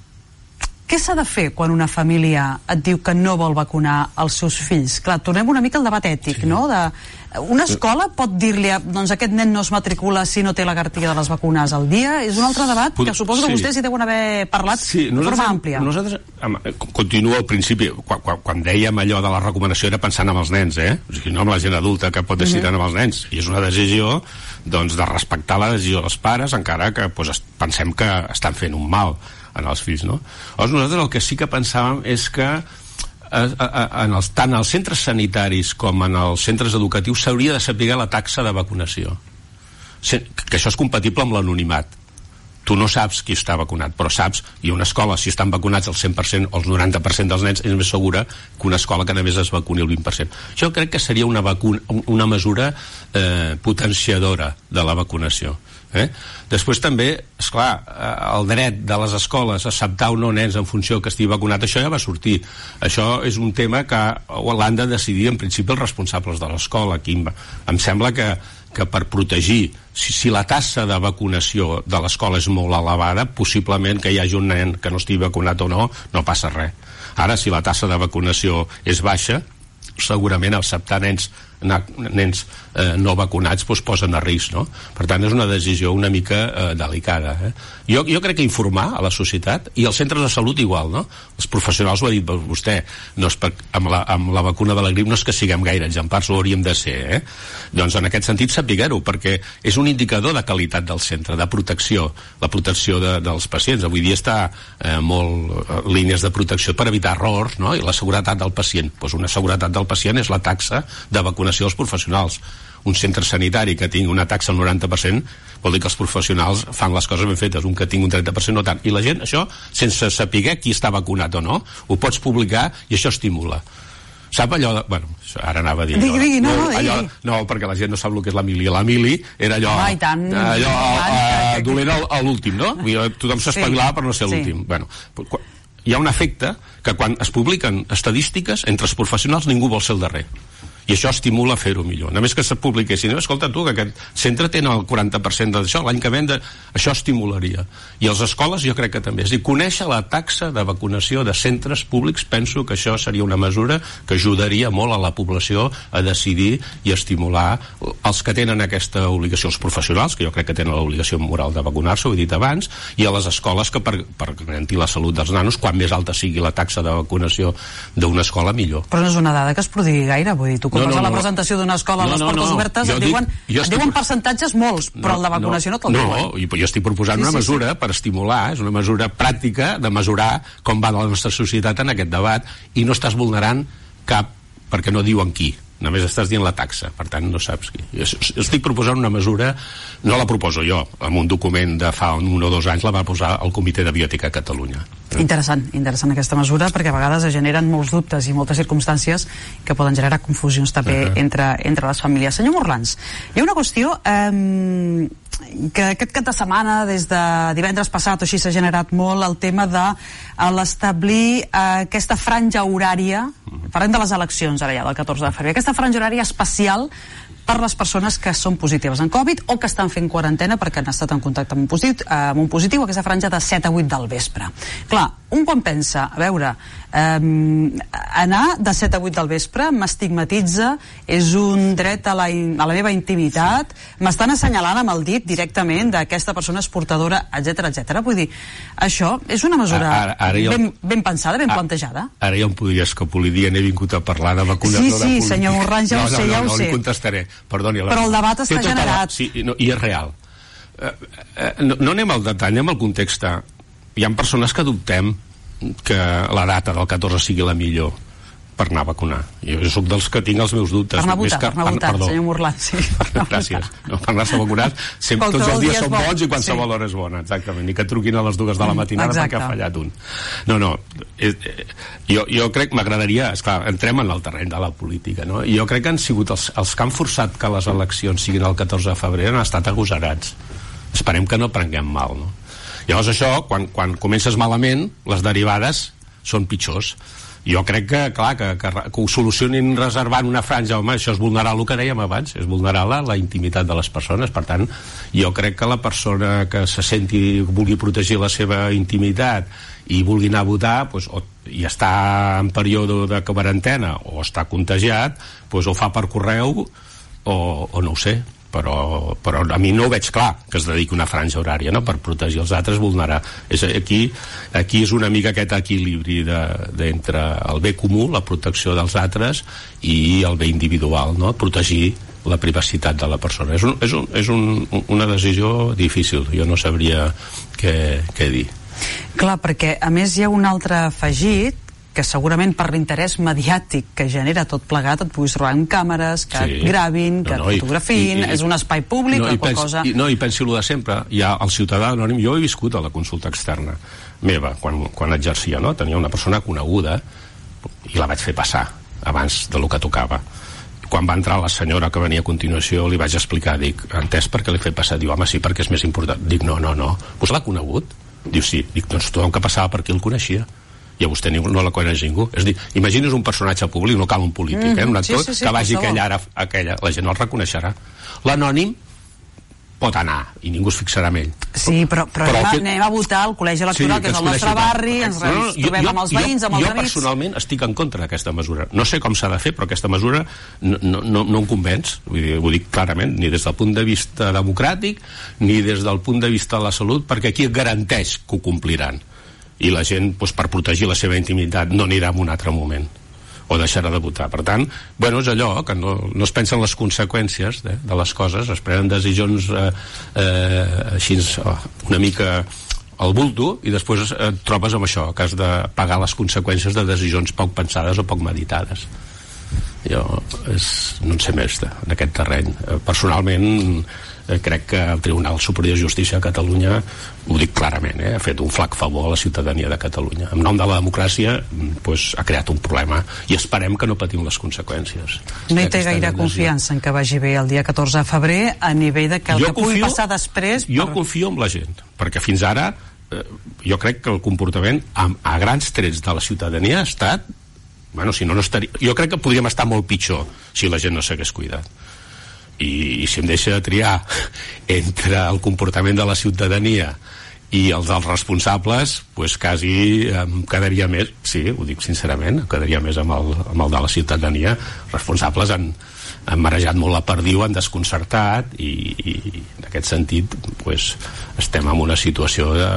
què s'ha de fer quan una família et diu que no vol vacunar els seus fills? Clar, tornem una mica al debat ètic, sí. No? De, una escola pot dir-li doncs aquest nen no es matricula si no té la cartilla de les vacunes al dia? És un altre debat que suposo que sí. Vostès hi deuen haver parlat sí, de forma àmplia. Nosaltres, continuo al principi, quan, quan, quan dèiem allò de la recomanació era pensant en els nens, eh? O sigui, no amb la gent adulta que pot decidir uh-huh. amb els nens. I és una decisió doncs, de respectar la decisió dels pares, encara que doncs, pensem que estan fent un mal en els fills, no? Llavors nosaltres el que sí que pensàvem és que en els, tant als centres sanitaris com en els centres educatius s'hauria de saber la taxa de vacunació, que això és compatible amb l'anonimat. Tu no saps qui està vacunat, però saps, i una escola, si estan vacunats el cent per cent o el noranta per cent dels nens, és més segura que una escola que només es vacuni el vint per cent. Jo crec que seria una, vacuna, una mesura eh, potenciadora de la vacunació. Eh? Després també, esclar, el dret de les escoles a acceptar o no nens en funció que estigui vacunat, això ja va sortir. Això és un tema que l'han de decidir en principi els responsables de l'escola. Aquí em sembla que que per protegir, si, si la tassa de vacunació de l'escola és molt elevada, possiblement que hi hagi un nen que no estigui vacunat o no, no passa res. Ara, si la tassa de vacunació és baixa, segurament acceptar nens, nens eh, no vacunats doncs posen a risc, no? Per tant, és una decisió una mica eh, delicada. Eh? Jo, jo crec que informar a la societat, i els centres de salut igual, no? Els professionals, ho ha dit vostè, no és per, amb, la, amb la vacuna de la grip no és que siguem gaire exemplars, ho hauríem de ser, eh? Doncs en aquest sentit sapiguer-ho, perquè és un indicador de qualitat del centre, de protecció, la protecció de, dels pacients. Avui dia està eh, molt eh, línies de protecció per evitar errors, no? I la seguretat del pacient. Doncs una seguretat del pacient és la taxa de vacunació dels professionals. Un centre sanitari que tingui una taxa al noranta per cent vol dir que els professionals fan les coses ben fetes. Un que tingui un trenta per cent no tant. I la gent, això, sense saber qui està vacunat o no, ho pots publicar i això estimula. Sap allò de... Bueno, ara anava a dir... Digui, digui, no, no, allò, no, perquè la gent no sap el que és la mili. La mili era allò... Ai, tant, allò eh, dolent a l'últim, no? Tothom s'espavilava per no ser l'últim. Bueno, hi ha un efecte que quan es publiquen estadístiques entre els professionals ningú vol ser el darrer. I això estimula a fer-ho millor. Només que se publiquessin, escolta tu, que aquest centre té el quaranta per cent d'això, l'any que ve de... això estimularia. I les escoles jo crec que també. És a dir, conèixer la taxa de vacunació de centres públics, penso que això seria una mesura que ajudaria molt a la població a decidir i estimular els que tenen aquesta obligació, els professionals, que jo crec que tenen l'obligació moral de vacunar-se, ho he dit abans, i a les escoles que per, per garantir la salut dels nanos, quan més alta sigui la taxa de vacunació d'una escola, millor. Però no és una dada que es prodigui gaire, vull dir, tu quan no, vas no, a la presentació d'una escola no, a les portes no, no. obertes jo et diuen, dic, et diuen percentatges molts, però no, el de vacunació no, no te'l no, diuen. No, jo estic proposant sí, una sí, mesura sí. per estimular, és una mesura pràctica de mesurar com va la nostra societat en aquest debat i no estàs vulnerant cap, perquè no diuen qui, només estàs dient la taxa, per tant no saps qui. Jo estic proposant una mesura, no la proposo jo, amb un document de fa un o dos anys la va posar el Comitè de Biòtica a Catalunya. Interessant, interessant aquesta mesura, perquè a vegades es generen molts dubtes i moltes circumstàncies que poden generar confusions també uh -huh. entre, entre les famílies. Senyor Morlans, hi ha una qüestió eh, que aquest cap de setmana, des de divendres passat o així, s'ha generat molt el tema de l'establir eh, aquesta franja horària, parlem de les eleccions ara ja, del catorze de febrer, aquesta franja horària especial per les persones que són positives en Covid o que estan fent quarantena perquè han estat en contacte amb un positiu, amb un positiu aquesta franja de set a vuit del vespre. Clar, un quan pensa, a veure, eh, anar de set a vuit del vespre m'estigmatitza, és un dret a la, a la meva intimitat, m'estan assenyalant amb el dit directament d'aquesta persona és portadora, etcètera, etcètera. Vull dir, això és una mesura ara, ara jo, ben, ben pensada, ben a, plantejada. Ara ja em podria escapolir dient he vingut a parlar de vacunació sí, de sí, política. Sí, senyor Morlans, ja no, ho sé, no, no, ja ho no, sé. No li contestaré. Perdoni, però el debat està tota generat. La, sí, no, i és real. Eh, eh, no, no anem al detall, anem al context. Hi ha persones que dubtem que la data del catorze sigui la millor per anar a vacunar. Jo soc dels que tinc els meus dubtes. Per anar a votar, que, per anar a votar, perdó, senyor Morlans. Sí, gràcies. No, per anar-se a vacunar, sempre, tots els dies són bons i qualsevol sí. hora és bona, exactament. Ni que et truquin a les dues de la matinada mm, perquè ha fallat un. No, no, eh, eh, jo, jo crec, m'agradaria, esclar, entrem en el terreny de la política, no? I jo crec que han sigut els, els que han forçat que les eleccions siguin el catorze de febrer han estat agosarats. Esperem que no prenguem mal, no? Llavors això, quan, quan comences malament, les derivades són pitjors. Jo crec que, clar, que, que, que ho solucionin reservant una franja, home, això és vulnerar el que dèiem abans, és vulnerar la, la intimitat de les persones. Per tant, jo crec que la persona que se senti, vulgui protegir la seva intimitat i vulgui anar a votar, pues, o, i està en període de quarantena o està contagiat, pues, o fa per correu o, o no ho sé. Però, però a mi no ho veig clar que es dediqui una franja horària, no? Per protegir els altres, vulnerar. És, aquí, aquí és una mica aquest equilibri de, de entre el bé comú, la protecció dels altres, i el bé individual, no? Protegir la privacitat de la persona. És, un, és, un, és un, una decisió difícil, jo no sabria què, què dir. Clar, perquè a més hi ha un altre afegit que segurament per l'interès mediàtic que genera tot plegat et puguis trobar amb càmeres, que sí. et gravin, que no, no, et fotografin, i, i, és un espai públic, no, qualsevol cosa... I, no, i pensi-lo de sempre, hi ha el ciutadà anònim, jo he viscut a la consulta externa meva, quan, quan exercia, no? Tenia una persona coneguda i la vaig fer passar abans de lo que tocava. Quan va entrar la senyora que venia a continuació li vaig explicar, dic, entès per què l'he fet passar? Diu, home, sí, perquè és més important. Dic, no, no, no, pues l'ha conegut? Diu, sí. Dic, doncs tothom que passava per aquí el coneixia i a vostè no la coneix ningú. És a dir, imagines un personatge públic, no cal un polític, mm, eh? un actor sí, sí, sí, que vagi aquella, ara, aquella, la gent no el reconeixerà. L'anònim pot anar i ningú es fixarà en ell. Sí, però, però, però anem, que... anem a votar al col·legi electoral, sí, que és el nostre barri, ens no, no, trobem jo, amb els veïns, amb els jo, amics... Jo personalment estic en contra d'aquesta mesura. No sé com s'ha de fer, però aquesta mesura no, no, no, no em convenç, vull dir, ho dic clarament, ni des del punt de vista democràtic, ni des del punt de vista de la salut, perquè aquí garanteix que ho compliran. I la gent, doncs, per protegir la seva intimitat, no anirà en un altre moment o deixarà de votar. Per tant, bueno, és allò que no, no es pensen les conseqüències de, de les coses, es prenen decisions eh, eh, així oh, una mica al bulto i després et trobes amb això, que has de pagar les conseqüències de decisions poc pensades o poc meditades. Jo és, no en sé més de, en aquest terreny. Personalment eh, crec que el Tribunal Superior de Justícia de Catalunya, ho dic clarament, eh, ha fet un flac favor a la ciutadania de Catalunya. En nom de la democràcia pues, ha creat un problema i esperem que no patim les conseqüències. No hi té gaire confiança en que vagi bé el dia catorze de febrer a nivell de que el jo que pugui confio, passar després... Jo per... confio en la gent, perquè fins ara eh, jo crec que el comportament a, a grans trets de la ciutadania ha estat... Bueno, si no, no estaria... Jo crec que podríem estar molt pitjor si la gent no s'hagués cuidat. I, i si em deixa de triar entre el comportament de la ciutadania i els dels responsables, pues quasi em quedaria més, sí, ho dic sincerament, em quedaria més amb el, amb el de la ciutadania. Responsables han, han marejat molt la perdiu, han desconcertat i, i en aquest sentit pues, estem en una situació de,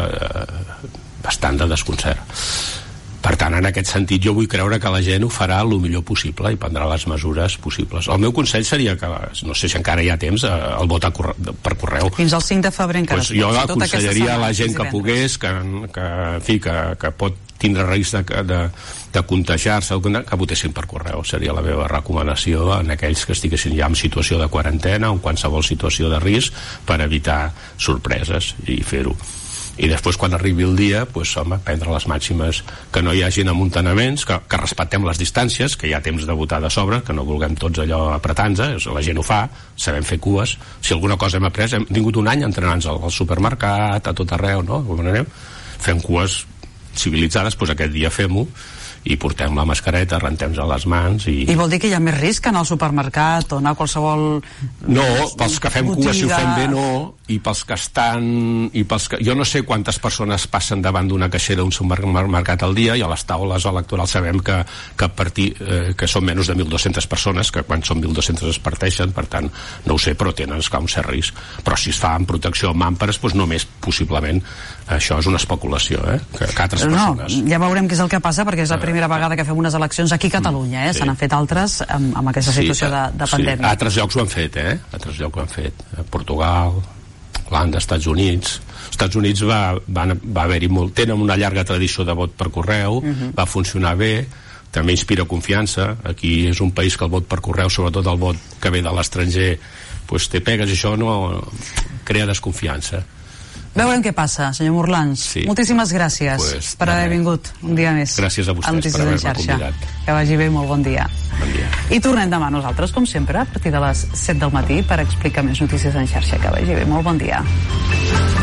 bastant de desconcert. Per tant, en aquest sentit, jo vull creure que la gent ho farà el millor possible i prendrà les mesures possibles. El meu consell seria que, no sé si encara hi ha temps, el vot a corre per correu. Fins al cinc de febrer encara. Pues jo aconsellaria a la gent que pogués, que, que, en fi, que, que pot tindre risc de, de, de contagiar-se, que votessin per correu. Seria la meva recomanació en aquells que estiguessin ja en situació de quarantena o en qualsevol situació de risc per evitar sorpreses i fer-ho. I després quan arribi el dia pues, home, prendre les màximes, que no hi hagin amuntanaments, que, que respectem les distàncies, que hi ha temps de votar de sobre, que no vulguem tots allò apretant-nos, la gent ho fa, sabem fer cues. Si alguna cosa hem après, hem tingut un any entrenant-nos al, al supermercat, a tot arreu, no? Com anem? Fem cues civilitzades, doncs aquest dia fem-ho i portem la mascareta, rentem-nos a les mans i... I vol dir que hi ha més risc que anar al supermercat o anar a qualsevol... No, pels que fem botiga... cua si ho fem bé no, i pels que estan... I pels que... Jo no sé quantes persones passen davant d'una caixera d'un supermercat al dia i a les taules electorals sabem que, que, partir, eh, que són menys de mil dues-centes persones, que quan són mil dues-centes es parteixen, per tant, no ho sé, però tenen esclar un cert risc. Però si es fa amb protecció amb màmpares, doncs només possiblement això és una especulació, eh? Que, que altres no, persones... ja veurem què és el que passa, perquè és la primera vegada que fem unes eleccions aquí a Catalunya, eh? Sí. Se n'han fet altres amb, amb aquesta situació sí, de, de pandèmia. Sí. Altres llocs ho han fet, eh? Altres llocs ho han fet. Portugal, Holanda, Estats Units... Estats Units va, va, va haver-hi molt... Tenen una llarga tradició de vot per correu, uh-huh. Va funcionar bé, també inspira confiança. Aquí és un país que el vot per correu, sobretot el vot que ve de l'estranger, pues te pegues i això no crea desconfiança. Veurem què passa, senyor Morlans. Sí. Moltíssimes gràcies pues, per haver vingut un dia més. Gràcies a vostès per haver-me convidat. Que vagi bé, molt bon dia. Bon dia. I tornem demà nosaltres, com sempre, a partir de les set del matí per explicar més notícies en xarxa. Que vagi bé, molt bon dia.